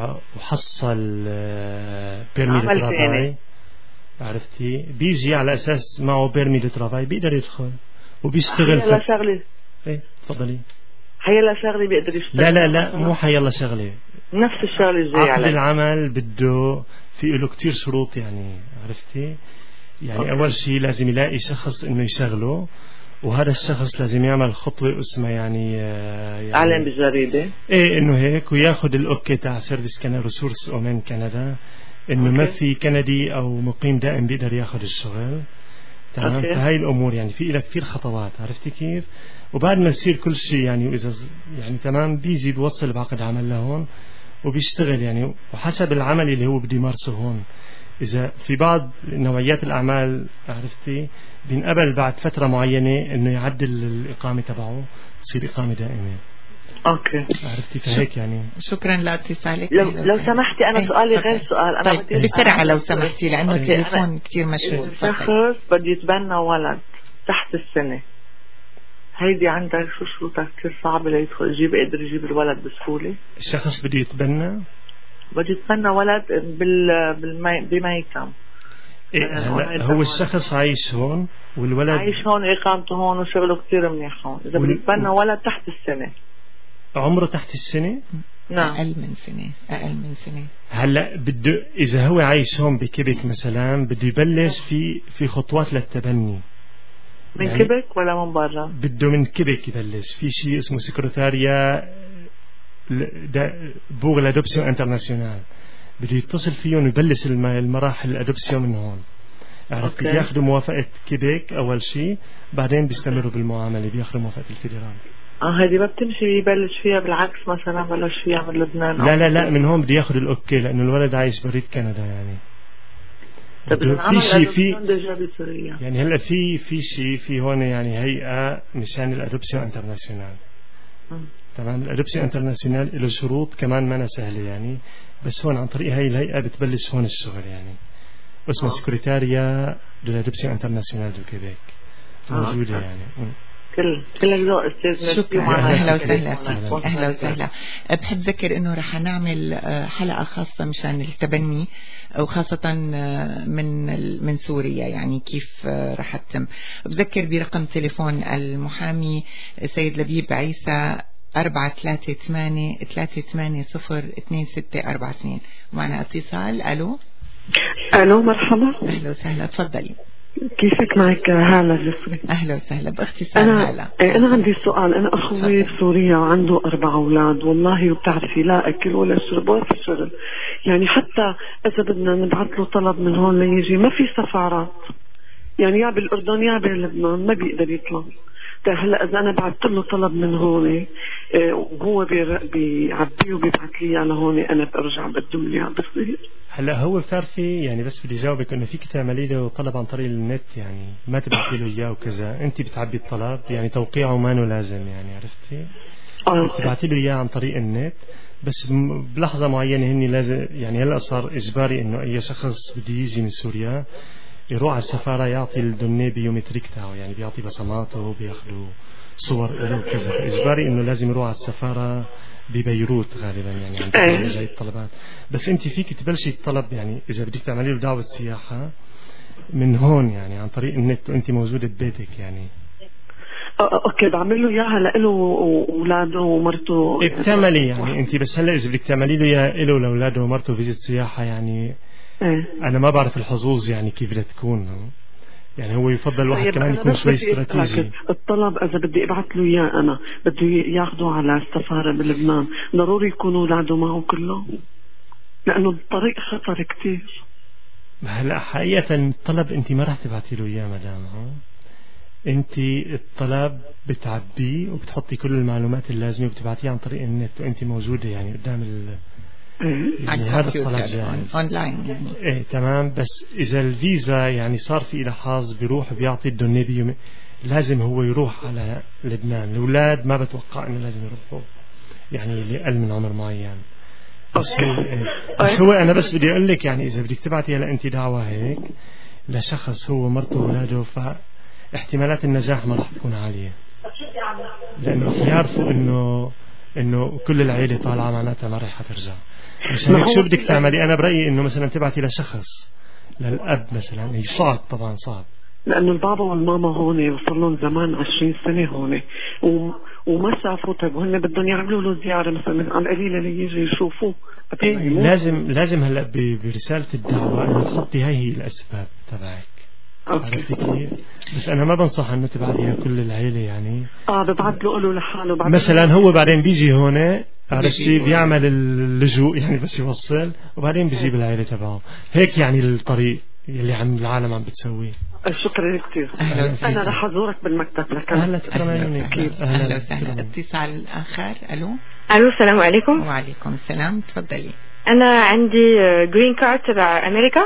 وحصل بيرمي للترافاي عرفتي بيجي على اساس معه بيرمي للترافاي بيقدر يدخل وبيشتغل. حيلا ف... شغله ايه تفضلي. حيلا شغله بيقدر يشتغل. لا لا لا مو حيلا شغله، نفس الشغله الجاي عقد العمل بده في له كتير شروط يعني عرفتي يعني أوكي. اول شيء لازم يلاقي شخص انه يشغله، وهذا الشخص لازم يعمل خطوه اسمها يعني, يعني اعلن بالجريده ايه انه هيك وياخذ الاوكي تاع سيرفيس كندا ريسورس اومن كندا انه ما في كندي او مقيم دائم بيقدر ياخذ الشغل. تمام. فهاي الامور يعني في لها كثير خطوات عرفتي كيف. وبعد ما يصير كل شيء يعني واذا يعني تمام بيجي بيوصل بعقد عمل لهون وبيشتغل يعني وحسب العمل اللي هو بده يمارسه هون. اذا في بعض نوعيات الاعمال عرفتي بينقبل بعد فتره معينه انه يعدل الاقامه تبعه تصير اقامه دائمه. اوكي عرفتي فهيك يعني. شكرا لاتصالك. لو, لو سمحتي انا سؤالي غير سؤال. انا طيب بسرعه لو سمحتي لانه التليفون كثير مشغول. شخص بده يتبنى ولد تحت السنه، هيدي عندك شو شروطها كثير صعبه ليدخل يجيب يقدر يجيب الولد بسهوله؟ الشخص بده يتبنى بده يتبنى ولد بال بالمي بميكم. إيه هو الشخص عايش هون والولد عايش هون اقامته هون وشغله كثير منيح هون. اذا بده يتبنى ولد تحت السنه عمره تحت السنة؟ نعم أقل من سنة أقل من سنة. هلا بده إذا هو عايش هون بكيبك مثلا بده يبلش في في خطوات للتبني من يعني كيبك ولا من برا؟ بده من كيبك يبلش في شيء اسمه سكرتاريا بوغ لادوبسيون انترناسيونال بده يتصل فيهم ويبلش المراحل الادوبسيون من هون عرفت. بياخذوا موافقة كيبك أول شيء بعدين بيستمروا بالمعاملة بياخذوا موافقة الفيدرال. اه هذه ما بتمشي يبلش فيها بالعكس مثلا بلش فيها من لبنان؟ لا لا لا من هون بده ياخذ الاوكي لانه الولد عايش بريد كندا يعني. طيب في شيء في يعني هلا في في شيء في هون يعني هيئه مشان الادوبسيون انترناسيونال. تمام. الادوبسيون انترناسيونال له شروط كمان ما سهله يعني بس هون عن طريق هاي الهيئه بتبلش هون الشغل يعني اسمها سكرتاريا دو لادوبسيون انترناسيونال دو كيبيك موجوده يعني. كل كل الذوق استاذ. شكرا. اهلا وسهلا فيك. اهلا وسهلا. بحب ذكر انه رح نعمل حلقه خاصه مشان التبني وخاصه من من سوريا يعني كيف رح تتم. بذكر برقم تليفون المحامي سيد لبيب عيسى أربعة ثلاثة ثمانية ثلاثة ثمانية صفر اثنين ستة أربعة اثنين. معنا اتصال. الو الو مرحبا. اهلا وسهلا تفضلي. كيفك؟ معك هالة جسري. أهلا وسهلا. باختصار أنا هالة. أنا عندي سؤال. أنا أخوي بسوريا وعنده أربع أولاد والله وبتعرفي لا أكل ولا شرب ولا في شغل يعني حتى إذا بدنا نبعث له طلب من هون ليجي ما في سفارات يعني يا بالأردن يا بلبنان ما بيقدر يطلع. هلا إذا أنا بعثت له طلب من هون وهو بيعبيه وبيبعث لي إياه لهون أنا برجع بدهم لي بصير. هلا هو بتعرفي يعني بس بدي جاوبك انه فيك تعملي له طلب عن طريق النت يعني ما تبعثي له اياه وكذا انت بتعبي الطلب يعني توقيعه ما انه لازم يعني عرفتي بتبعثي له اياه عن طريق النت بس بلحظه معينه هني لازم يعني هلا صار اجباري انه اي شخص بده يجي من سوريا يروح على السفاره يعطي الدوني بيومتريك تاعه يعني بيعطي بصماته بياخذوا صور له وكذا فاجباري انه لازم يروح على السفاره ببيروت غالبا يعني عند جاي الطلبات. بس انت فيك تبلشي الطلب يعني اذا بدك تعملي له دعوه سياحه من هون يعني عن طريق النت وانت موجوده ببيتك يعني. اوكي بعمل له اياها لإله واولاده ومرته. بتعملي يعني انت بس هلا اذا بدك تعملي له اياها له واولاده ومرته فيزيت سياحه يعني إيه؟ انا ما بعرف الحظوظ يعني كيف بدها تكون، يعني هو يفضل واحد كمان يكون شوي استراتيجي. الطلب اذا بدي ابعث له اياه انا بده ياخذه على السفاره بلبنان، ضروري يكونوا اولاده معه كلهم لانه الطريق خطر كتير. هلا حقيقه الطلب انت ما راح تبعتي له اياه مدام، ها انت الطلب بتعبيه وبتحطي كل المعلومات اللازمه وبتبعتيه عن طريق النت وانت موجوده يعني قدام ال يعني هذا الطلب جاهز اونلاين يعني. ايه تمام. بس اذا الفيزا يعني صار في له حظ بيروح بيعطي الدونيبي لازم هو يروح على لبنان. الاولاد ما بتوقع انه لازم يروحوا يعني لأقل من عمر معين. بس هو, إيه. بس هو انا بس بدي اقول لك يعني اذا بدك تبعتي هلا انت دعوه هيك لشخص هو مرته واولاده فاحتمالات النجاح ما راح تكون عاليه، لانه يعرفوا انه انه كل العيله طالعه معناتها ما راح ترجع. بس هيك شو بدك تعملي؟ انا برايي انه مثلا تبعتي لشخص للاب مثلا. هي صعب طبعا صعب لانه البابا والماما هون وصل لهم زمان عشرين سنه هون وما شافوا. طيب وهن بدهم يعملوا له زياره مثلا على القليله ليجي يشوفوه. إيه لازم لازم هلا برساله الدعوه انه تحطي هاي هي الاسباب تبعك. عرفتي كيف؟ بس انا ما بنصح انه تبعتيها كل العيله يعني. اه ببعث له له لحاله بعد مثلا هو بعدين بيجي هون عرفتي بيعمل اللجوء يعني بس يوصل وبعدين بيجيب العيله تبعه. هيك يعني الطريق اللي عم العالم عم بتسويه. شكرا كثير. انا رح ازورك بالمكتب لك. اهلا تكرميني. اهلا وسهلا. اتصال اخر. الو الو السلام عليكم. وعليكم السلام. تفضلي. انا عندي جرين كارد تبع امريكا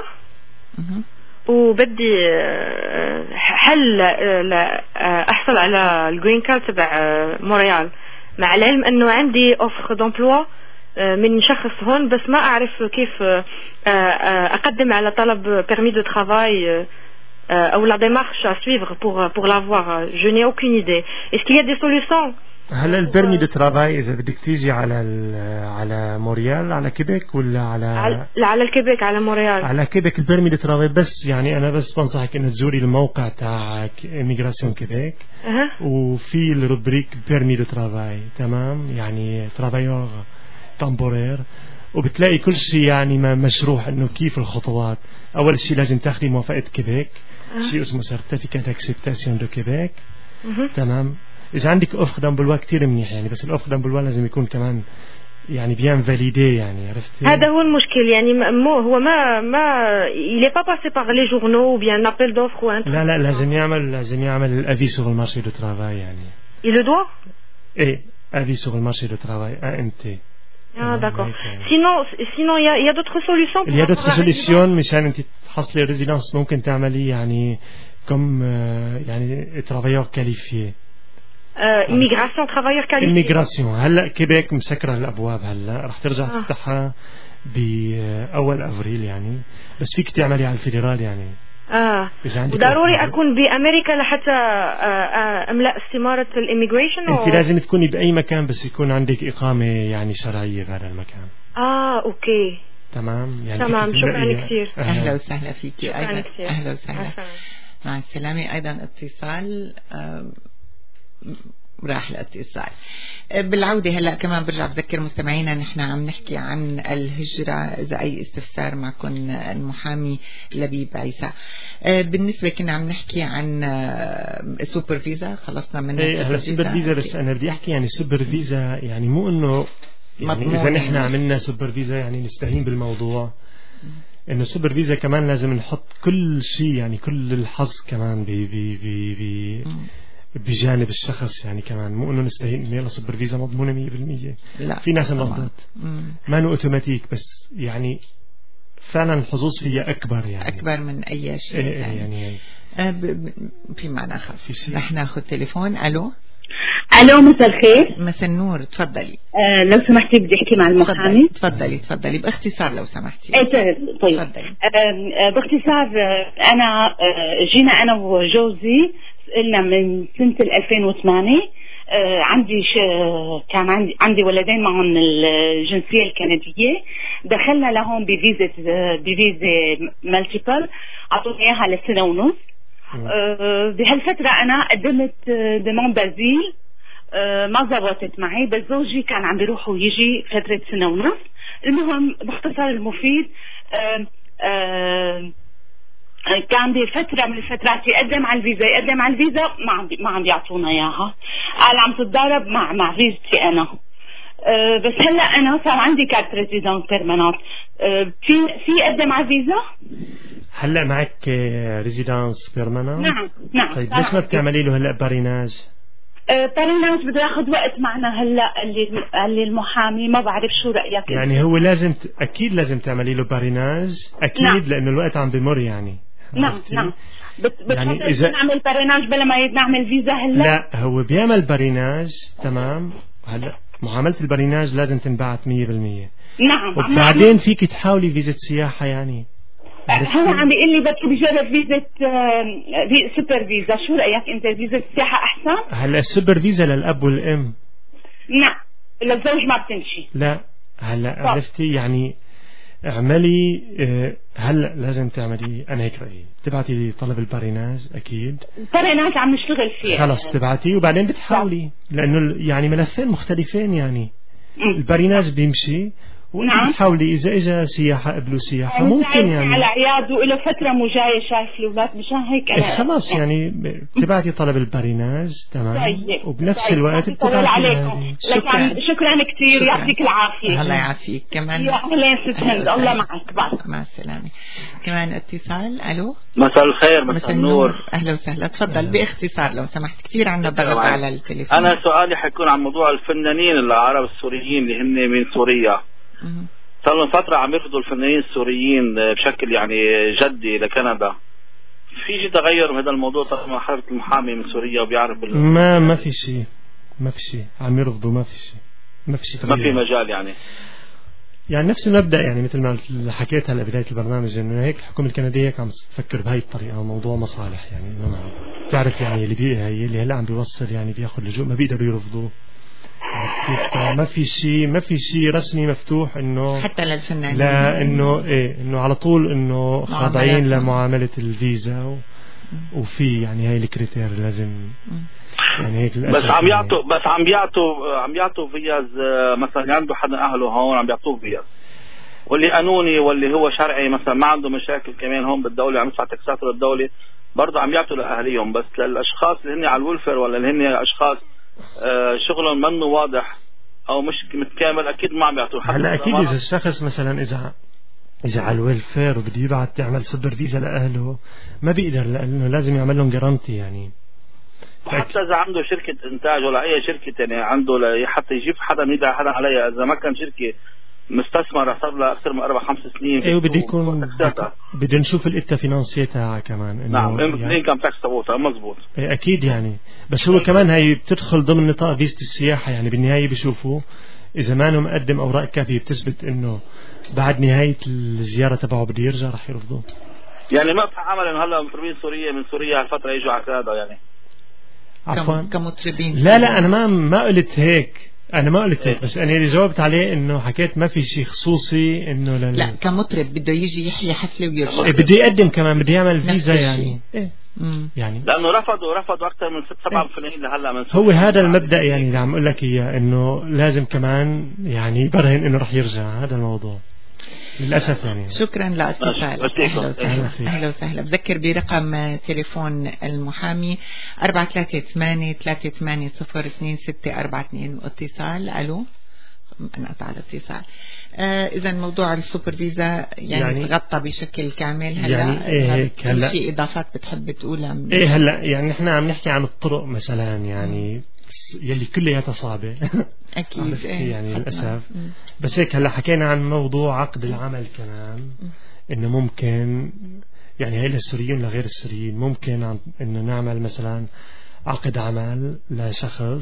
وبدي حل احصل على الجرين كارد تبع مونريال، مع العلم انه عندي اوفر دومبلوا من شخص هون بس ما اعرف كيف اقدم على طلب بيرمي دو ترافاي او لا démarche à suivre pour pour l'avoir. Je n'ai aucune idée. Est-ce qu'il y a des solutions? هلا البرمي دو ترافاي اذا بدك تيجي على على مونريال على كيبيك ولا على على, على الكيبيك على مونريال على كيبيك البرمي دو ترافاي. بس يعني انا بس بنصحك انه تزوري الموقع تاع إميغراسيون كيبيك أه. وفي الروبريك بيرمي دو ترافاي تمام يعني ترافايور تامبورير وبتلاقي كل شيء يعني ما مشروح انه كيف الخطوات. اول شيء لازم تاخذي موافقه كيبيك أه. شيء اسمه سيرتيفيكات اكسبتاسيون دو كيبيك أه. تمام. إذا عندك أوفر دامبلوا كتير منيح يعني بس الأوفر دامبلوا لازم يكون كمان يعني بيان فاليدي يعني عرفتي. هذا هو المشكل يعني مو هو ما ما il est pas passé par les journaux ou bien un appel d'offres ou un. لا لا لازم يعمل لازم يعمل الأفي sur le marché du travail يعني. Il le doit. إيه أفي sur le marché du travail A M T. Ah d'accord. Sinon sinon il y a il y a d'autres solutions. Il y a d'autres solutions مشان أنت تحصلي ريزيدنس ممكن تعملي يعني كم يعني travailleur qualifié. إميغراسيون ترافايور كاليفي. إميغراسيون هلا كيبيك مسكرة الأبواب هلا رح ترجع آه. تفتحها بأول أفريل يعني بس فيك تعملي على الفيدرال يعني. اه ضروري أكون بأمريكا لحتى أملأ استمارة الإميغريشن. أنت لازم تكوني بأي مكان بس يكون عندك إقامة يعني شرعية بهذا المكان. آه أوكي تمام يعني تمام. شكرا كثير. أهلا وسهلا فيكي أيضا. كثير. أهلا وسهلا. مع السلامة. أيضا اتصال راح الاتصال. بالعودة هلا كمان برجع بذكر مستمعينا نحن عم نحكي عن الهجرة. إذا أي استفسار معكم المحامي لبيب عيسى. بالنسبة كنا عم نحكي عن سوبر فيزا خلصنا من ايه هلا سوبر فيزا. بس أنا بدي أحكي يعني سوبر فيزا يعني مو إنه يعني إذا نحن عملنا سوبر فيزا يعني نستهين بالموضوع. إنه سوبر فيزا كمان لازم نحط كل شيء يعني كل الحظ كمان بي بي بي بي بجانب الشخص يعني كمان مو انه نستهين انه يلا سوبر فيزا مضمونه مية بالمية. لا في ناس نغلط ما انه اوتوماتيك بس يعني فعلا الحظوظ فيها اكبر يعني اكبر من اي شيء. إيه يعني, يعني آه ب... في معنى خف. رح ناخذ تليفون. الو الو مساء الخير. مساء النور. تفضلي. آه لو سمحتي بدي احكي مع المحامي. تفضلي تفضلي باختصار لو سمحتي. ايه طيب. آه باختصار انا آه جينا انا وجوزي قلنا من سنة ألفين وثمانية. آه عندي ش... كان عندي عندي ولدين معهم الجنسية الكندية. دخلنا لهم بفيزا بفيزا مالتيبل. أعطوني إياها لسنة ونص أه بهالفترة أنا قدمت ديمون بازيل، أه ما زبطت معي، بس زوجي كان عم بيروح ويجي فترة سنة ونص. المهم باختصار المفيد أه أه كان بفترة من الفترات يقدم على الفيزا يقدم على الفيزا ما عم ما عم يعطونا اياها، قال عم تتضارب مع مع فيزتي انا. أه بس هلا انا صار عندي كارت ريزيدنس بيرمننت، أه في في اقدم على الفيزا؟ هلا معك ريزيدنس بيرمننت؟ نعم نعم. طيب ليش ما بتعملي له هلا باريناج؟ أه باريناج بده ياخذ وقت معنا هلا، اللي اللي المحامي ما بعرف شو رايك. يعني هو لازم ت... اكيد لازم تعملي له باريناج اكيد. نعم. لانه الوقت عم بمر يعني. نعم نعم. بت يعني إذا نعمل باريناج بلا ما نعمل فيزا هلا؟ لا هو بيعمل باريناج تمام. هلا معاملة الباريناج لازم تنبعت مية بالمية. نعم. وبعدين فيك تحاولي فيزا سياحة يعني. هو عم بيقول لي بدي بجرب فيزا في سوبر فيزا، شو رأيك أنت؟ فيزا السياحة أحسن؟ هلا السوبر فيزا للأب والأم. نعم للزوج ما بتمشي. لا هلا عرفتي يعني اعملي هلا لازم تعملي. انا هيك رايي تبعتي لي طلب الباريناج اكيد. الباريناج عم نشتغل فيه خلص تبعتي وبعدين بتحاولي لانه يعني ملفين مختلفين يعني. م. الباريناج بيمشي وانت نعم. بتحاولي اذا اجى سياحه قبلوا سياحه يعني ممكن يعني على عياد وله فتره مو جايه شايف الاولاد مشان هيك انا خلص يعني تبعتي طلب الباريناج تمام. طيب. وبنفس طيب. الوقت بتبعتي عليكم. شكرا شكرا كثير يعطيك العافيه. الله يعافيك كمان. يا اهلين ست هند الله معك بعد. مع السلامه. كمان اتصال. الو مساء الخير. مساء النور. اهلا وسهلا. تفضل باختصار لو سمحت، كثير عنا ضغط على التليفون. انا سؤالي حيكون عن موضوع الفنانين العرب السوريين اللي هن من سوريا. صار لهم فترة عم يرفضوا الفنانين السوريين بشكل يعني جدي لكندا. في شيء تغير بهذا الموضوع طالما حضرتك المحامي من سوريا وبيعرف بال... ما ما في شيء ما في شيء عم يرفضوا ما في شيء ما في شيء ما في مجال يعني يعني نفس المبدأ يعني مثل ما حكيت هلا بداية البرنامج انه هيك الحكومة الكندية هيك عم تفكر بهاي الطريقة موضوع مصالح يعني انه بتعرف يعني اللي بي هي اللي هلا عم بيوصل يعني بياخذ لجوء ما بيقدروا يرفضوه. ما في شيء ما في شيء رسمي مفتوح انه حتى للفنانين لا انه ايه انه على طول انه خاضعين لمعامله الفيزا و... وفي يعني هاي الكريتير لازم يعني هيك بس عم يعطوا يعني. بس عم بيعطوا عم يعطوا فيز مثلا عنده حدا اهله هون عم بيعطوه فيز واللي قانوني واللي هو شرعي مثلا ما عنده مشاكل كمان هون بالدوله عم يدفع تكسات للدوله برضه عم يعطوا لاهاليهم. بس للاشخاص اللي هن على الولفر ولا اللي هن اشخاص آه شغلهم منه واضح او مش متكامل اكيد ما عم يعطوه. هلا اكيد اذا الشخص مثلا اذا اذا على الويلفير وبده يبعث يعمل سوبر فيزا لاهله ما بيقدر لانه لازم يعمل لهم جرانتي يعني. حتى اذا عنده شركه انتاج ولا اي شركه يعني عنده حتى يجيب حدا يدعي حدا عليها اذا ما كان شركه مستثمر صار له اكثر من اربع خمس سنين. ايه وبده يكون بدنا نشوف الإتا فينانسيه تاعها كمان. نعم الانكم تاكس تبعها مزبوط. ايه اكيد يعني بس هو كمان هي بتدخل ضمن نطاق فيزة السياحه يعني بالنهايه بيشوفوا اذا ما انه مقدم اوراق كافيه بتثبت انه بعد نهايه الزياره تبعه بده يرجع رح يرفضوه. يعني ما في عمل انه هلا مطربين سوريه من سوريا هالفتره يجوا على كندا يعني عفوا كمطربين. لا لا انا ما ما قلت هيك انا ما قلت هيك بس انا اللي جاوبت عليه انه حكيت ما في شيء خصوصي انه لل... لا كمطرب بده يجي يحيي حفله ويرجع. إيه بده يقدم كمان بده يعمل فيزا يعني إيه؟ يعني لانه رفضوا رفضوا اكثر من ست سبع فنانين لهلا من هو هذا المبدا يعني اللي عم اقول لك اياه انه لازم كمان يعني يبرهن انه رح يرجع. هذا الموضوع للأسف يعني. شكرا لاتصالك. أهلا وسهلا. أهلا وسهلا. بذكر برقم تليفون المحامي أربعة ثلاثة ثمانية ثلاثة ثمانية صفر اثنين ستة أربعة اثنين. اتصال. ألو انقطع الاتصال. آه إذا موضوع السوبر فيزا يعني, يعني تغطى بشكل كامل. هلا يعني إيه هلا في إضافات بتحب تقولها؟ إيه هلا يعني نحن عم نحكي عن الطرق مثلا يعني يلي كلياتها صعبة أكيد إيه يعني للأسف. بس هيك هلا حكينا عن موضوع عقد العمل كمان إنه ممكن يعني هاي للسوريين لغير السوريين ممكن إنه نعمل مثلا عقد عمل لشخص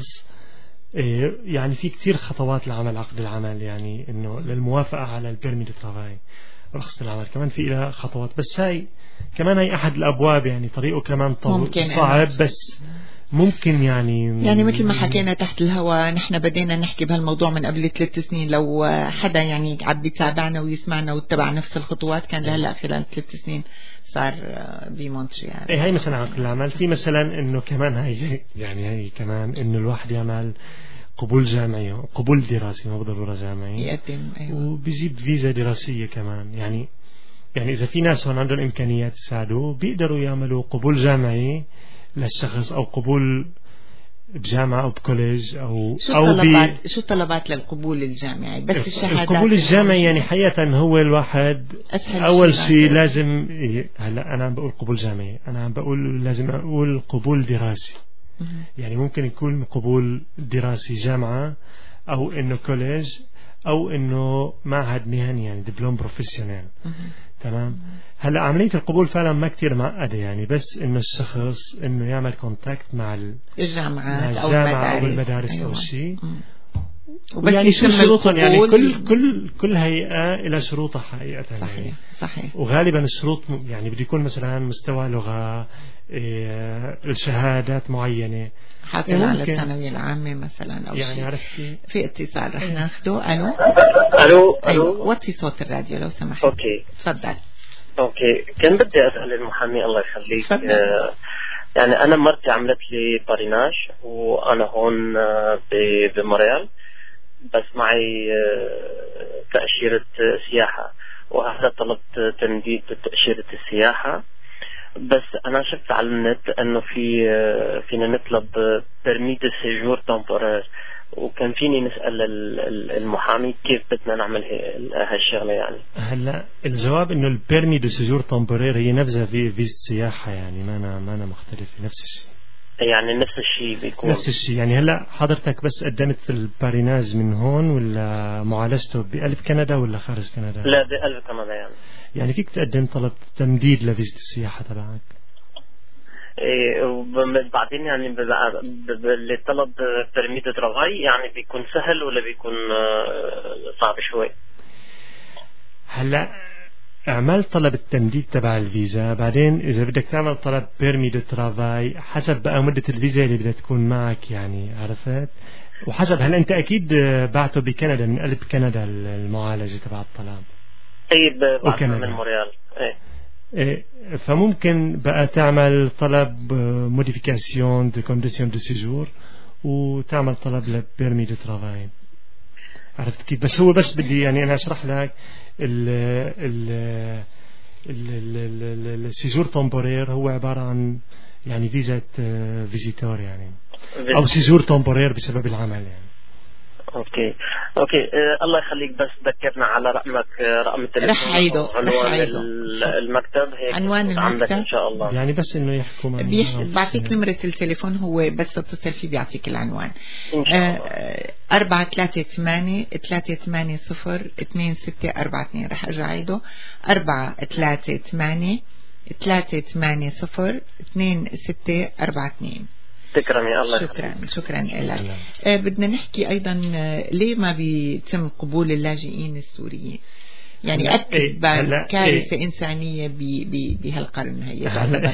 إيه يعني في كتير خطوات لعمل عقد العمل يعني إنه للموافقة على البيرمي دو ترافاي رخصة العمل كمان في لها خطوات. بس هاي كمان هي أحد الأبواب يعني طريقه كمان طويل صعب بس ممكن يعني يعني مثل ما حكينا تحت الهواء نحن بدينا نحكي بهالموضوع من قبل ثلاث سنين. لو حدا يعني عم بيتابعنا ويسمعنا واتبع نفس الخطوات كان لهلا خلال ثلاث سنين صار بمونتريال. ايه هاي مثلا عقد العمل. في مثلا انه كمان هاي يعني هاي كمان انه الواحد يعمل قبول جامعي قبول دراسي ما بالضرورة جامعي يقدم أيوة. وبيجيب فيزا دراسية كمان. يعني يعني إذا في ناس هون عندهم إمكانيات يساعدوا بيقدروا يعملوا قبول جامعي للشخص أو قبول بجامعة أو بكوليج أو شو أو طلبات بي شو طلبات للقبول الجامعي؟ بس الشهادات. القبول الجامعي يعني حقيقة هو الواحد أول شيء لازم ي... هلا أنا عم بقول قبول جامعي، أنا عم بقول لازم أقول قبول دراسي. يعني ممكن يكون قبول دراسي جامعة أو إنه كوليج أو إنه معهد مهني يعني دبلوم بروفيسيونال. تمام. هلا عملية القبول فعلا ما كتير معقدة يعني بس إنه الشخص إنه يعمل كونتاكت مع الجامعات أو المدارس أو المدارس أيوة. أو شيء. يعني شو شروطهم؟ يعني كل كل كل هيئة إلى شروطها حقيقة. صحيح يعني. صحيح. وغالبا الشروط يعني بده يكون مثلا مستوى لغة، إيه الشهادات معينة، حاصل على الثانوية العامة مثلا أو يعني شيء. عرفتي؟ في اتصال رح ناخده. ألو ألو أيوة. وطي صوت الراديو لو سمحت. أوكي تفضل. أوكي كان بدي أسأل المحامي الله يخليك. آه يعني أنا مرتي عملت لي باريناج وأنا هون آه بموريال بس معي آه تأشيرة سياحة وهذا طلبت تمديد تأشيرة السياحة بس أنا شفت على النت أنه في آه فينا نطلب برمي دو سيجور تمبورير وكان فيني نسأل المحامي كيف بدنا نعمل هالشغلة يعني. هلا الجواب انه البيرمي دو سيجور تمبورير هي نفسها في فيزا سياحة يعني ما أنا ما أنا مختلف نفس الشيء. يعني نفس الشيء بيكون نفس الشيء يعني. هلا حضرتك بس قدمت الباريناج من هون ولا معالجته بقلب كندا ولا خارج كندا؟ لا بقلب كندا يعني. يعني فيك تقدم طلب تمديد لفيزا السياحة تبعك. إيه وبعدين يعني اللي طلب برمي دو ترافاي يعني بيكون سهل ولا بيكون صعب شوي؟ هلا اعمل طلب التمديد تبع الفيزا بعدين اذا بدك تعمل طلب بيرمي دو ترافاي حسب بقى مدة الفيزا اللي بدها تكون معك يعني عرفت. وحسب هلا انت اكيد بعته بكندا من قلب كندا المعالجة تبع الطلب. طيب بعته من موريال. ايه فممكن بقى تعمل طلب موديفيكاسيون دو كونديسيون دو سيجور وتعمل طلب لبيرمي دو ترافاي. عرفت كيف؟ بس هو بس بدي يعني انا اشرح لك ال ال السيجور تمبورير هو عبارة عن يعني فيزا فيزيتور يعني او سيجور تمبورير بسبب العمل يعني. اوكي اوكي آه الله يخليك بس ذكرنا على رقمك رقم التليفون رح عيده عنوان المكتب هيك عنوان المكتب ان شاء الله يعني بس انه يحكوا معي بيح... بعطيك نمرة التليفون هو بس تتصل فيه بيعطيك العنوان. ان شاء الله. أربعة ثلاثة ثمانية ثلاثة ثمانية صفر اثنين ستة أربعة اثنين. رح ارجع عيده أربعة ثلاثة ثمانية ثلاثة ثمانية صفر اثنين ستة أربعة اثنين. شكرا يا الله. شكرا شكرا لك. آه بدنا نحكي أيضا آه ليه ما بيتم قبول اللاجئين السوريين يعني أكبر كارثة إيه إنسانية بهالقرن هي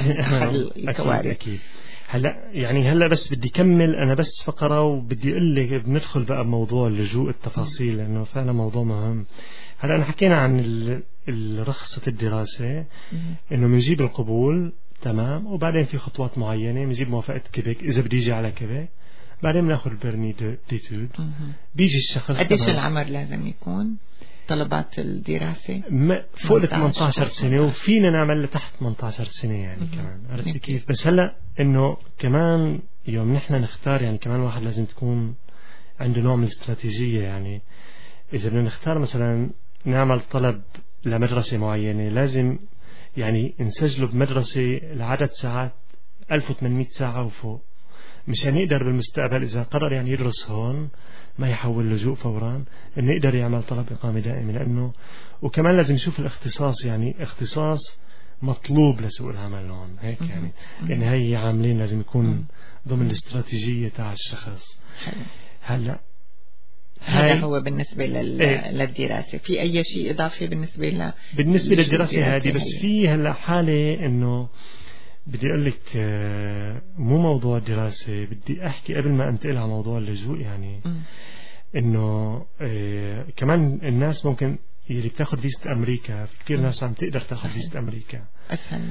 أكيد أكيد. هلا يعني هلا بس بدي كمل أنا بس فقرة وبدي أقول لك بندخل بقى بموضوع اللجوء التفاصيل لأنه فعلا موضوع مهم. هلا أنا حكينا عن رخصة الدراسة إنه بنجيب القبول تمام وبعدين في خطوات معينة بنجيب موافقة كيبيك إذا بدي يجي على كيبيك بعدين بناخذ البرمي ديتود. بيجي الشخص قديش العمر لازم يكون طلبات الدراسة؟ فوق ال ثمانية عشر سنة وفينا نعمل لتحت ثمانية عشر سنة يعني كمان عرفتي كيف. بس هلا إنه كمان يوم نحن نختار يعني كمان واحد لازم تكون عنده نوع من الاستراتيجية يعني إذا بدنا نختار مثلا نعمل طلب لمدرسة معينة لازم يعني نسجله بمدرسة لعدد ساعات ألف وثمانمائة ساعة وفوق مشان يقدر بالمستقبل إذا قرر يعني يدرس هون ما يحول لجوء فورا إنه يقدر يعمل طلب إقامة دائمة. لأنه وكمان لازم يشوف الاختصاص يعني اختصاص مطلوب لسوق العمل هون هيك يعني يعني هي عاملين لازم يكون ضمن الاستراتيجية تاع الشخص. هلا هذا هو بالنسبة لل... إيه؟ للدراسة. في أي شيء إضافي بالنسبة ل بالنسبة للدراسة هذه بس في هلا حالة إنه بدي أقول لك مو موضوع الدراسة بدي أحكي قبل ما أنتقل على موضوع اللجوء يعني م. إنه إيه كمان الناس ممكن اللي بتاخد فيزة أمريكا، كثير ناس عم تقدر تاخد فيزة أمريكا أسهل.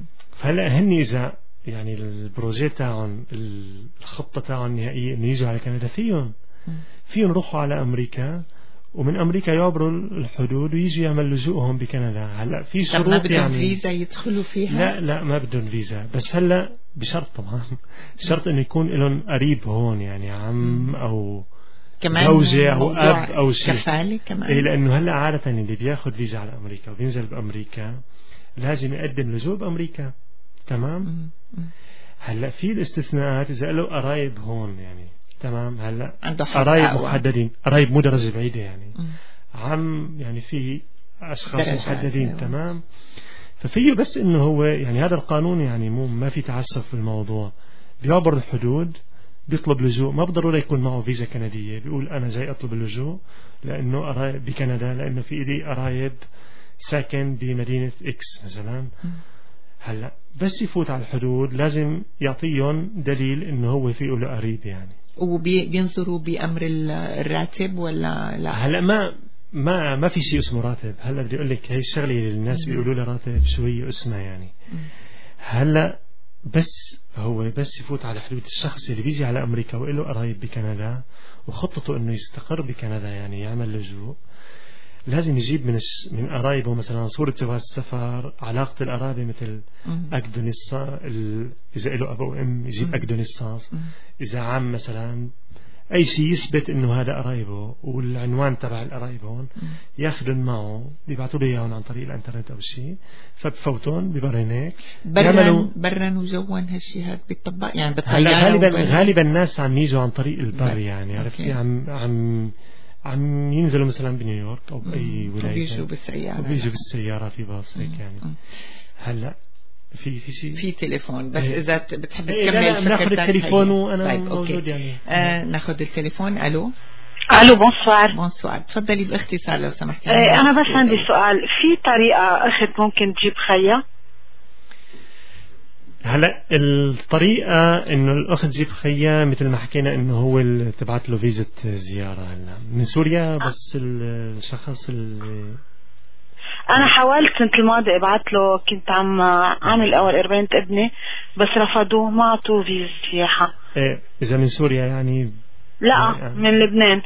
فهلا هن إذا يعني البروجي تاعهم الخطة تاعهم النهائية إنه يجوا على كندا، فيهم فيهم يروحوا على أمريكا، ومن أمريكا يعبروا الحدود ويجي يعمل لجوءهم بكندا. هلا في شروط ما بدهم يعني فيزا يدخلوا فيها؟ لا لا ما بدهم فيزا، بس هلا بشرط طبعا شرط إنه يكون لهم قريب هون، يعني عم أو كمان زوجة أو أب أو شيء كفالة كمان. إيه لأنه هلا عادة اللي بياخد فيزا على أمريكا وبينزل بأمريكا لازم يقدم لجوء بأمريكا. تمام. هلا في الاستثناءات إذا له قرايب هون يعني. تمام. هلا قرايب محددين، قرايب مو درجة بعيدة يعني م. عم يعني في أشخاص محددين. أيوة. تمام. ففيه بس إنه هو يعني هذا القانون يعني مو ما في تعسف في الموضوع، بيعبر الحدود بيطلب لجوء، ما بضروري يكون معه فيزا كندية، بيقول أنا جاي أطلب اللجوء لأنه قرايب بكندا، لأنه في إلي قرايب ساكن بمدينة إكس مثلا. م. هلا بس يفوت على الحدود لازم يعطيهم دليل إنه هو فيه له قريب يعني. وبينظروا بأمر الراتب ولا لا؟ هلا ما ما ما في شيء اسمه راتب. هلا بدي أقول لك هي الشغلة اللي الناس بيقولوا لها راتب شو هي اسمها يعني. م. هلا بس هو بس يفوت على حدود الشخص اللي بيجي على أمريكا وله قرايب بكندا وخطته إنه يستقر بكندا يعني يعمل لجوء، لازم يجيب من من قرايبه مثلا صورة جواز السفر، علاقة القرابة مثل أكد ونصاص، إذا له أب وأم يجيب أكد ونصاص، إذا عم مثلا أي شيء يثبت إنه هذا قرايبه والعنوان تبع القرايب هون ياخذون معه، بيبعثوا له إياهم عن طريق الإنترنت أو شيء، فبفوتون ببرهنك برا برا وجوا هالشيء هذا بيطبق يعني بالطيارة. غالبا غالبا الناس عم يجوا عن طريق البر يعني عرفتي، عم عم عم ينزلوا مثلا بنيويورك أو بأي ولاية وبيجوا بالسيارة وبيجوا بالسيارة في باص هيك يعني. هلا في في شيء في تليفون بس إيه. إذا بتحب إيه تكمل ناخذ التليفون وأنا طيب موجود يعني. آه ناخذ التليفون. ألو ألو بونسوار. بونسوار تفضلي باختصار لو سمحتي. إيه أنا بس عندي سؤال، في طريقة أخت ممكن تجيب خيا؟ هلا الطريقة إنه الأخت تجيب خيا مثل ما حكينا إنه هو اللي تبعت له فيزة زيارة هلا من سوريا، بس الشخص اللي أنا حاولت السنة الماضية ابعت له، كنت عم عامل أول إربعين ابني بس رفضوه ما عطوه فيزا سياحة. إيه إذا من سوريا يعني؟ لا يعني من لبنان.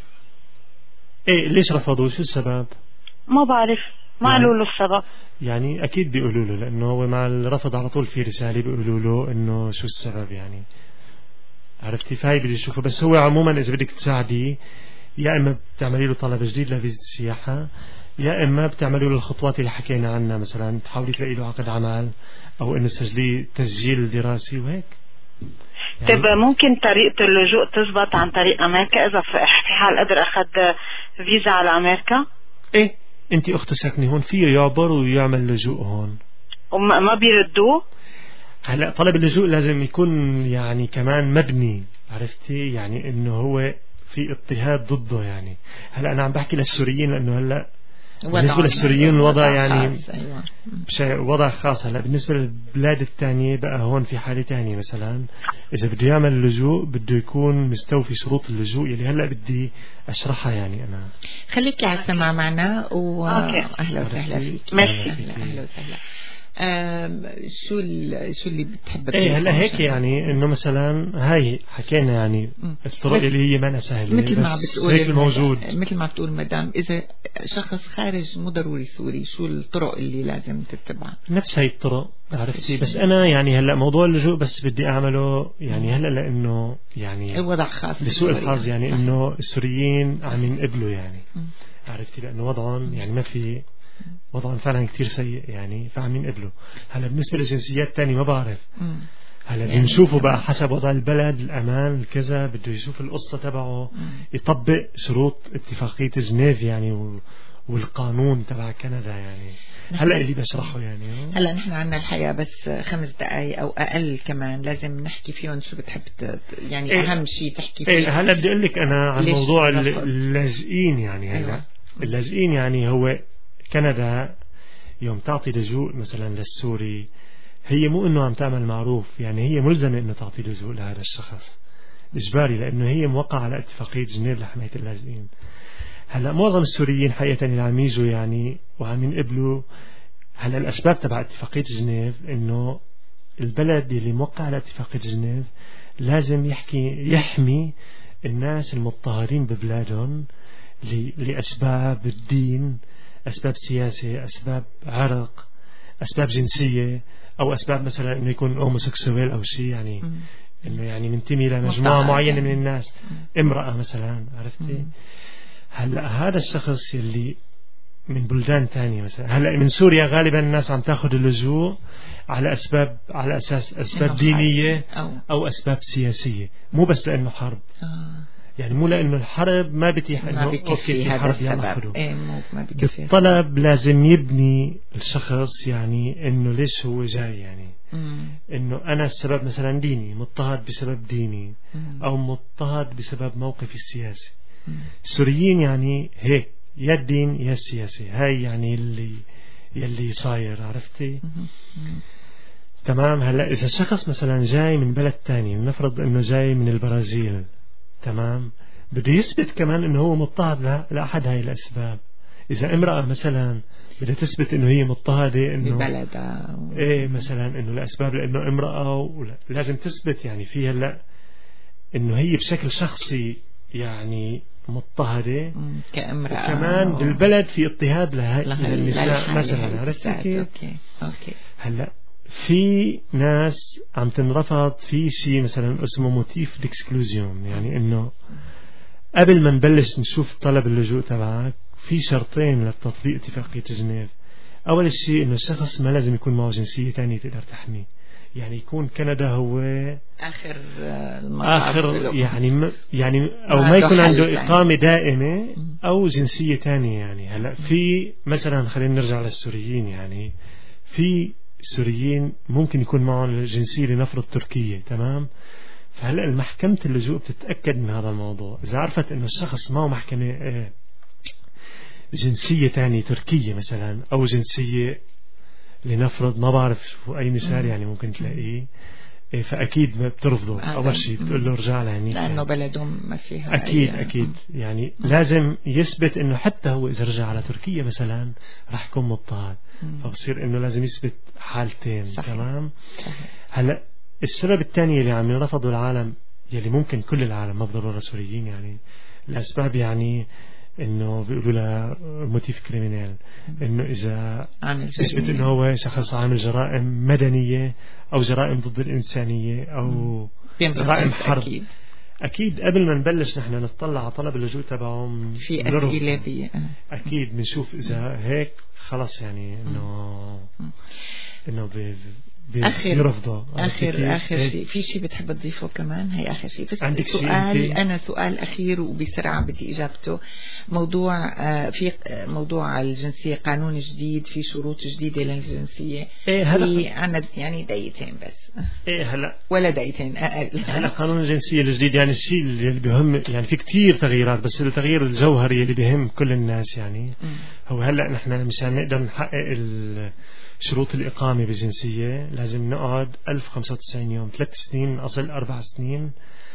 إيه ليش رفضوه؟ شو السبب؟ ما بعرف، ما يعني قالوا له السبب. يعني أكيد بيقولوا له، لأنه هو مع الرفض على طول في رسالة بيقولوا له إنه شو السبب يعني. عرفتي؟ فهي بدي أشوفه. بس هو عموما إذا بدك تساعديه يا إما بتعملي له طلب جديد لفيزة السياحة، يا إما بتعملوا له الخطوات اللي حكينا عنها، مثلا تحاولي تلاقي له عقد عمل أو إنه تسجلي تسجيل دراسي وهيك يعني. طيب ممكن طريقة اللجوء تزبط عن طريق أمريكا إذا في حال قدر أخذ فيزا على أمريكا؟ إيه أنت أخته ساكنة هون فيه يعبر ويعمل لجوء هون وما ما بيردوه. هلا طلب اللجوء لازم يكون يعني كمان مبني، عرفتي يعني إنه هو في اضطهاد ضده يعني. هلا أنا عم بحكي للسوريين لأنه هلا بالنسبة للسوريين الوضع يعني أيوة. وضع خاص. هلا بالنسبة للبلاد الثانية بقى هون في حالة ثانية، مثلا إذا بده يعمل لجوء بده يكون مستوفي شروط اللجوء اللي هلا بدي أشرحها يعني. أنا خليكي على السماع معنا وأهلا وسهلا فيك. ميرسي. أهلا وسهلا. شو شو اللي بتحب ايه هلا هيك يعني انه مثلا هاي حكينا يعني الطرق اللي هي ما سهله مثل ما بتقول هيك الموجود. مثل ما بتقول مدام اذا شخص خارج مو ضروري سوري، شو الطرق اللي لازم تتبع؟ نفس هاي الطرق عرفتي. بس انا يعني هلا موضوع اللجوء بس بدي اعمله يعني هلا لانه يعني وضع خاص لسوء الحظ يعني انه السوريين عم ينقبلوا يعني عرفتي، لانه وضعهم يعني ما في وضعهم فعلا كتير سيء يعني فعم ينقبلوا. هلا بالنسبة للجنسيات تاني ما بعرف، هلا يعني بنشوفه بقى حسب وضع البلد الأمان كذا بده يشوف القصة تبعه يطبق شروط اتفاقية جنيف يعني والقانون تبع كندا يعني. هلا اللي بشرحه يعني هلا نحن عنا الحقيقة بس خمس دقايق أو أقل كمان لازم نحكي فيهم. شو بتحب يعني إيه أهم شيء تحكي فيه؟ إيه هلا بدي أقول لك أنا عن موضوع اللاجئين يعني. هلا أيوة. اللاجئين يعني هو كندا يوم تعطي لجوء مثلا للسوري هي مو انه عم تعمل معروف يعني، هي ملزمة انه تعطي لجوء لهذا الشخص اجباري، لانه هي موقعة على اتفاقية جنيف لحماية اللاجئين. هلا معظم السوريين حقيقة اللي عم يجوا يعني وعم ينقبلوا. هلا الأسباب تبع اتفاقية جنيف إنه البلد اللي موقع على اتفاقية جنيف لازم يحكي يحمي الناس المضطهدين ببلادهم لأسباب الدين، أسباب سياسية، أسباب عرق، أسباب جنسية، أو أسباب مثلا إنه يكون هوموسيكسويل أو شيء يعني م. إنه يعني منتمي لمجموعة معينة من الناس، امرأة مثلا، عرفتي؟ هلا هذا الشخص يلي من بلدان تانية مثلا، هلا من سوريا غالبا الناس عم تاخذ اللجوء على أسباب على أساس أسباب دينية أو, أو أسباب سياسية، مو بس لأنه حرب. آه. يعني مو لأنه الحرب ما بتيح إنه أوكي في حرب يلا إيه بالطلب لازم يبني الشخص يعني إنه ليش هو جاي يعني مم. إنه أنا السبب مثلا ديني، مضطهد بسبب ديني مم. أو مضطهد بسبب موقفي السياسي. مم. السوريين يعني هيك يا الدين يا السياسي، هاي يعني اللي يلي صاير، عرفتي؟ مم. تمام. هلا إذا شخص مثلا جاي من بلد تاني، نفرض إنه جاي من البرازيل، تمام، بده يثبت كمان انه هو مضطهد لأحد هاي الأسباب. إذا امرأة مثلا بدها تثبت انه هي مضطهدة انه ببلدها و... ايه مثلا انه الأسباب لانه امرأة، لازم تثبت يعني فيها لا انه هي بشكل شخصي يعني مضطهدة كامرأة، وكمان و... بالبلد في اضطهاد لهاي النساء مثلا، عرفت كيف؟ اوكي اوكي. هلا في ناس عم تنرفض في شيء مثلا اسمه موتيف ديكسكلوزيون، يعني انه قبل ما نبلش نشوف طلب اللجوء تبعك في شرطين لتطبيق اتفاقية جنيف. اول شيء انه الشخص ما لازم يكون معه جنسية تانية تقدر تحميه، يعني يكون كندا هو اخر اخر يعني م يعني او ما يكون عنده اقامة دائمة او جنسية تانية. يعني هلا في مثلا خلينا نرجع للسوريين، يعني في السوريين ممكن يكون معهم الجنسية لنفرض تركية، تمام. فهلأ المحكمة اللجوء بتتأكد من هذا الموضوع. إذا عرفت إنه الشخص معه محكمة جنسية تانية تركية مثلا أو جنسية لنفرض ما بعرف أي مثال يعني ممكن تلاقيه، فأكيد ما بترفضه. أول شيء بتقول له رجع لهنيك لأنه بلدهم ما فيها أكيد أي... أكيد يعني مم. لازم يثبت إنه حتى هو إذا رجع على تركيا مثلا راح يكون مضطهد، فبصير إنه لازم يثبت حالتين. صحيح. تمام. صحيح. هلا السبب الثاني اللي عم يرفضوا العالم، يلي ممكن كل العالم ما بضرورة سوريين، يعني الأسباب يعني إنه بيقولوا لها موتيف كريمينال، إنه إذا يثبت إنه هو شخص عامل جرائم مدنية أو جرائم ضد الإنسانية أو جرائم حرب. أكيد. أكيد قبل ما نبلش نحن نطلع على طلب اللجوء تبعهم في أسئلة بي أكيد بنشوف إذا هيك خلص يعني إنه إنه بي آخر آخر آخر شيء في شيء بتحب تضيفه كمان؟ هي آخر شيء بس عندك سؤال. أنا سؤال أخير وبسرعة بدي إجابته. موضوع آه في موضوع الجنسية، قانون جديد في شروط جديدة للجنسية. إيه هلا أنا يعني دقيقتين بس. إيه هلا ولا دقيقتين أقل. هلا قانون الجنسية الجديد يعني الشيء اللي بيهم، يعني في كتير تغييرات، بس التغيير الجوهري اللي بيهم كل الناس يعني م. هو هلا نحن مشان نقدر نحقق ال شروط الإقامة بالجنسية لازم نقعد ألف وخمسة وتسعين يوم، ثلاث سنين أصل أربع سنين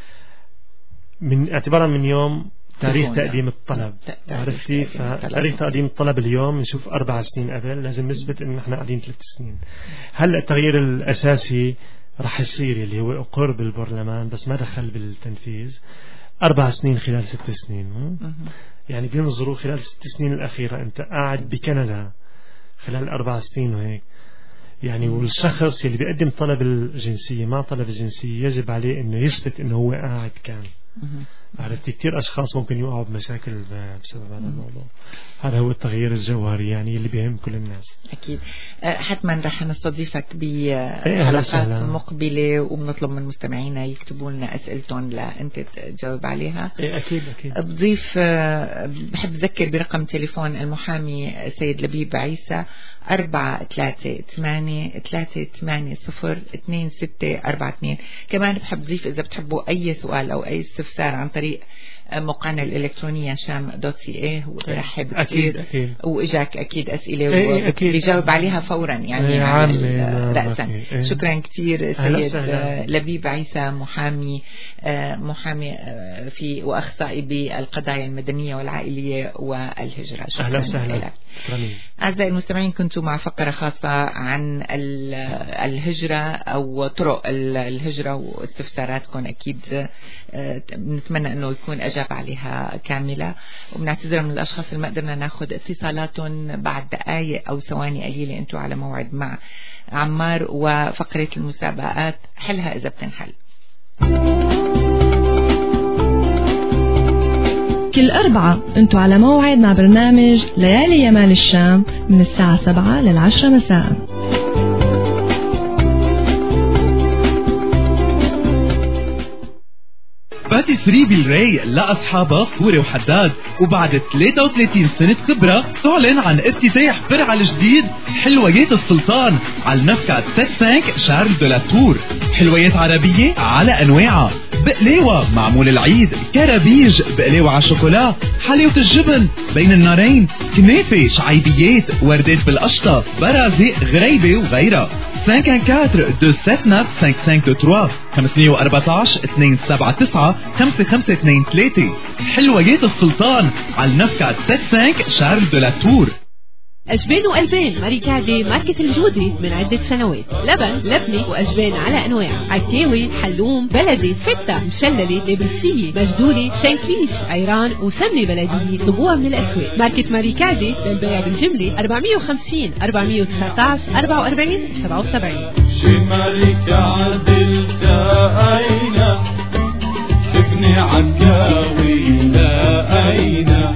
من اعتبارا من يوم تاريخ تقديم الطلب. عرفتي؟ فتاريخ تقديم الطلب اليوم نشوف أربع سنين قبل، لازم نثبت إن إحنا قاعدين ثلاث سنين. هلا التغيير الأساسي راح يصير اللي هو أقر بالبرلمان بس ما دخل بالتنفيذ، أربع سنين خلال ست سنين. يعني بينظروا خلال ست سنين الأخيرة أنت قاعد بكندا خلال أربع سنين وهيك يعني. والشخص اللي بيقدم طلب الجنسية ما طلب الجنسية يجب عليه إنه يثبت إنه هو قاعد كان. عرفت كتير أشخاص ممكن يقعوا بمشاكل بسبب هذا الموضوع. هذا هو التغيير الجوهري يعني اللي بيهم كل الناس. أكيد. حتما رح نستضيفك بحلقات مقبلة وبنطلب من مستمعينا يكتبوا لنا أسئلتهم لأنت تجاوب عليها. أكيد أكيد. بضيف بحب أذكر برقم تليفون المحامي سيد لبيب عيسى أربعة ثلاثة ثمانية ثلاثة ثمانية صفر اثنين ستة أربعة اثنين. كمان بحب أضيف إذا بتحبوا أي سؤال أو أي استفسار عن طريق موقعنا الإلكترونية شام دوت سي اي. ورحب كثير وإجاك أكيد أسئلة وبيجاوب عليها فورا يعني رأسا. شكرا كثير سيد لبيب عيسى، محامي محامي في وأخصائي بالقضايا المدنية والعائلية والهجرة. شكرا أهلا وسهلا. أعزائي المستمعين، كنتم مع فقرة خاصة عن الهجرة أو طرق الهجرة واستفساراتكم. أكيد نتمنى أنه يكون أجاب عليها كاملة، وبنعتذر من الأشخاص اللي ما قدرنا ناخذ اتصالاتهم بعد دقائق أو ثواني قليلة. أنتم على موعد مع عمار وفقرة المسابقات حلها إذا بتنحل كل أربعة. أنتوا على موعد مع برنامج ليالي يمال الشام من الساعة سبعة للعشرة مساء. باتيسري بالراي لأصحابها فوري وحداد، وبعد ثلاثة وثلاثين سنة خبرة تعلن عن افتتاح فرع الجديد حلويات السلطان على النفكة خمسة خمسة شارل دو لا تور. حلويات عربية على أنواعها، بقلاوة معمول العيد، كرابيج، بقلاوة على شوكولا، حلاوة الجبن بين النارين، كنافة، شعيبيات، وردات بالقشطة، برازق، غريبة وغيرها. خمسة أربعة اثنين سبعة تسعة خمسة خمسة ثلاثة خمسمية وأربعتاشر اثنين سبعة تسعة خمسة خمسة اثنين ثلاثة. حلويات السلطان على النفكة خمسة خمسة شارل دو لا تور. أجبان وألبان ماريكادي ماركة الجودة من عدة سنوات. لبن، لبنة وأجبان على أنواع، عكاوي، حلوم، بلدي، فتة، مشللة، نابلسية، مجدولة، شنكليش، عيران وسمنة بلدية. طلبوها من الأسواق. ماركة ماريكادي للبيع بالجملة أربعمية وخمسين أربعمية وتسعتاشر أربعة وأربعين سبعة وسبعين. شي ماريكادي التقينا، شفني عكاوي لقينا.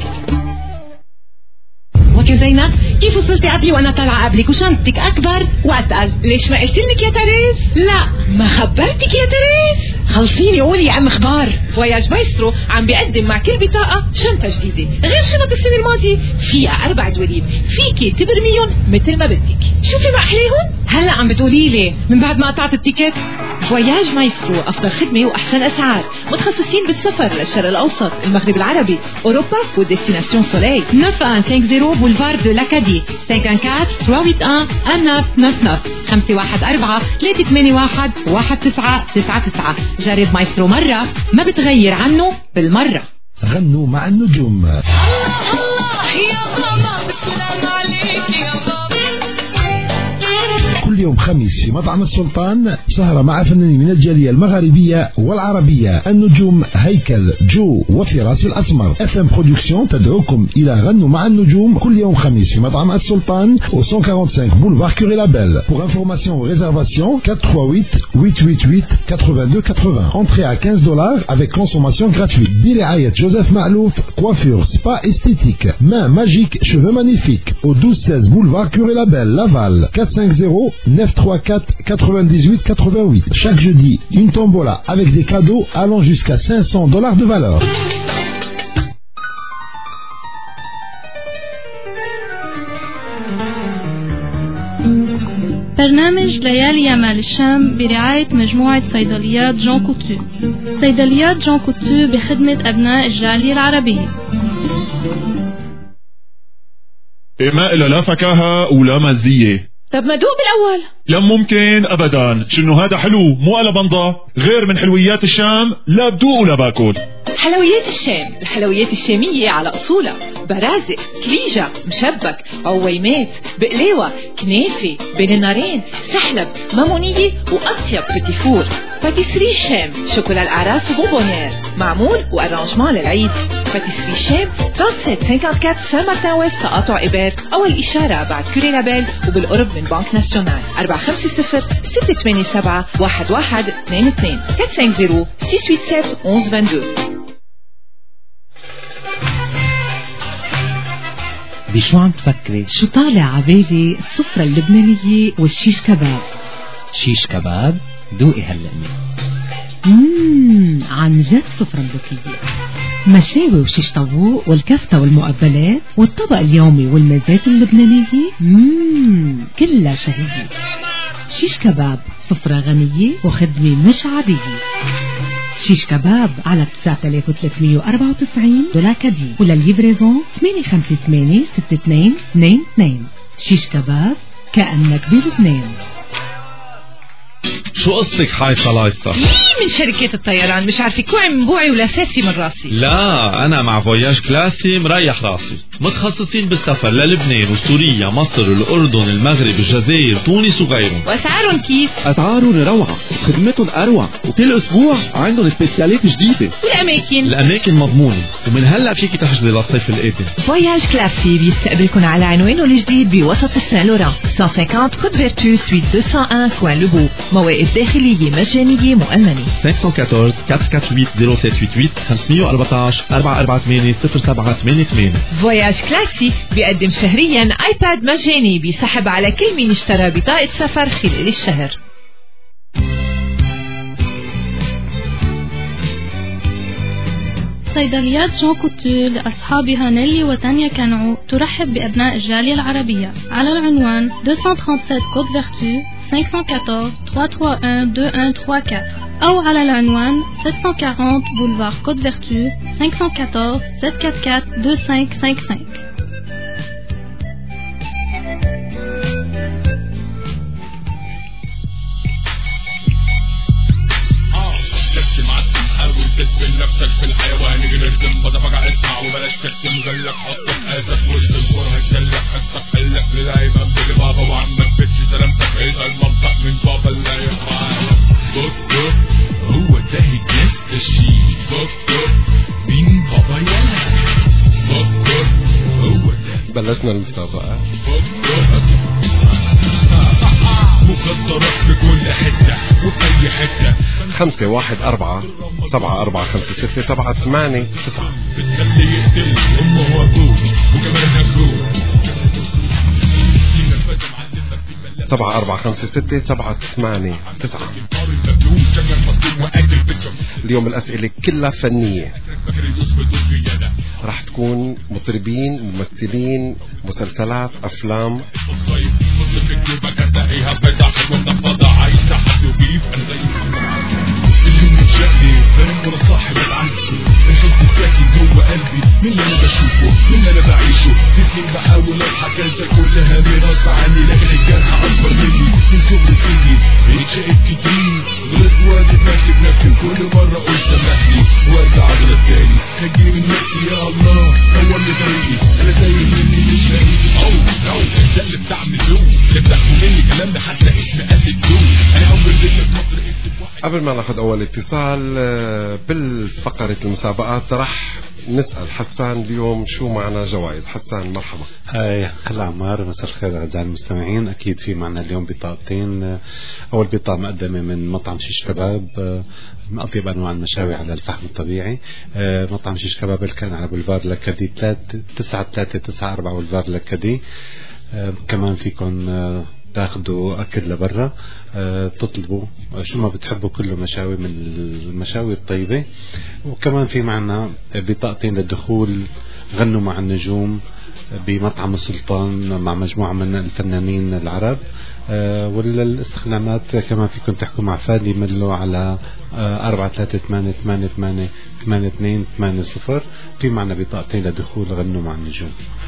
وكزينة كيف وصلتي قبلي وانا طالعه قبلك وشنطتك اكبر واتقل؟ ليش ما قلت لك يا تريز؟ لا ما خبرتك يا تريز. خلصيني قولي يا عم اخبار. فواياج مايسترو عم بيقدم مع كل بطاقه شنطه جديده غير شنط السنه الماضيه، فيها اربع دواليب فيكي تبرميهم مثل ما بدك. شوفي ما احليهم. هلا عم بتقولي لي من بعد ما قطعت التيكت. فواياج مايسترو افضل خدمه واحسن اسعار، متخصصين بالسفر للشرق الاوسط، المغرب العربي، اوروبا وديستيناسيون سولي. تسعة واحد خمسين بولفار دو لاكادي خمسة أربعة ثلاثة ثمانية واحد واحد تسعة تسعة خمسة واحد أربعة ثلاثة ثمانية واحد واحد تسعة تسعة تسعة. جرب مايسترو مرة ما بتغير عنه بالمرة. غنوا مع النجوم. الله يا ماما بسلام عليك يا بابا. كل يوم خميس في مطعم السلطان سهرة مع فنانين من الجالية المغاربية والعربية. النجوم هيكل، جو وفراس الأسمر. اف ام برودكسيون تدعوكم إلى غنوا مع النجوم كل يوم خميس في مطعم السلطان au cent quarante-cinq boulevard Curé Labelle. Pour information ou réservation quatre trois huit huit huit huit quatre-vingt-deux quatre-vingts. Entrée à quinze dollars avec consommation gratuite. برعاية Joseph Malouf, coiffure, spa esthétique, main magique, cheveux magnifiques au douze seize boulevard Curé Labelle, Laval. quatre cinq zéro neuf trois quatre quatre-vingt-dix-huit quatre-vingt-huit. Chaque jeudi, une tombola avec des cadeaux allant jusqu'à cinq cents dollars de valeur. برنامج ليالي يمال الشام برعاية مجموعة صيدليات جون كوتو. صيدليات جون كوتو بخدمة أبناء الجالية العربية. ما إلا لا فكاهة ولا مزية. طب ما دوق بالأول. لا ممكن أبدا. شنو هذا حلو مو على بنضة غير من حلويات الشام. لا بدوق ولا باكل. حلويات الشام، الحلويات الشامية على أصولها. برازق، كليجة، مشبك، عويمات، بقلاوة، كنافة، بين النارين، سحلب، مامونية وأطيب بتيفور. باتيسري الشام، شوكولا الأعراس وبونبونير، معمول وأرانجمان للعيد. باتيسري الشام ثلاثة سبعة أربعة خمسة سان مارتن ويست تقاطع إبر. أول إشارة بعد كوري لابيل وبالقرب من بنك ناسيونال. أربعة خمسة صفر ستة ثمانية سبعة واحد واحد اثنين اثنين أربعة خمسة صفر ستة ثمانية سبعة واحد واحد اثنين اثنين. بشو عم تفكري؟ شو طالع عبالي؟ السفرة اللبنانية والشيش كباب. شيش كباب؟ دوقي هاللقمة. مم عن جد سفرة ملوكية. مشاوي وشيش طاووق والكفتة والمقبلات والطبق اليومي والمزات اللبنانية. مم كلها شهية. شيش كباب سفرة غنية وخدمة مش عادية. شيش كباب على تسعة آلاف وثلاثمية وأربعة وتسعين دولار كدي، وللليفريزون ثمانية خمسة ثمانية ستة اثنين اثنين اثنين. شيش كباب كأنك بلبنان. شو قصتك حاي خلايصة؟ مين من شركات الطيران مش عارفة كوعي من بوعي ولا ساسي من راسي. لا أنا مع فواياج كلاسي مريح راسي، متخصصين بالسفر للبنان وسوريا مصر الأردن المغرب الجزائر تونس وغيرهم. وأسعارهم كيف؟ أسعارهم روعة، خدمتهم أروع، وكل أسبوع عندهم سبيسيالات جديدة. والأماكن؟ الأماكن مضمونة، ومن هلا فيك تحجزي للصيف القادم. فواياج كلاسي بيستقبلكم على عنوانه الجديد بوسط سان لوران مئة وخمسين كود فيرتو سويت مئتين وواحد كوان لوبو. موائد داخلية مجانية مؤمنة. خمسة واحد أربعة أربعة أربعة ثمانية صفر سبعة ثمانية ثمانية خمسة أربعة أربعة أربعة ثمانية صفر سبعة ثمانية ثمانية. فواياج كلاسي بيقدم شهريا ايباد مجاني بيسحب على كل مين اشترى بطاقة سفر خلال الشهر. صيدليات جون كوتور لأصحابها نيلي وتانيا كانعو ترحب بأبناء الجالية العربية على العنوان مئتين وسبعة وثلاثين كود فيرتو خمسة أربعة واحد ثلاثة واحد واحد اثنين واحد ثلاثة أربعة أو على العنوان سبعمية وأربعين بولفار كود فيرتو خمسة أربعة واحد سبعة أربعة أربعة اثنين خمسة خمسة خمسة. تدفن نفسك في الحيوان جنرتم بضفق اسمع وبلاش تكتم غلك حط في قاسك وش الكره تجلك حطك حلك للايمن بيجي بابا وعمك بتش سلامتك عيد المنطق من بابا اللي يفعل دكتور هو ده الجاز الشيء دكتور مين بابا يلا دكتور هو ده. بلشنا المسابقة مخدرات في كل حتة وفي أي حتة. خمسة واحد أربعة سبعة أربعة خمسة ستة سبعة ثمانية تسعة. بتخلي يقتل أمه وأبوه وكمان أخوه. سبعة أربعة خمسة ستة سبعة ثمانية تسعة. اليوم الأسئلة كلها فنية، راح تكون مطربين ممثلين مسلسلات أفلام. صاحب العز الحب ساكن جوه قلبي من اللي انا بشوفه من اللي انا بعيشه تسنين بحاول اضحك انسى كل همي غصب عني لكن الجرح اكبر مني من كبر سني اتشقت كتير غلطت وقت ماسك نفسي وكل مره قلت سامحني وارجع اغلط تاني هجي من نفسي يا الله نور لي طريقي انا زي مني مش شايف او او انت اللي بتعمل لون اللي بتاخدوا مني كلام حتى اسمي قال الدون انا اول دنيا في مصر. قبل ما ناخذ اول اتصال بالفقرة المسابقات راح نسأل حسان اليوم شو معنا جوائز. حسان مرحبا. هاي هلا عمار، مساء الخير اعزائي المستمعين. اكيد في معنا اليوم بطاقتين. اول بطاقة مقدمة من مطعم شيش كباب من اطيب انواع المشاوي على الفحم الطبيعي. مطعم شيش كباب اللي كان على بولفار لكدي تسعة ثلاثة تسعة أربعة بولفار لكدي. كمان فيكم تاخدوا أكل لبرا، أه تطلبوا شو ما بتحبوا كله مشاوي من المشاوي الطيبة. وكمان في معنا بطاقتين للدخول غنوا مع النجوم بمطعم السلطان مع مجموعة من الفنانين العرب. أه وللاستخدامات كمان فيكم تحكوا مع فادي ملو على أه أربعة ثلاثة ثمانية ثمانية ثمانية ثمانية اثنين ثمانية صفر. في معنا بطاقتين لدخول غنوا مع النجوم.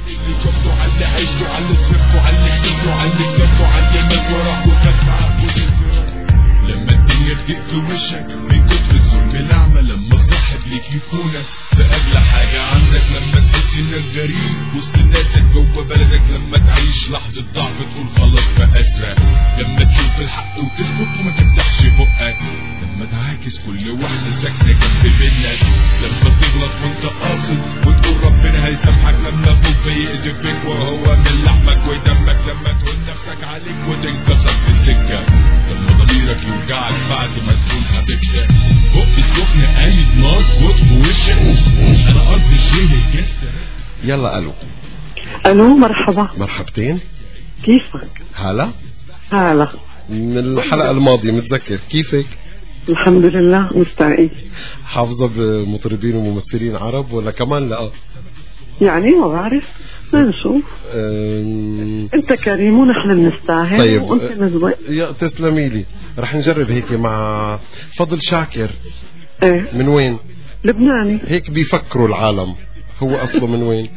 لما الدنيا تضيق في وشك من كتر الظلم الأعمى، لما الصاحب ليك يكونك بأغلى حاجة عندك، لما تحس انك غريب وسط ناسك جوه بلدك، لما تعيش لحظة ضعف تقول خلاص بأسرع، لما تشوف الحق وتثبت وما تفتحش بقك، لما تعاكس كل واحدة ساكنة جنب منك، لما تغلط وانت قاصد وتقول ربنا هيسامحك، لما ابوك بيأذي فيك وهو من لحمك ودمك، لما تقول نفسك عليك وتنكسر في السكة، لما ضميرك يرجعك بعد ما تكون حبيبتك، بق السخن قايد نار وسط وشك، انا ارض الشيء الجسد. يلا الو. الو مرحبا. مرحبتين. كيفك؟ هلا. هلا. من الحلقة الماضية متذكر كيفك؟ الحمد لله مستعين. حافظة بمطربين وممثلين عرب ولا كمان لا؟ يعني ما بعرف نشوف. أم... انت كريم ونحن بنستاهل. طيب وانت مزوق. يا تسلمي لي. رح نجرب هيك مع فضل شاكر. ايه. من وين؟ لبناني. هيك بيفكروا العالم. هو اصله من وين؟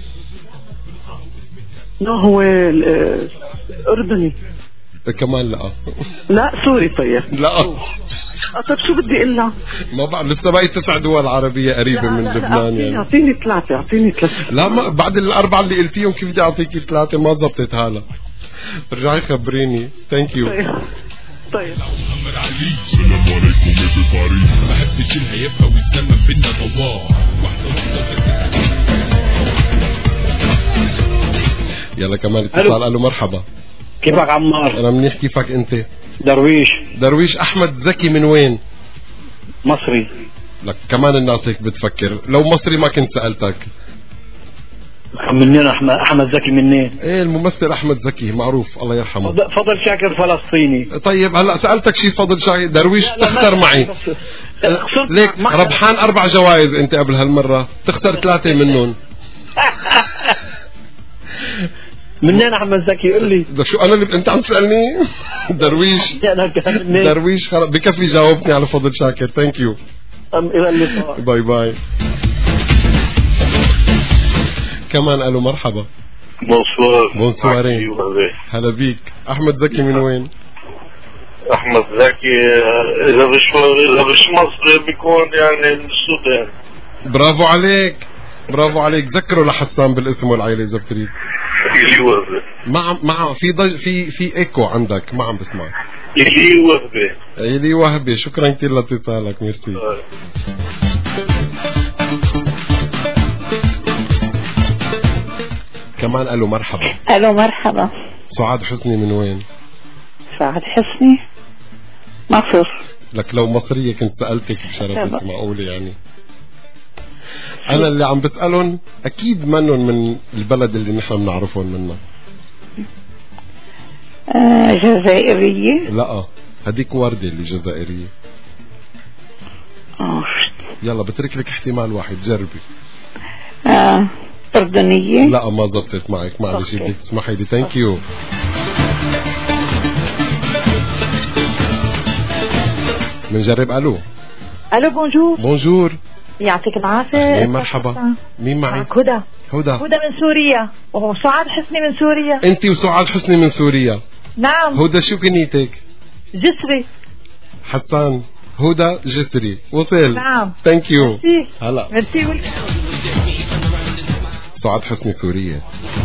لا هو اردني. كمان لا. لا سوري. طيب لا طيب شو بدي اقول لها؟ ما بعرف لسه باقي تسع دول عربية قريبة من لبنان. يعني اعطيني ثلاثة اعطيني ثلاثة. لا ما بعد الأربعة اللي قلتيهم كيف بدي أعطيكي ثلاثة؟ ما زبطت هلا. رجعي خبريني. ثانك يو. طيب طيب السلام عليكم مثل باريس. ما بحبش الهيبة والزمن بينا ضوار. واحدة واحدة. يلا كمان اتصال. الو مرحبا. كيفك عمار؟ انا منيح. كيفك انت؟ درويش. درويش احمد زكي من وين؟ مصري. لك كمان الناس هيك بتفكر. لو مصري ما كنت سألتك. منين احمد احمد زكي منين؟ ايه الممثل احمد زكي معروف الله يرحمه. فضل شاكر فلسطيني. طيب هلا سألتك شيء فضل شاكر. درويش تخسر معي. ليك ربحان اربع جوائز انت قبل هالمرة. تخسر ثلاثة منهم. منين احمد زكي؟ قل لي. ده شو انا اللي انت عم تسالني؟ درويش. درويش خلص بكفي جاوبني على فضل شاكر. ثانك يو. الى اللقاء. باي باي. كمان الو مرحبا. بونسوار. بونسوارين. هلا بيك. احمد زكي من وين؟ احمد زكي اذا مش اذا مش مصري بيكون يعني من السودان. برافو عليك برافو عليك. ذكروا لحسان بالاسم والعائله اذا بتريد. إلي وهبة. مع مع في ضج في في ايكو عندك ما عم بسمعك. إلي وهبة. إلي وهبة. شكرا كثير لاتصالك. ميرسي. كمان الو مرحبا. الو مرحبا. سعاد حسني من وين؟ سعاد حسني مصر. لك لو مصرية كنت سألتك بشرفك. معقولة يعني؟ أنا اللي عم بسألهم أكيد منهم من البلد اللي نحن بنعرفهم منه. آه جزائرية. لا هديك وردة اللي جزائرية. أوه. يلا بترك لك احتمال واحد. جربي. آه أردنية. لا ما زبطت معك. معلش بدك تسمحي لي. ثانك يو. بنجرب. الو. الو بونجور. بونجور. يعطيك العافية. مرحبا. مين معي؟ هدى. هدى. هدى من سوريا. وسعاد حسني من سوريا. انت وسعاد حسني من سوريا. نعم. هدى شو كنيتك؟ جسري. حسان. هدى جسري. وصل. نعم. ثانك يو. ميرسي. هلا. ميرسي. سعاد حسني سورية.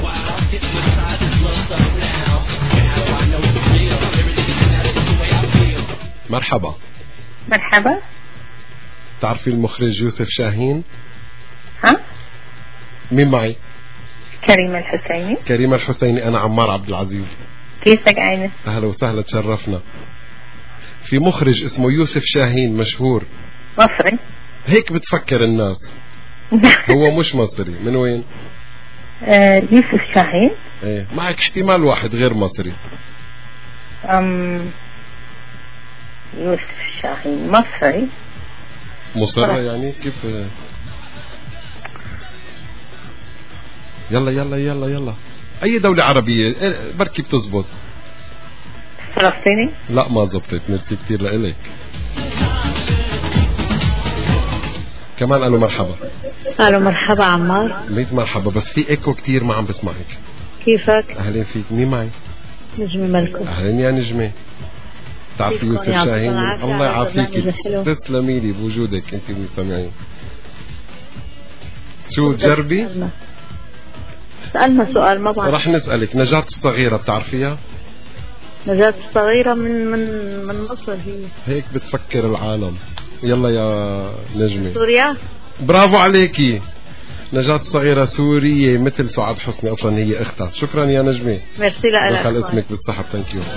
مرحبا. مرحبا. تعرفي المخرج يوسف شاهين؟ ها؟ مين معي؟ كريمة الحسيني. كريمة الحسيني. أنا عمار عبد العزيز. كيفك عيني؟ أهلا وسهلا تشرفنا. في مخرج اسمه يوسف شاهين مشهور. مصري. هيك بتفكر الناس. هو مش مصري. من وين؟ آه يوسف شاهين. ايه معك احتمال واحد غير مصري. أم يوسف شاهين مصري. مصرة يعني كيف؟ يلا يلا يلا يلا. أي دولة عربية بركي بتزبط. فلسطيني. لا ما زبطت. ميرسي كتير لإلك. كمان الو مرحبا. الو مرحبا عمار. ميت مرحبا. بس في ايكو كتير ما عم بسمعك. كيفك؟ اهلين فيك. مين معي؟ نجمة ملكو. اهلين يا نجمة. تعرفي يوسف شاهين؟ الله يعافيك. تسلمي لي بوجودك انت المستمعين. شو تجربي؟ سألنا سؤال ما بعرف. رح نسألك. نجاة الصغيرة بتعرفيها؟ نجاة الصغيرة من من من مصر هي. هيك بتفكر العالم. يلا يا نجمة. سوريا. برافو عليكي. نجاة الصغيرة سورية مثل سعاد حسني. أصلا هي أختها. شكرا يا نجمة. ميرسي لك. دخل اسمك بالسحب. ثانك يو.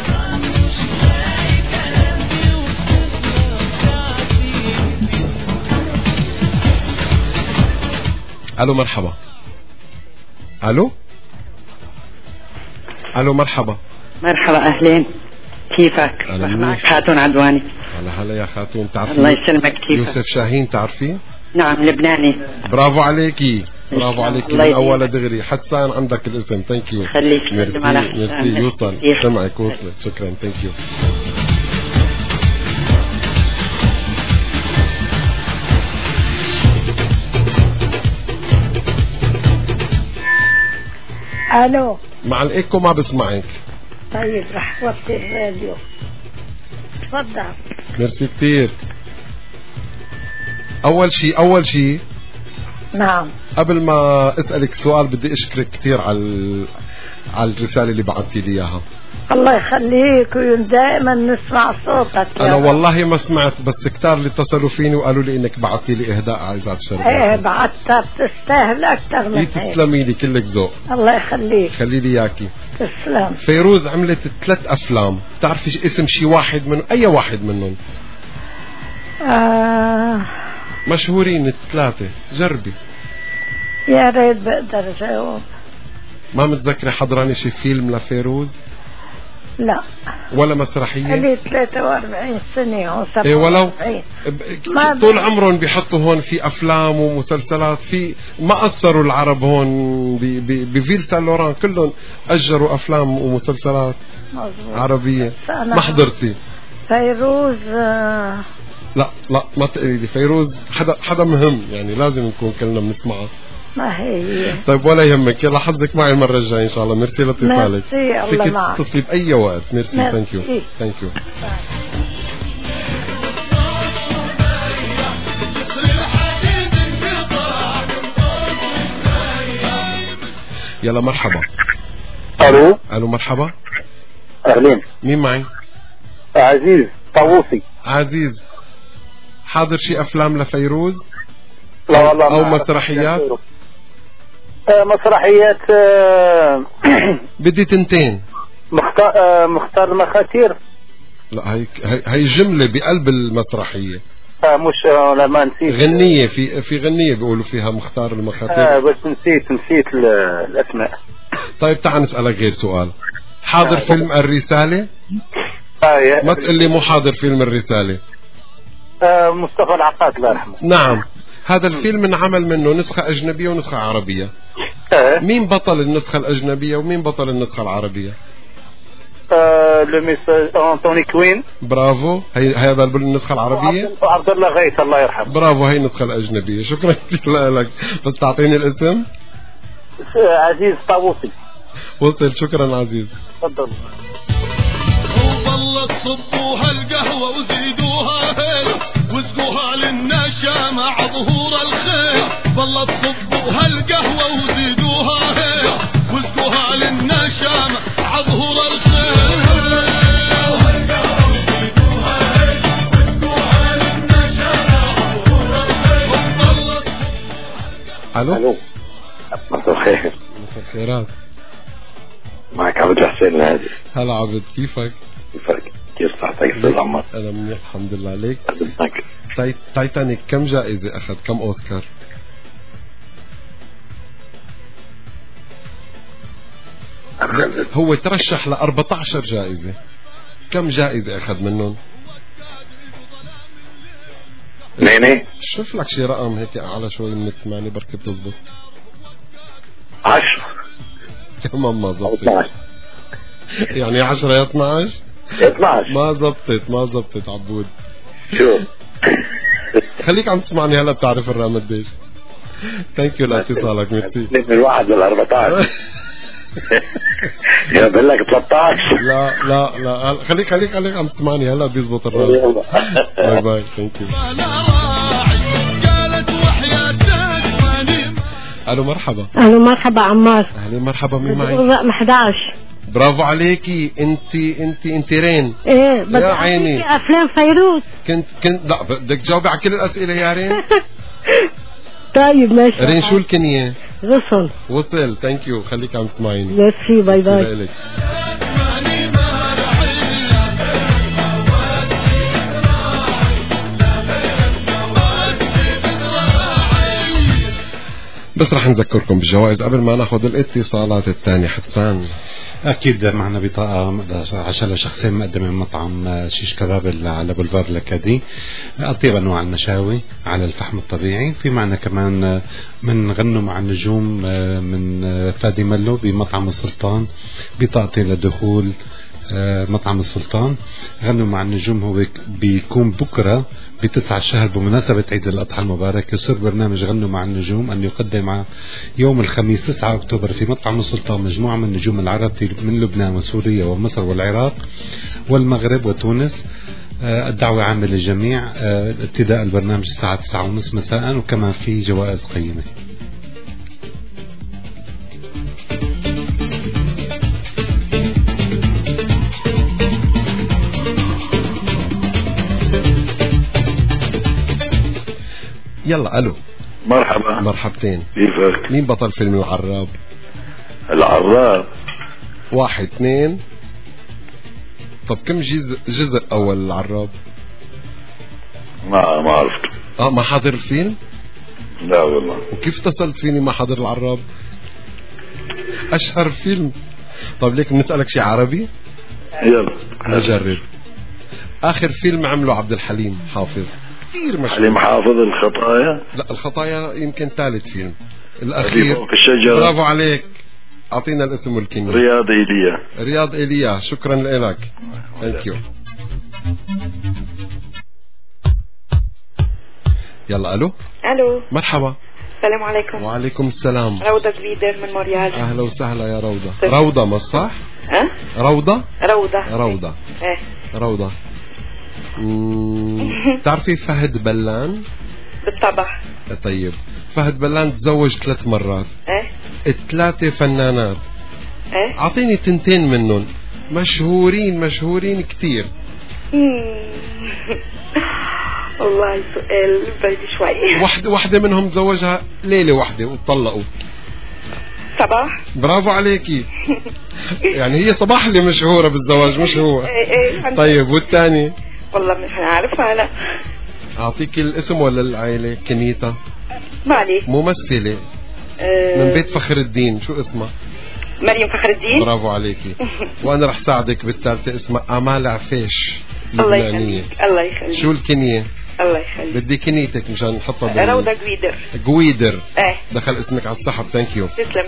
الو مرحبا. الو. الو مرحبا. مرحبا اهلين. كيفك؟ معك خاتون عدواني. هلا هلا يا خاتون. تعرفي الله يسلمك. كيفك؟ يوسف شاهين تعرفيه؟ نعم لبناني. برافو عليكي. برافو عليكي من اول دغري. حسان عندك الاسم. ثانك يو. خليك. ميرسي ميرسي. يوصل سمعك وصلت. شكرا. ثانك يو. الو مع الايكو ما بسمعك. طيب رح وطي الراديو. تفضل. ميرسي كتير. اول شيء اول شيء نعم قبل ما اسالك سؤال بدي اشكرك كثير على على الرساله اللي بعثتي لي اياها. الله يخليك ودائما نسمع صوتك. انا والله ما سمعت بس كتار اللي اتصلوا فيني وقالوا لي انك بعثتي لي اهداء على اذاعه الشرق. ايه بعثتها بتستاهل اكثر من هيك. تسلمي لي كلك ذوق. الله يخليك. خلي لي اياكي. تسلم. فيروز عملت ثلاث افلام، بتعرفي اسم شي واحد منهم؟ اي واحد منهم؟ آه مشهورين الثلاثه، جربي. يا ريت بقدر اجاوب. ما متذكرة حضراني شي فيلم لفيروز؟ لا. ولا مسرحية؟ لي ثلاثة وأربعين سنة أو سبعة إيه ولو ب... طول عمرهم بيحطوا هون في أفلام ومسلسلات. في ما قصروا العرب هون بفيل سان لوران كلهم أجروا أفلام ومسلسلات مزبوط. عربية. ما حضرتي فيروز؟ آه... لا لا ما تقولي لي فيروز. حدا حدا مهم يعني لازم نكون كلنا بنسمعها. ما هي. طيب ولا يهمك. يلا حظك معي المرة الجاية إن شاء الله. ميرسي لاتصالك. ميرسي الله معك. فيك تتصلي بأي وقت. ميرسي. ثانك يو ثانك يو. يلا مرحبا. الو الو مرحبا. اهلين. مين معي؟ عزيز طاووسي. عزيز حاضر شي افلام لفيروز؟ لا والله او مسرحيات؟ آه مسرحيات. آه بدي تنتين. مختار آه مختار المخاتير. لا هي هي جملة بقلب المسرحية. آه مش آه لا ما نسيت. غنية في في غنية بيقولوا فيها مختار المخاتير. آه بس نسيت نسيت الاسماء. طيب تعال نسألك غير سؤال. حاضر آه فيلم الرسالة؟ آه ما تقول لي مو حاضر فيلم الرسالة. آه مصطفى العقاد الله يرحمه. نعم. هذا الفيلم انعمل منه نسخة أجنبية ونسخة عربية. آه. مين بطل النسخة الأجنبية ومين بطل النسخة العربية؟ آه لميس أنتوني كوين. برافو. هي هذا بالنسخة العربية. وعبد الله غيث الله يرحمه. برافو. هي النسخة الأجنبية. شكرا لك. بس تعطيني الاسم. عزيز طاووسي. وصل. شكرا عزيز. تفضل. وظلت صبوها القهوة وزيدوها هيل واسقوها للنشا مع ظهور الخيل. ظلت صبوها القهوة وزيدوها هيل واسقوها للنشا مع ظهور الخيل. الو الو مساء الخير. مساء الخيرات. معك عبد الحسين الهادي. هلا عبد كيفك؟ كيفك؟ كيف صحتك استاذ عمار؟ انا منيح الحمد لله. عليك؟ خدمتك. تاي... تايتانيك كم جائزة اخذ؟ كم اوسكار؟ هو ترشح ل أربعة عشر جائزة. كم جائزة اخذ منهم؟ نيني شوف لك شي رقم هيك اعلى شوي من الثمانية بركي بتزبط. عشرة. كمان ما زبطت. يعني عشرة يا اثناعش؟ اثناعش ما زبطت ما زبطت عبود. شو خليك عم تسمعني هلا بتعرف الرقم قديش. ثانك يو لاتصالك. ميرسي. من الواحد للأربعة عشر. يا بقول لك ثلاثة عشر. لا لا لا خليك خليك خليك عم تسمعني هلا بيزبط الرقم. باي باي. ثانك يو. الو مرحبا. الو مرحبا عمار. اهلا مرحبا. مين معي؟ رقم أحد عشر. برافو عليكي. انت انت انت رين. ايه بدي يا عيني افلام فيروز. كنت كنت لا بدك تجاوبي على كل الاسئله يا رين. طيب ماشي. رين شو الكنيه؟ وصل. وصل. ثانك يو. خليك عم تسمعيني. ميرسي. باي باي. بس رح نذكركم بالجوائز قبل ما ناخذ الاتصالات الثانية. حسان أكيد معنا بطاقة عشان شخصين مقدمة من مطعم شيش كباب على بولفار لكادي. أطيب أنواع المشاوي على الفحم الطبيعي. في معنا كمان من غنوا مع النجوم من فادي ملو بمطعم السلطان. بطاقتين للدخول مطعم السلطان. غنوا مع النجوم هو بيكون بكرة بتسعة الشهر بمناسبة عيد الأضحى المبارك. يصير برنامج غنوا مع النجوم أن يقدم يوم الخميس تسعة أكتوبر في مطعم السلطان مجموعة من نجوم العرب من لبنان وسوريا ومصر والعراق والمغرب وتونس. الدعوة عامة للجميع. ابتداء البرنامج الساعة تسعة ونصف مساء، وكمان في جوائز قيمة. يلا الو. مرحبا. مرحبتين. كيفك؟ مين بطل فيلم العراب؟ العراب واحد اثنين. طب كم جزء جزء اول العراب؟ ما ما عرفت. اه ما حاضر الفيلم؟ لا والله. وكيف اتصلت فيني ما حاضر العراب؟ اشهر فيلم. طب ليك بنسألك شيء عربي؟ يلا نجرب. اخر فيلم عمله عبد الحليم حافظ كثير مشهور. حليم حافظ الخطايا؟ لا الخطايا يمكن ثالث فيلم. الاخير فوق الشجرة. برافو عليك. اعطينا الاسم والكلمة. رياض ايليا. رياض ايليا. شكرا لك. ثانك يو. يلا الو. الو. مرحبا. السلام عليكم. وعليكم السلام. روضة جويدر من موريال. اهلا وسهلا يا روضة. روضة ما صح؟ ها؟ روضة؟ روضة. روضة. ايه روضة. تعرفي فهد بلان؟ بالطبع. طيب فهد بلان تزوج ثلاث مرات. ايه الثلاثة فنانات. ايه اعطيني تنتين منهم مشهورين مشهورين كتير. والله سؤال بعيد شوي. واحدة واحدة منهم تزوجها ليلة واحدة وطلقوا. صباح. برافو عليكي. يعني هي صباح اللي مشهورة بالزواج مش هو. ايه ايه. طيب والثاني؟ والله مش عارفة أنا. أعطيك الاسم ولا العائلة؟ كنيتا. ما عليك. ممثلة أه من بيت فخر الدين. شو اسمها؟ مريم فخر الدين. برافو عليكي. وأنا رح ساعدك بالثالثة. اسمها آمال عفيش. الله يخليك. الله يخليك. شو الكنية؟ الله يخليك. بدي كنيتك مشان نحطها بال... روضة جويدر. جويدر. ايه دخل اسمك على السحب. ثانك يو. تسلم.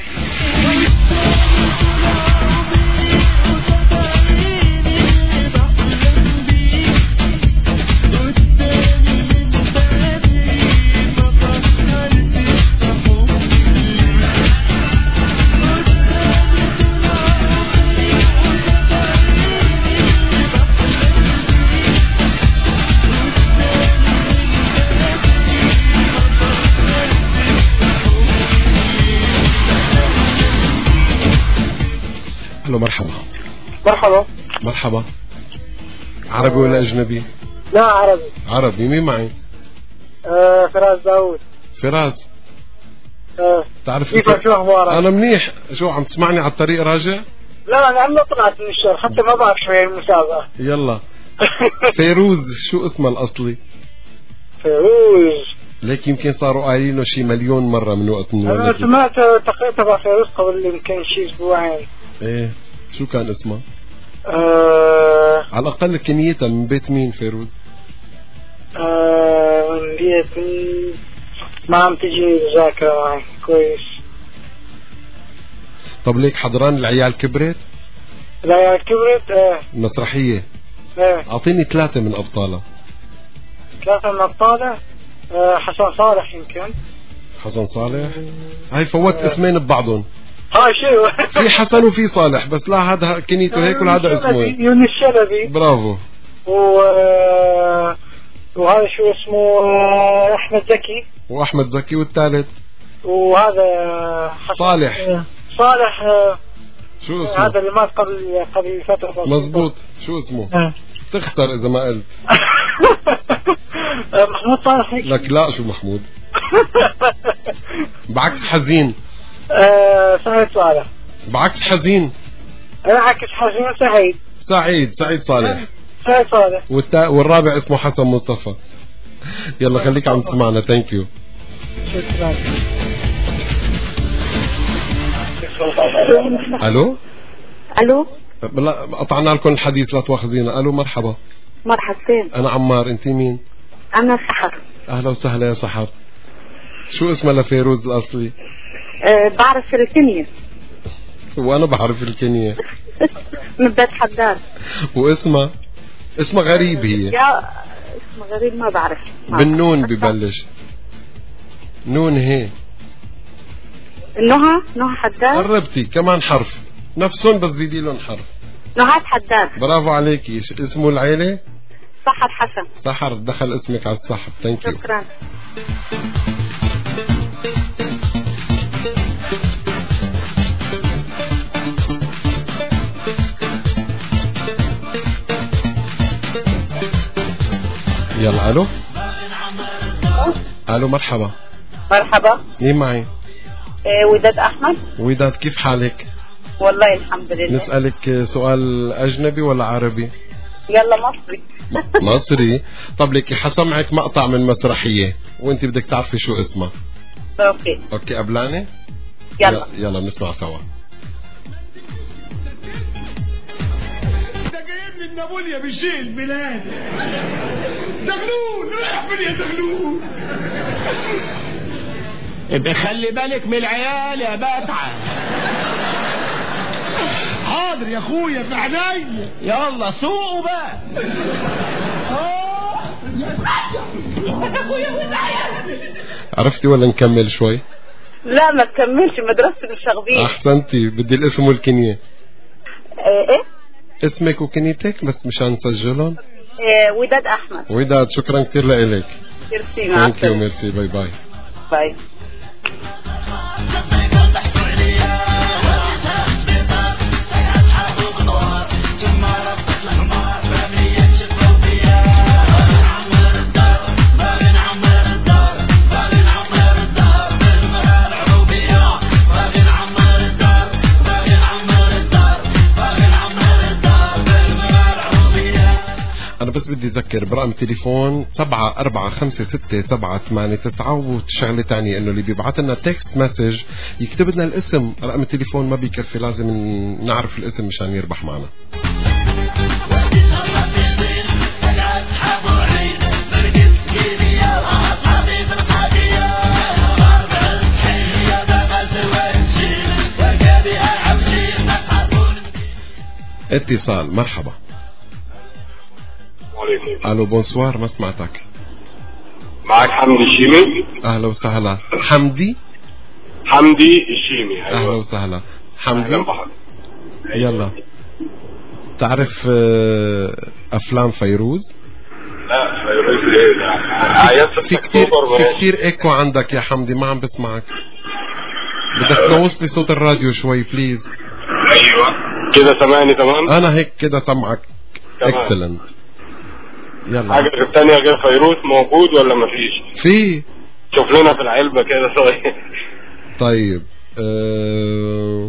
مرحبا. مرحبا. مرحبا. عربي ولا أجنبي؟ لا عربي. عربي. مين معي؟ آه فراس داود. فراس. آه. تعرف كيفك؟ شو أخبارك؟ أنا منيح. شو عم تسمعني على الطريق راجع؟ لا أنا عم طلعت من الشهر حتى ما بعرف شوي المسابقة. يلا. فيروز شو اسمها الأصلي؟ فيروز. ليك يمكن صاروا قايلينه شي مليون مرة من وقت من أنا سمعت تقريبا تبع فيروز قبل يمكن شي أسبوعين. إيه شو كان اسمها؟ آه على الأقل كنيتها من بيت مين فيروز؟ آه من بيت مين ما عم تجي ذاكرة معي كويس. طب ليك حضران العيال كبرت؟ العيال كبرت. ايه المسرحية. ايه أعطيني ثلاثة من أبطالها. ثلاثة من أبطالها. آه حسن صالح يمكن. حسن صالح. هاي فوت آه. اسمين ببعضهم. ها شو في حسن وفي صالح بس لا هذا كنيته هيك ولا هذا اسمه هيك. يونس الشلبي. برافو. و وهذا شو اسمه احمد زكي. واحمد زكي والثالث وهذا حسن صالح. صالح شو اسمه؟ هذا اللي مات قبل قبل فترة. مزبوط. شو اسمه؟ أه. تخسر اذا ما قلت. محمود صالح. لك لا شو محمود. بعكس حزين. آه سعيد صالح. بعكس حزين. انا عكس حزين سعيد. سعيد سعيد صالح. سعيد صالح. والتا... والرابع اسمه حسن مصطفى. يلا خليك عم تسمعنا. ثانك يو. شكرا. الو. الو. لا قطعنا لكم الحديث لا تواخذينا. الو مرحبا. مرحبتين. انا عمار. انت مين؟ انا سحر. اهلا وسهلا يا سحر. شو اسمها لفيروز الاصلي؟ أه بعرف الكنية. وانا بعرف الكنية. من بيت حداد. واسمها اسمها غريب هي. يا اسمها غريب ما بعرف. بالنون ببلش. نون هي. نهى نهى حداد. قربتي كمان حرف نفسهم بس زيدي لهم حرف. نهى حداد. برافو عليكي. اسمه العيلة؟ سحر حسن. سحر دخل اسمك على السحب. ثانك يو. شكرا. يلا الو. الو مرحبا. مرحبا. مين معي؟ إيه وداد احمد. وداد كيف حالك؟ والله الحمد لله. نسألك سؤال اجنبي ولا عربي؟ يلا مصري. مصري. طب لك حسمعك مقطع من مسرحية وانت بدك تعرفي شو اسمها. اوكي. اوكي قبلاني؟ يلا يلا بنسمع سوا. من نابوليا بشيء البلاد. زغلول رايح فين يا زغلول؟ ابقى خلي بالك من العيال يا بتعة. حاضر يا اخويا في عينيا. يلا سوقوا بقى. عرفتي ولا نكمل شوي؟ لا ما تكملش مدرسة المشاغبين. احسنتي. بدي الاسم والكنية. ايه ايه اسمك وكنيتك بس مشان نسجلهم. إيه وداد احمد. وداد شكرا كثير لك. ميرسي مع السلامة. ميرسي باي باي. باي. أنا بس بدي أذكر برقم تليفون سبعة أربعة خمسة ستة سبعة ثمانية تسعة. وشغلة تانية إنه اللي بيبعث لنا تكست مسج يكتب لنا الاسم. رقم التليفون ما بيكفي، لازم نعرف الاسم مشان يربح معنا. اتصال. مرحبا. الو بونسوار. ما سمعتك. معك حمدي الشيمي. اهلا وسهلا. حمدي حمدي الشيمي. اهلا وسهلا حمدي. يلا تعرف افلام فيروز؟ لا فيروز ايه؟ في كتير في كتير ايكو عندك يا حمدي، ما عم بسمعك. بدك تنوص لي صوت الراديو شوي بليز. ايوه كده سامعني تمام؟ انا هيك كده سمعك اكسلنت. يلا. حاجة الثانية غير فيروز موجود ولا مفيش؟ في. شوف لنا في العلبة كده شوية. طيب أه...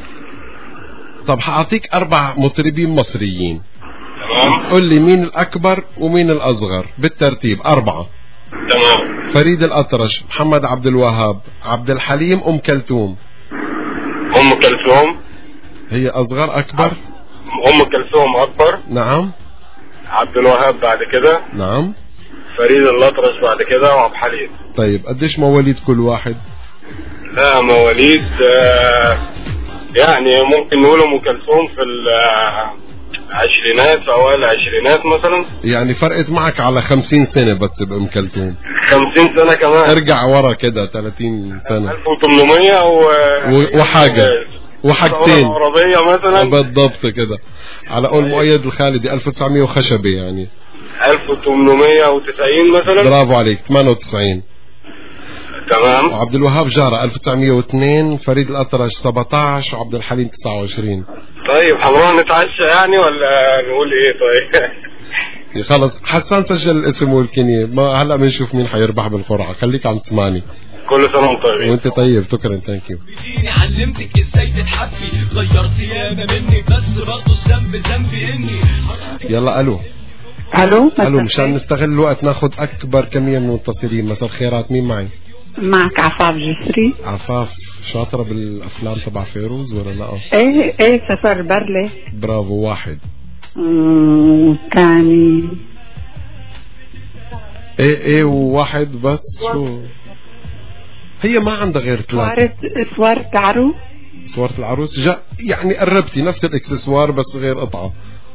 طب حاعطيك أربع مطربين مصريين. تمام. قل لي مين الأكبر ومين الأصغر بالترتيب. أربعة. تمام. فريد الأطرش، محمد عبد الوهاب، عبد الحليم، أم كلثوم. أم كلثوم هي أصغر أكبر؟ أم كلثوم أكبر. نعم. عبد الوهاب بعد كده. نعم. فريد الأطرش بعد كده وعبد الحليم. طيب قديش مواليد كل واحد؟ لا مواليد آه يعني ممكن نقول أم كلثوم في العشرينات في أوائل العشرينات مثلا. يعني فرقت معك على خمسين سنة بس بأم كلثوم. خمسين سنة كمان. ارجع ورا كده ثلاثين سنة. ألف وثمانمية و... وحاجة وحاجتين عربية مثلا. بالضبط كده. على قول مؤيد الخالدي ألف وتسعمية وخشبة يعني. ألف وثمانمية وتسعين مثلا. برافو عليك. ثمانية وتسعين. تمام. وعبد الوهاب جارة ألف وتسعمية واثنين، فريد الأطرش سبعة عشر، وعبد الحليم تسعة وعشرين. طيب هنروح نتعشى يعني ولا نقول ايه؟ طيب خلص حسان سجل الاسم والكنية. ما هلا بنشوف مين حيربح بالقرعة. خليك عم تسمعني. كل سنة وانت طيب. وانت طيب. شكرا. ثانك يو. علمتك ازاي تتحفي، غيرت ياما منك بس برضه الذنب ذنبي اني. يلا الو. الو. الو مشان نستغل الوقت ناخذ اكبر كمية من المتصلين. مساء الخيرات. مين معي؟ معك عفاف جسري. عفاف شاطرة بالافلام تبع فيروز ولا لا؟ ايه ايه سفر برلي. برافو. واحد. ثاني ايه ايه وواحد بس. شو هي ما عندها غير ثلاثة. سوار سوار تعرو. صورة العروس جا يعني قربتي نفس الاكسسوار بس غير قطعة.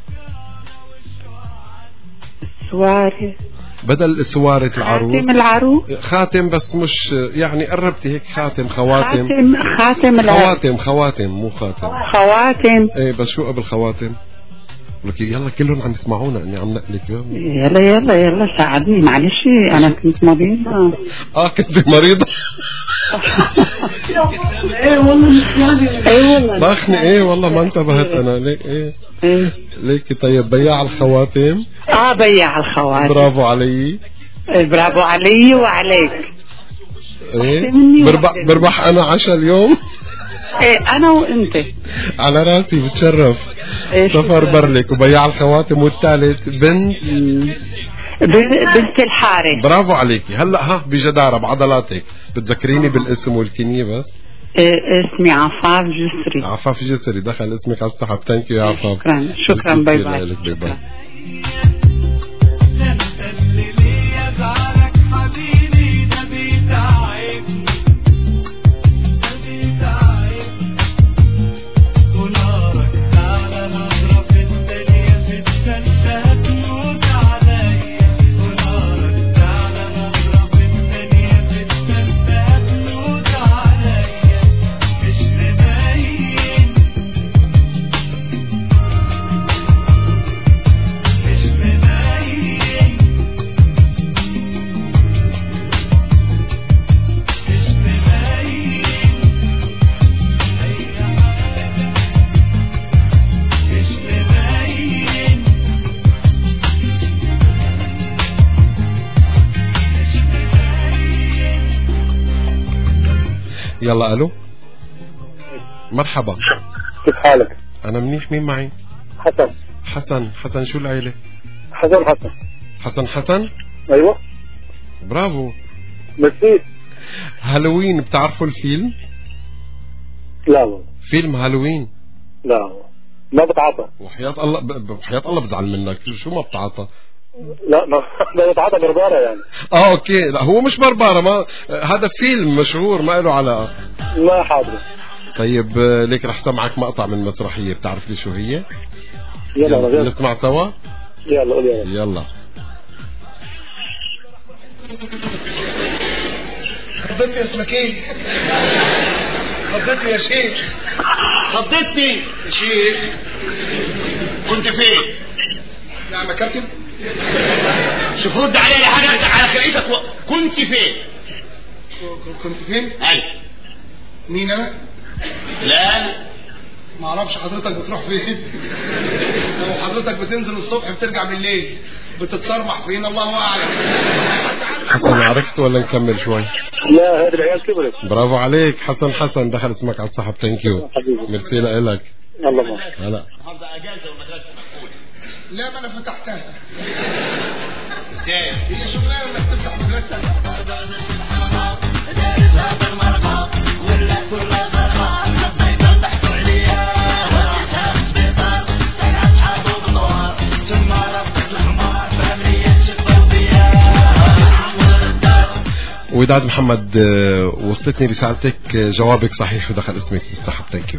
سواري بدل سوارة العروس خاتم العروس خاتم بس مش يعني قربتي هيك خاتم خواتم خاتم خاتم خواتم خواتم مو خاتم خواتم ايه بس شو قبل خواتم لك يلا كلهم عم يسمعونا اني عم نقلك يلا يلا يلا ساعدني معلش انا كنت مريضة. اه كنت مريضة ايه والله ايه والله ضخني ايه والله ما انتبهت انا ليك ايه ايه ليك. طيب بياع الخواتم اه بياع الخواتم برافو علي برافو علي وعليك. ايه بربح بربح انا عشاء اليوم. ايه انا وانت على راسي بتشرف. إيه سفر برلك وبياع الخواتم والثالث بنت بنت الحارة. برافو عليكي. هلا ها بجدارة بعضلاتك بتذكريني بالاسم والكنية بس. إيه اسمي عفاف جسري. عفاف جسري دخل اسمك على السحب. ثانك يو يا عفاف. شكرا شكرا باي باي. باي باي. يلا الو مرحبا كيف حالك؟ انا منيح. مين معي؟ حسن. حسن حسن شو العيلة؟ حسن حسن حسن حسن ايوه برافو ميرسي. هالوين بتعرفوا الفيلم؟ لا والله. فيلم هالوين؟ لا ما بتعاطى. وحياة الله ب... وحياة الله بزعل منك. شو ما بتعاطى؟ لا ما ما بتعاطى بربارة يعني. اه اوكي لا هو مش بربارة ما هذا فيلم مشهور ما له علاقة. لا حاضر. طيب ليك رح سمعك مقطع من مسرحية بتعرف لي شو هي؟ يلا, يلا نسمع سوا. يلا قول يلا. يلا خضتني اسمك ايه؟ خضتني يا شيخ. خضتني يا شيخ. كنت فين؟ نعم يا كابتن. شوف رد علي حاجة على خلقتك و... كنت فين؟ كنت فين؟ ايوه. مين انا؟ لا انا ما اعرفش حضرتك بتروح فين. لو حضرتك بتنزل الصبح بترجع بالليل بتتصرمح فين الله اعلم. حسن عرفت ولا نكمل شوي؟ لا هذه العيال كبرت. برافو عليك حسن حسن دخل اسمك على السحب. ثانك يو ميرسي لك. الله ما هلا النهارده اجازه والمدرسه مقفوله. لا ما انا فتحتها. ازاي؟ هي شغلانه انك تفتح مدرسه. وداد محمد وصلتني رسالتك جوابك صحيح ودخل اسمك بالسحب. ثانك يو.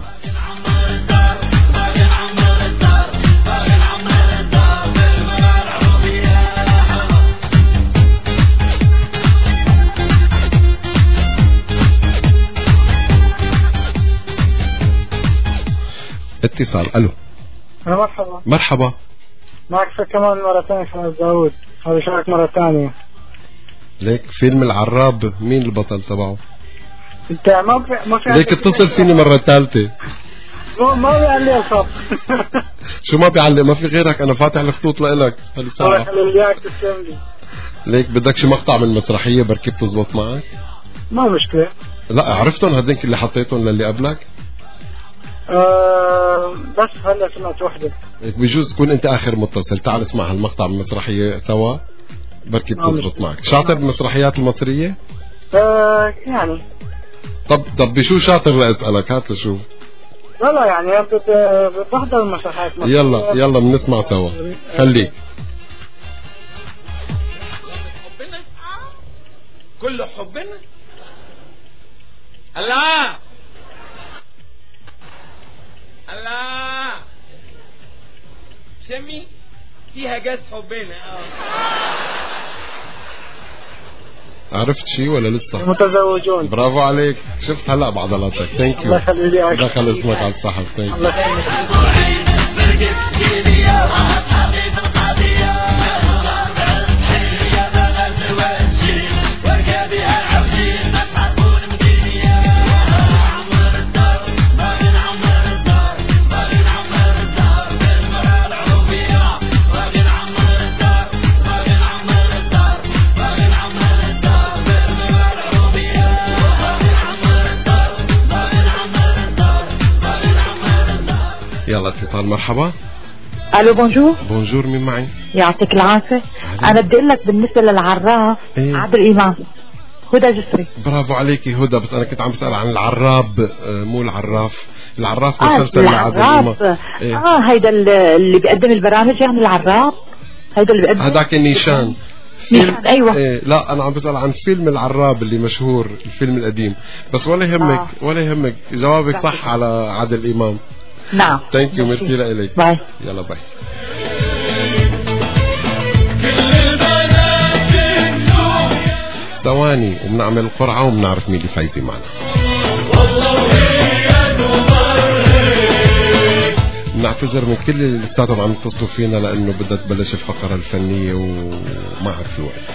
اتصال. الو مرحبا. مرحبا معك في كمان مرة ثانية خالد داوود. هذا شارك مرة ثانية. ليك فيلم العراب مين البطل تبعه؟ انت ما في ما في ليك اتصل فيني مرة ثالثة. ما ما بيعلق الخط. شو ما بيعلق؟ ما في غيرك انا فاتح الخطوط لإلك هالساعة. الله يخلي اياك تسلم لي. ليك بدك شي مقطع من مسرحية بركي بتزبط معك؟ ما مشكلة. لا عرفتهم هذيك اللي حطيتهم للي قبلك؟ أه بس هلا سمعت وحدة. بيجوز تكون انت اخر متصل. تعال اسمع هالمقطع من المسرحية سوا بركي بتزبط معك. شاطر بالمسرحيات المصرية؟ أه يعني. طب طب بشو شاطر لاسألك؟ هات لشوف. لا لا يعني بحضر المسرحيات. يلا يلا بنسمع سوا. خليك. كل حبنا. الله الله شمي فيها قص حبنا. عرفت شيء ولا لسه؟ متزوجون. برافو عليك، شفت هلا بعضلاتك. ثانك يو. دخل اسمك على الصحف. ثانك يو. يلا اتصال. مرحبا. الو بونجور. بونجور، مين معي؟ يعطيك العافيه. انا بدي اقول لك بالنسبه للعراف ايه؟ عادل امام. هدى جسري. برافو عليكي هدى، بس انا كنت عم بسأل عن العراب مو العراف. العراف آه مسلسل لعادل امام. ايه؟ اه هيدا اللي بيقدم البرامج يعني العراف. هيدا اللي بيقدم. هداك النيشان. نيشان ايوه. إيه لا انا عم بسأل عن فيلم العراب اللي مشهور، الفيلم القديم. بس ولا يهمك آه. ولا يهمك، جوابك صح على عادل امام. نعم. ثانك يو، ميرسي لك. باي. يلا باي. ثواني وبنعمل القرعة وبنعرف مين اللي فايزين معنا. بنعتذر من كل اللي لساتهم عم يتصلوا فينا لأنه بدها تبلش الفقرة الفنية وما عرف الوقت.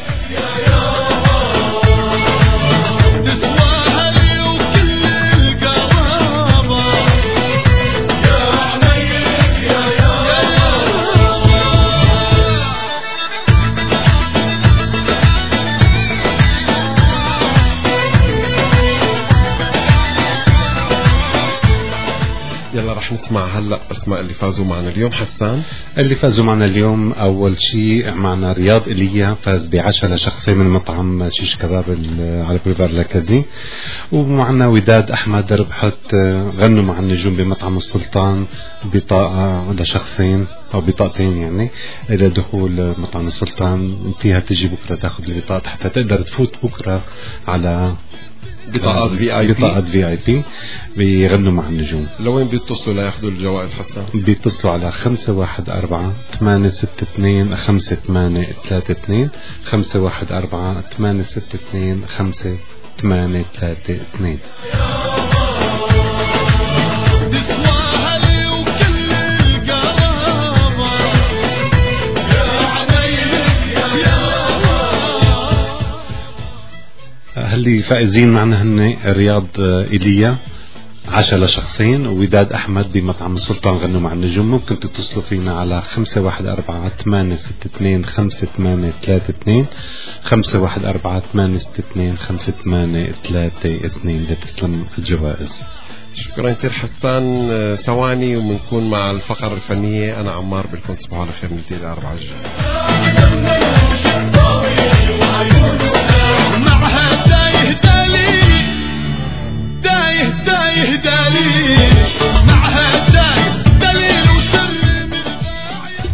يلا رح نسمع هلا اسماء اللي فازوا معنا اليوم. حسان، اللي فازوا معنا اليوم اول شيء معنا رياض ايليا، فاز بعشرة شخصين من مطعم شيش كباب على بوليفار لاكادي. ومعنا وداد احمد ربحت غنوا مع النجوم بمطعم السلطان بطاقه لشخصين او بطاقتين يعني الى دخول مطعم السلطان. فيها تجي بكره تاخذ البطاقه حتى تقدر تفوت بكره على بطاقات في اي بي. بطاقات في اي بي بيغنوا مع النجوم. لوين بيتصلوا لياخذوا الجوائز حسن؟ بيتصلوا على خمسة واحد أربعة ثمانية ستة اثنين خمسة ثمانية ثلاثة اثنين خمسة واحد أربعة ثمانية ستة اثنين خمسة ثمانية ثلاثة اثنين. اللي فائزين معنا هن رياض ايليا عشرة شخصين، ووداد احمد بمطعم السلطان غنوا مع النجوم. ممكن تتصلوا فينا على خمسة واحد أربعة ثمانية ستة اثنين خمسة ثمانية ثلاثة اثنين خمسة واحد أربعة ثمانية ستة اثنين خمسة ثمانية ثلاثة اثنين لتسلم الجوائز. شكرا كثير حسان. ثواني وبنكون مع الفقرة الفنية. أنا عمار، بالكم تصبحوا على خير من اثنين إلى أربعة الجاي. معها تايه دالي تايه تايه دالي معها تايه دليل وسر من غاية.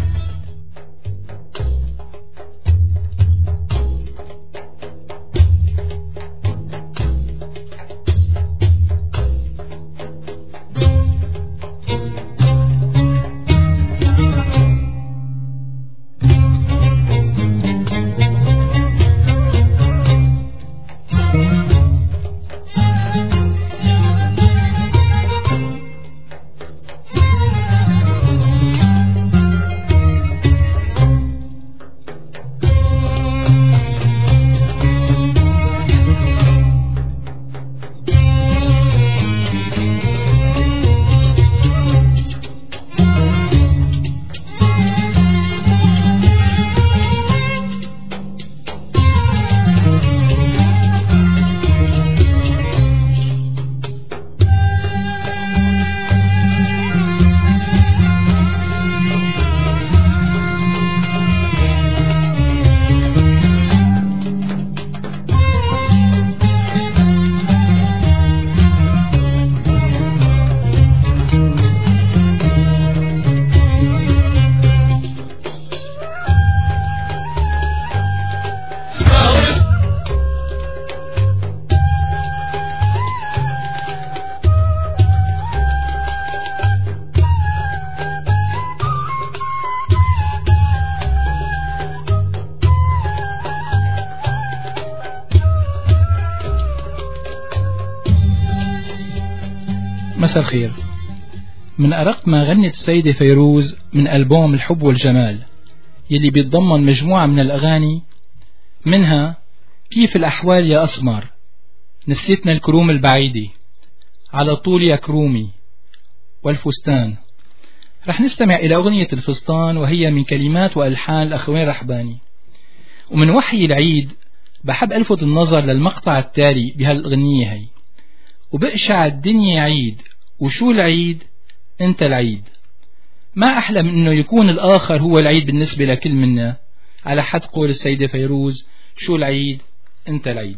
مساء الخير. من أرق ما غنت السيدة فيروز من ألبوم الحب والجمال يلي بيتضمن مجموعة من الأغاني، منها كيف الأحوال يا أسمر، نسيتنا الكروم البعيدة، على طول يا كرومي، والفستان. رح نستمع إلى أغنية الفستان، وهي من كلمات وألحان الأخوين رحباني. ومن وحي العيد بحب ألفت النظر للمقطع التالي بهالأغنية هي: وبقشع الدنيا عيد، وشو العيد؟ انت العيد. ما أحلى من أنه يكون الآخر هو العيد بالنسبة لكل منا، على حد قول السيدة فيروز: شو العيد؟ انت العيد.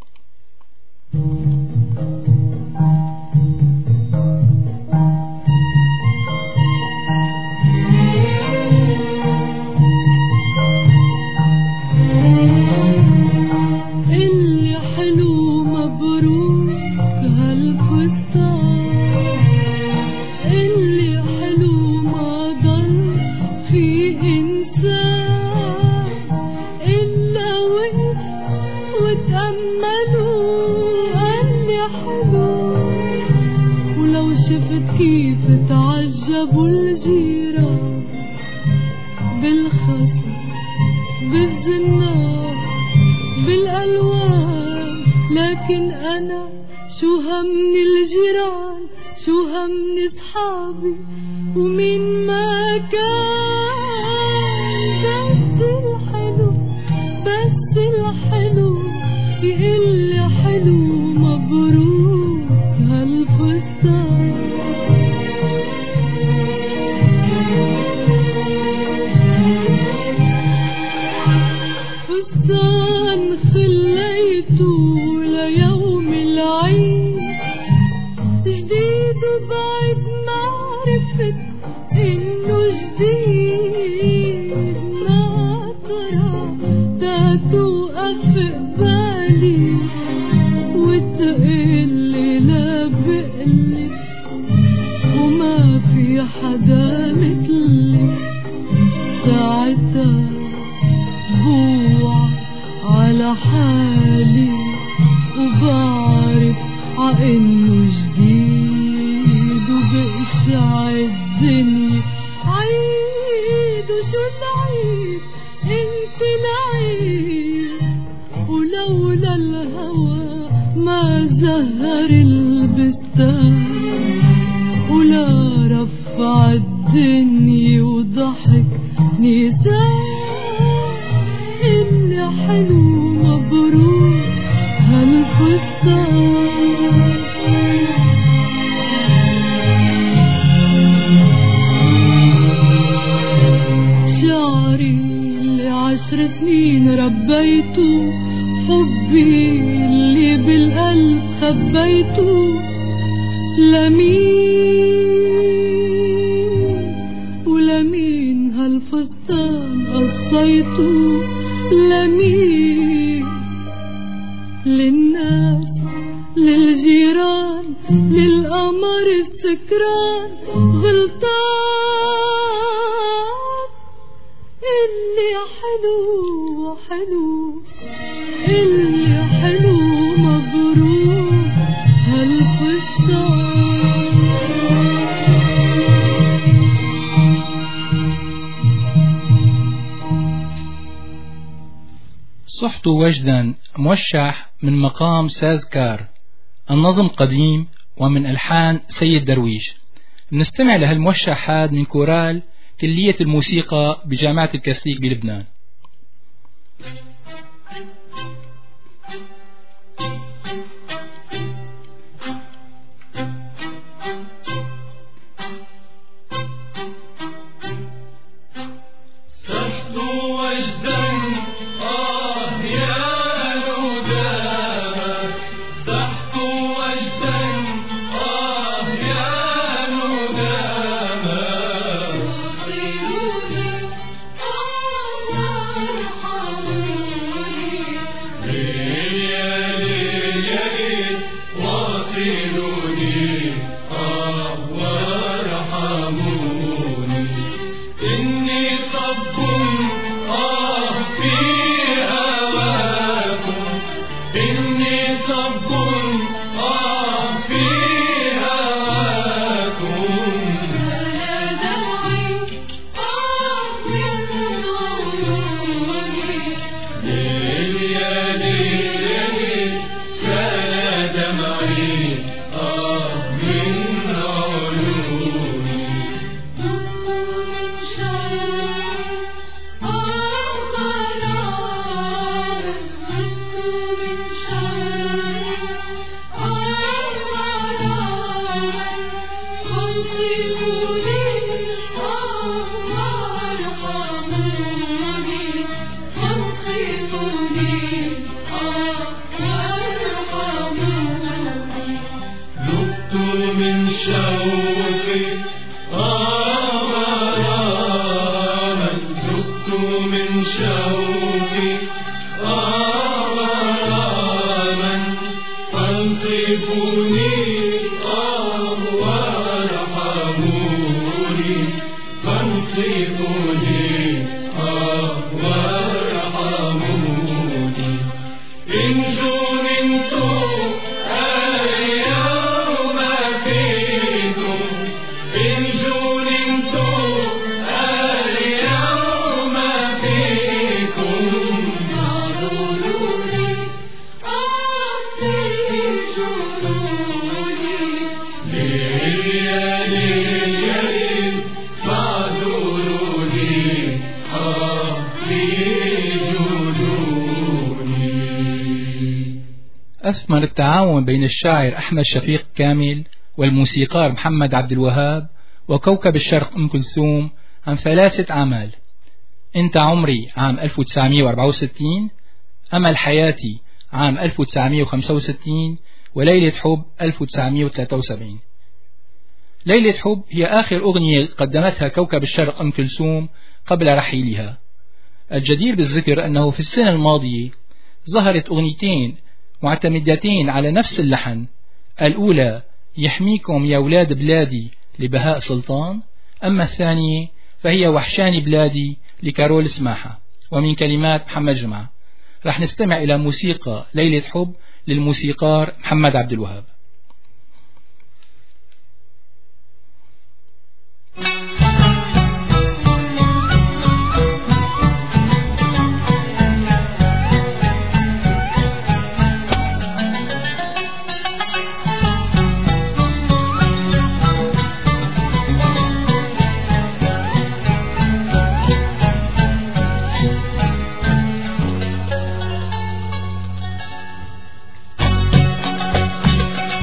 كيف تعجبوا الجيران بالخص بالزنار بالألوان، لكن أنا شو همني الجيران، شو همني صحابي ومين ما كان. بس الحلو بس الحلو يقلي حلو مبروك هالفستان. فستان خليته ليوم العيد جديد، وبعد ما عرفت انه جديد ما طرح تتوقف قبالي وتقلي لا بقلك وما في حدا مثلك. ساعتها بوع على حالي وبعرف عإنه جديد، وبقشع الدنيا عيد. وشو العيد؟ انت العيد. ولولا الهوى ما زهر البستان، ولا رفع الدنيا وضحك نسان. اللي حلو مبروك هالفستان. شعري اللي عشر سنين ربيته، حبي اللي بالقلب خبيته، لمين ولمين هالفستان قصيته؟ لمين؟ للناس للجيران للقمر السكران غلطان. اللي حلو حلو اللي حلو مبروك هالفستان. صحت وجدا موشح من مقام سازكار، النظم قديم ومن ألحان سيد درويش. نستمع لهالموشح هذا من كورال كلية الموسيقى بجامعة الكاثوليك بلبنان. Oh أثمر التعاون بين الشاعر أحمد شفيق كامل والموسيقار محمد عبد الوهاب وكوكب الشرق أم كلثوم عن ثلاثة أعمال: أنت عمري عام ألف وتسعمائة وأربعة وستين، أمل حياتي عام ألف وتسعمائة وخمسة وستين، وليلة حب ألف وتسعمائة وثلاثة وسبعين. ليلة حب هي آخر أغنية قدمتها كوكب الشرق أم كلثوم قبل رحيلها. الجدير بالذكر أنه في السنة الماضية ظهرت أغنيتين معتمدتين على نفس اللحن، الأولى يحميكم يا أولاد بلادي لبهاء سلطان، أما الثانية فهي وحشاني بلادي لكارول سماحة ومن كلمات محمد جمعة. رح نستمع إلى موسيقى ليلة حب للموسيقار محمد عبد الوهاب. Thank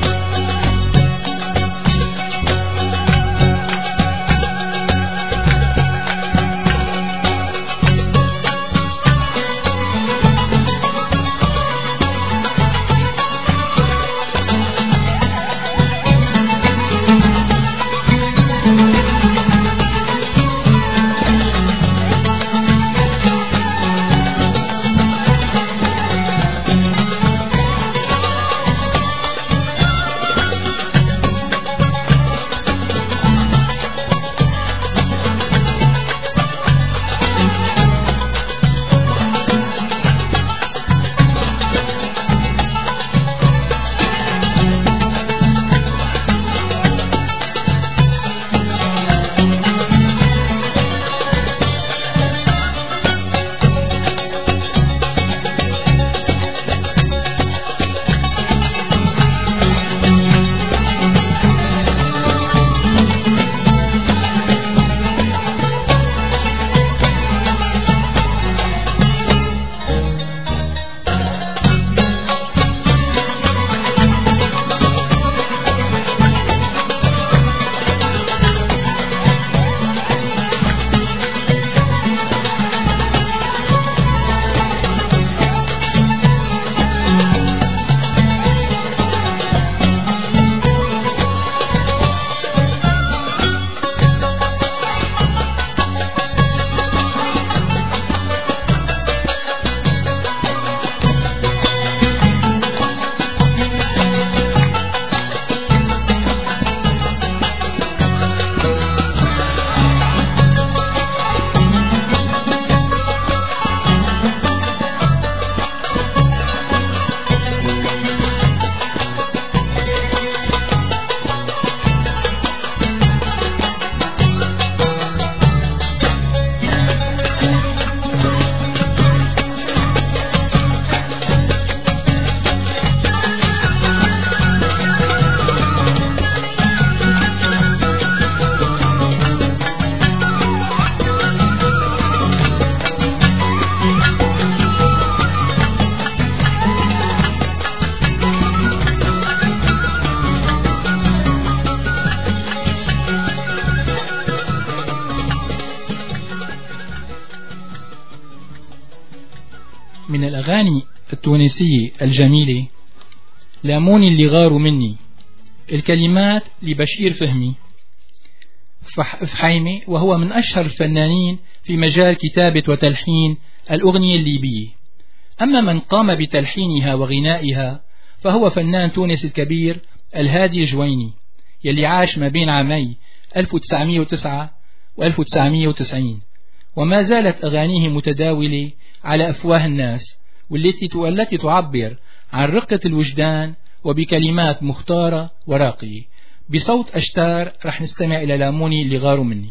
الأغاني التونسية الجميلة لاموني اللي غاروا مني، الكلمات لبشير فهمي فحيمة، وهو من أشهر الفنانين في مجال كتابة وتلحين الأغنية الليبية. أما من قام بتلحينها وغنائها فهو فنان تونس الكبير الهادي الجويني، يلي عاش ما بين عامي ألف وتسعمئة وتسعة وألف وتسعمئة وتسعين، وما زالت أغانيه متداولة على أفواه الناس، والتي والتي تعبر عن رقة الوجدان وبكلمات مختارة وراقية. بصوت أشتار رح نستمع إلى لاموني اللي غاروا مني.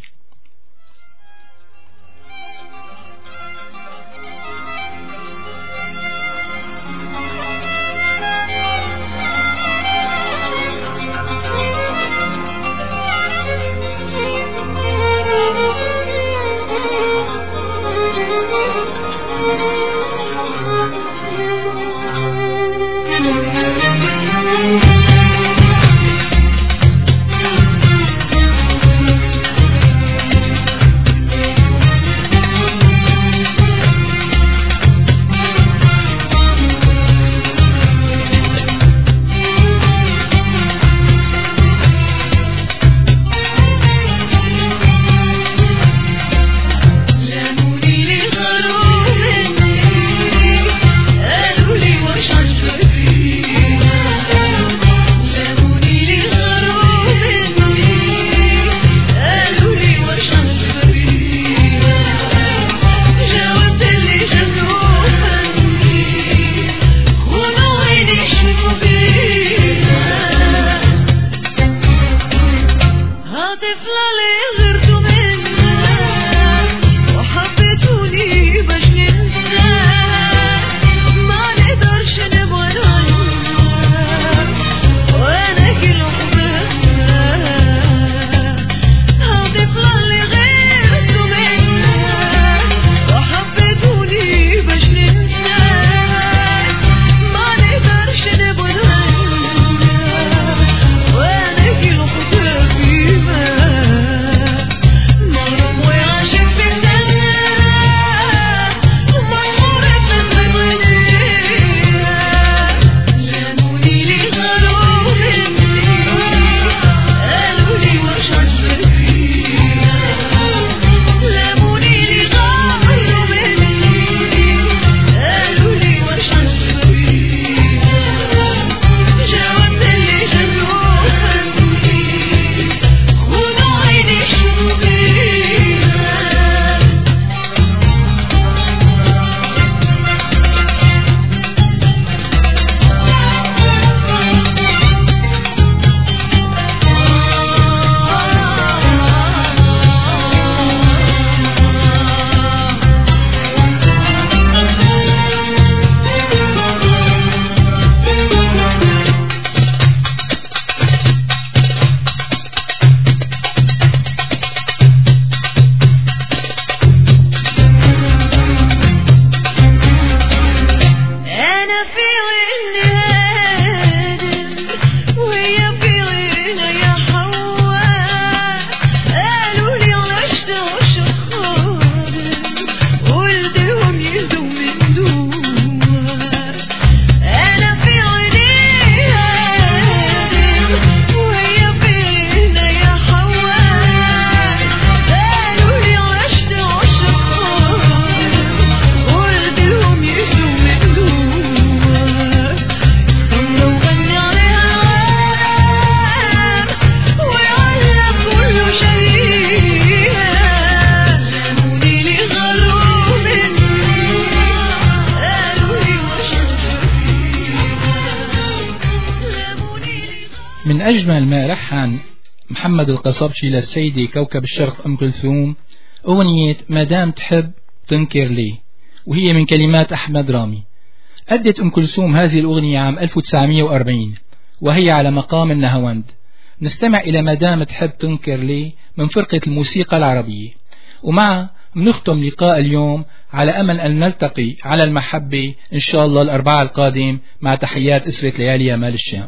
من أجمل ما لحن محمد القصبشي للسيدة كوكب الشرق أم كلثوم أغنية مدام تحب تنكر لي، وهي من كلمات أحمد رامي. أدت أم كلثوم هذه الأغنية عام ألف وتسعمئة وأربعين وهي على مقام النهاوند. نستمع إلى مدام تحب تنكر لي من فرقة الموسيقى العربية، ومع نختم لقاء اليوم على أمل أن نلتقي على المحبة إن شاء الله الأربعاء القادم، مع تحيات أسرة ليالي مال الشام.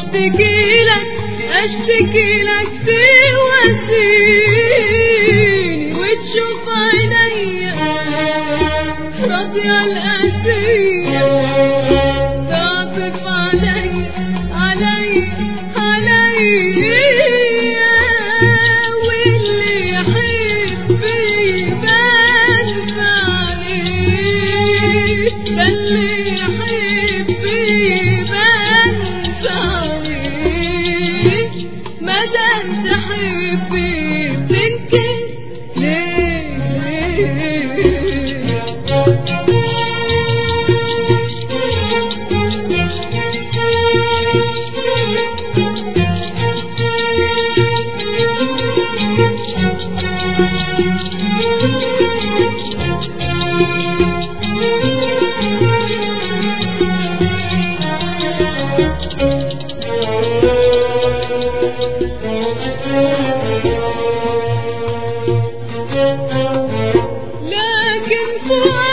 اشتكي لك اشتكي لك تواسيني وتشوف عيني راضية القاسية تعطف علي علي علي واللي يحب يبان عليه ده اللي يحب يبان عليه ما دام تحبي بتنكر لكن فؤادي